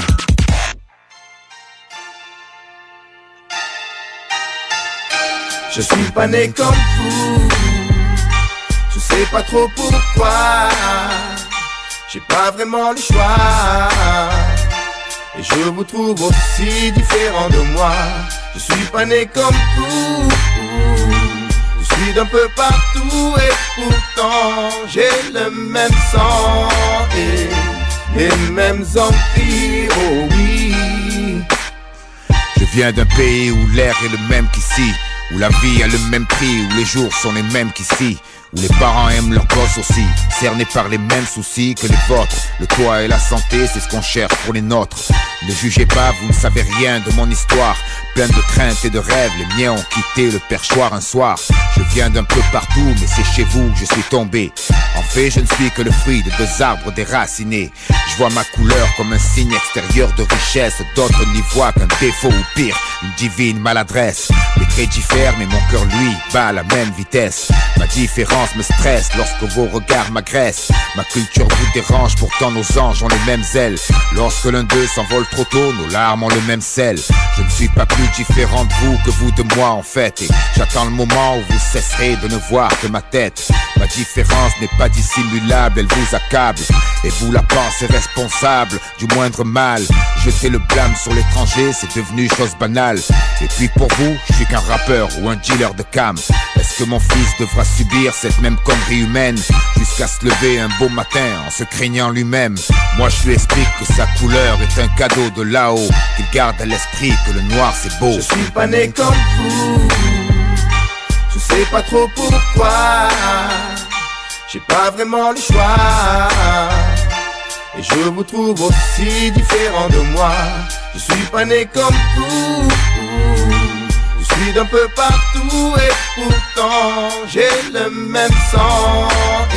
Je suis pas né comme vous, je sais pas trop pourquoi. J'ai pas vraiment le choix, et je vous trouve aussi différent de moi. Je suis pas né comme vous, je suis d'un peu partout et pourtant j'ai le même sang et les mêmes empires, oh oui. Je viens d'un pays où l'air est le même qu'ici, où la vie a le même prix, où les jours sont les mêmes qu'ici, où les parents aiment leurs gosses aussi, cernés par les mêmes soucis que les vôtres. Le toit et la santé, c'est ce qu'on cherche pour les nôtres. Ne jugez pas, vous ne savez rien de mon histoire, pleine de craintes et de rêves. Les miens ont quitté le perchoir un soir. Je viens d'un peu partout, mais c'est chez vous que je suis tombé. En fait, je ne suis que le fruit de deux arbres déracinés. Je vois ma couleur comme un signe extérieur de richesse. D'autres n'y voient qu'un défaut ou pire, une divine maladresse. Les traits diffèrent, mais mon cœur, lui, bat à la même vitesse. Ma différence me stresse lorsque vos regards m'agressent. Ma culture vous dérange, pourtant nos anges ont les mêmes ailes. Lorsque l'un d'eux s'envole trop tôt, nos larmes ont le même sel. Je ne suis pas plus différent de vous que vous de moi en fait. Et j'attends le moment où vous cesserez de ne voir que ma tête. Ma différence n'est pas dissimulable, elle vous accable. Et vous la pensez responsable du moindre mal. Jeter le blâme sur l'étranger, c'est devenu chose banale. Et puis pour vous, je suis qu'un rappeur ou un dealer de cam. Est-ce que mon fils devra subir cette même connerie humaine jusqu'à se lever un beau matin en se craignant lui-même? Moi je lui explique que sa couleur est un cadeau de là-haut, qu'il garde à l'esprit que le noir c'est beau. Je suis pas né comme vous, je sais pas trop pourquoi. J'ai pas vraiment le choix, et je vous trouve aussi différent de moi. Je suis pas né comme vous, je suis d'un peu partout et pourtant j'ai le même sang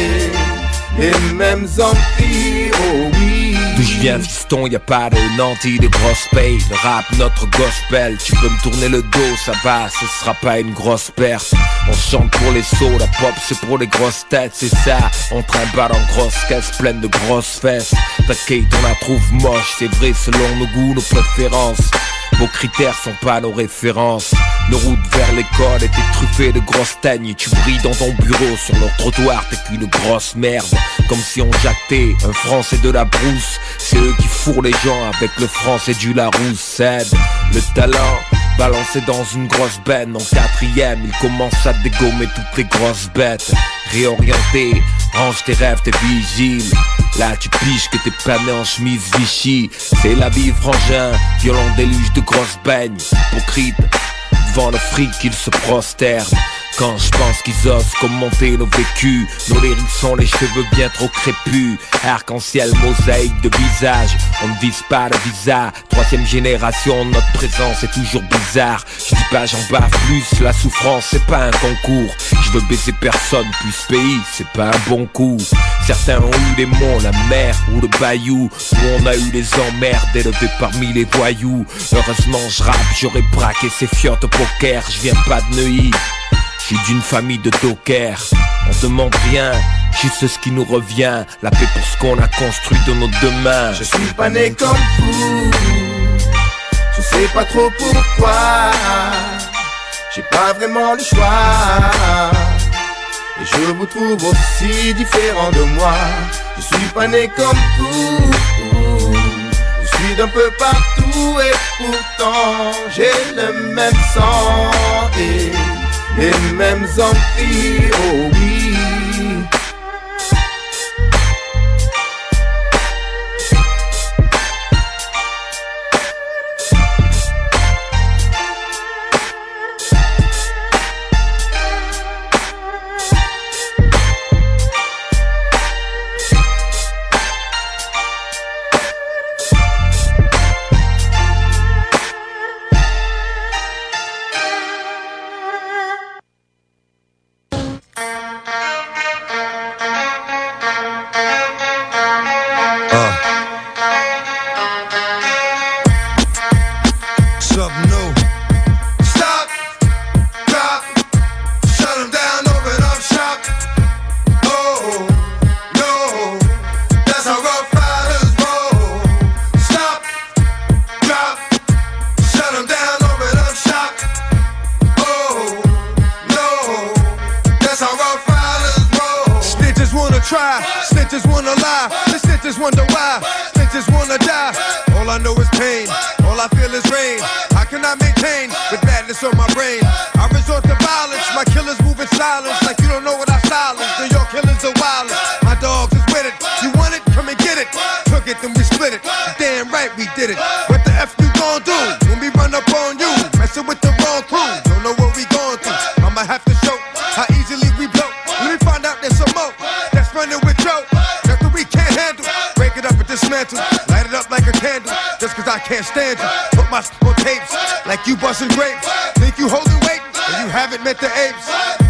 et les mêmes empires, oh oui. D'où je viens fiston, y'a pas de nantis, de grosses payes. Le rap, notre gospel, tu peux me tourner le dos, ça va, ce sera pas une grosse perte. On chante pour les sauts, la pop c'est pour les grosses têtes, c'est ça. On trimballe en grosses caisses pleines de grosses fesses. T'inquiète, on la trouve moche, c'est vrai selon nos goûts, nos préférences. Vos critères sont pas nos références. Nos routes vers l'école étaient truffées de grosses teignes. Tu brilles dans ton bureau, sur leur trottoir t'es qu'une grosse merde. Comme si on jactait un français de la brousse. C'est eux qui fourrent les gens avec le français du Larousse. Cède le talent Balancé dans une grosse benne, en quatrième, il commence à dégommer toutes les grosses bêtes. Réorienté, range tes rêves, tes vigiles. Là tu piges que t'es pané en chemise Vichy. C'est la vie frangin, violent déluge de grosses beignes. Hypocrite, devant le fric ils se prosternent. Quand je pense qu'ils osent commenter nos vécus, nos lyrics sont les cheveux bien trop crépus. Arc-en-ciel, mosaïque de visage, on ne vise pas le visa. Troisième génération, notre présence est toujours bizarre. Je dis pas j'en bave plus, la souffrance c'est pas un concours. Je veux baiser personne, puis ce pays c'est pas un bon coup. Certains ont eu les monts, la mer ou le bayou. Nous on a eu les emmerdes élevés parmi les voyous. Heureusement je rappe, j'aurais braqué ces fiottes au poker. Je viens pas de Neuilly, je suis d'une famille de dockers. On demande rien, juste ce qui nous revient. La paix pour ce qu'on a construit de nos deux mains. Je suis pas né comme vous, je sais pas trop pourquoi. J'ai pas vraiment le choix, et je vous trouve aussi différent de moi. Je suis pas né comme vous, je suis d'un peu partout et pourtant j'ai le même sang et les mêmes envies, oh oui. Try, snitches wanna lie, the snitches wonder why, snitches wanna die. All I know is pain, all I feel is rain. How can I maintain with badness on my brain? I resort to violence, my killers move in silence. Like you don't know what I silence, then your killers are wildin'. My dogs is with it, you want it, come and get it. Took it, then we split it, damn right we did it. What the F you gon' do when we run up on you? Messin' with the wrong crew, don't know what we going through. I'ma have to show how easily we blow. Let me find out there's some more that's running with Joe. Nothing we can't handle. Break it up and dismantle. Light it up like a candle. Just cause I can't stand you. Put my on tapes like you busting grapes. Think you holding weight and you haven't met the apes.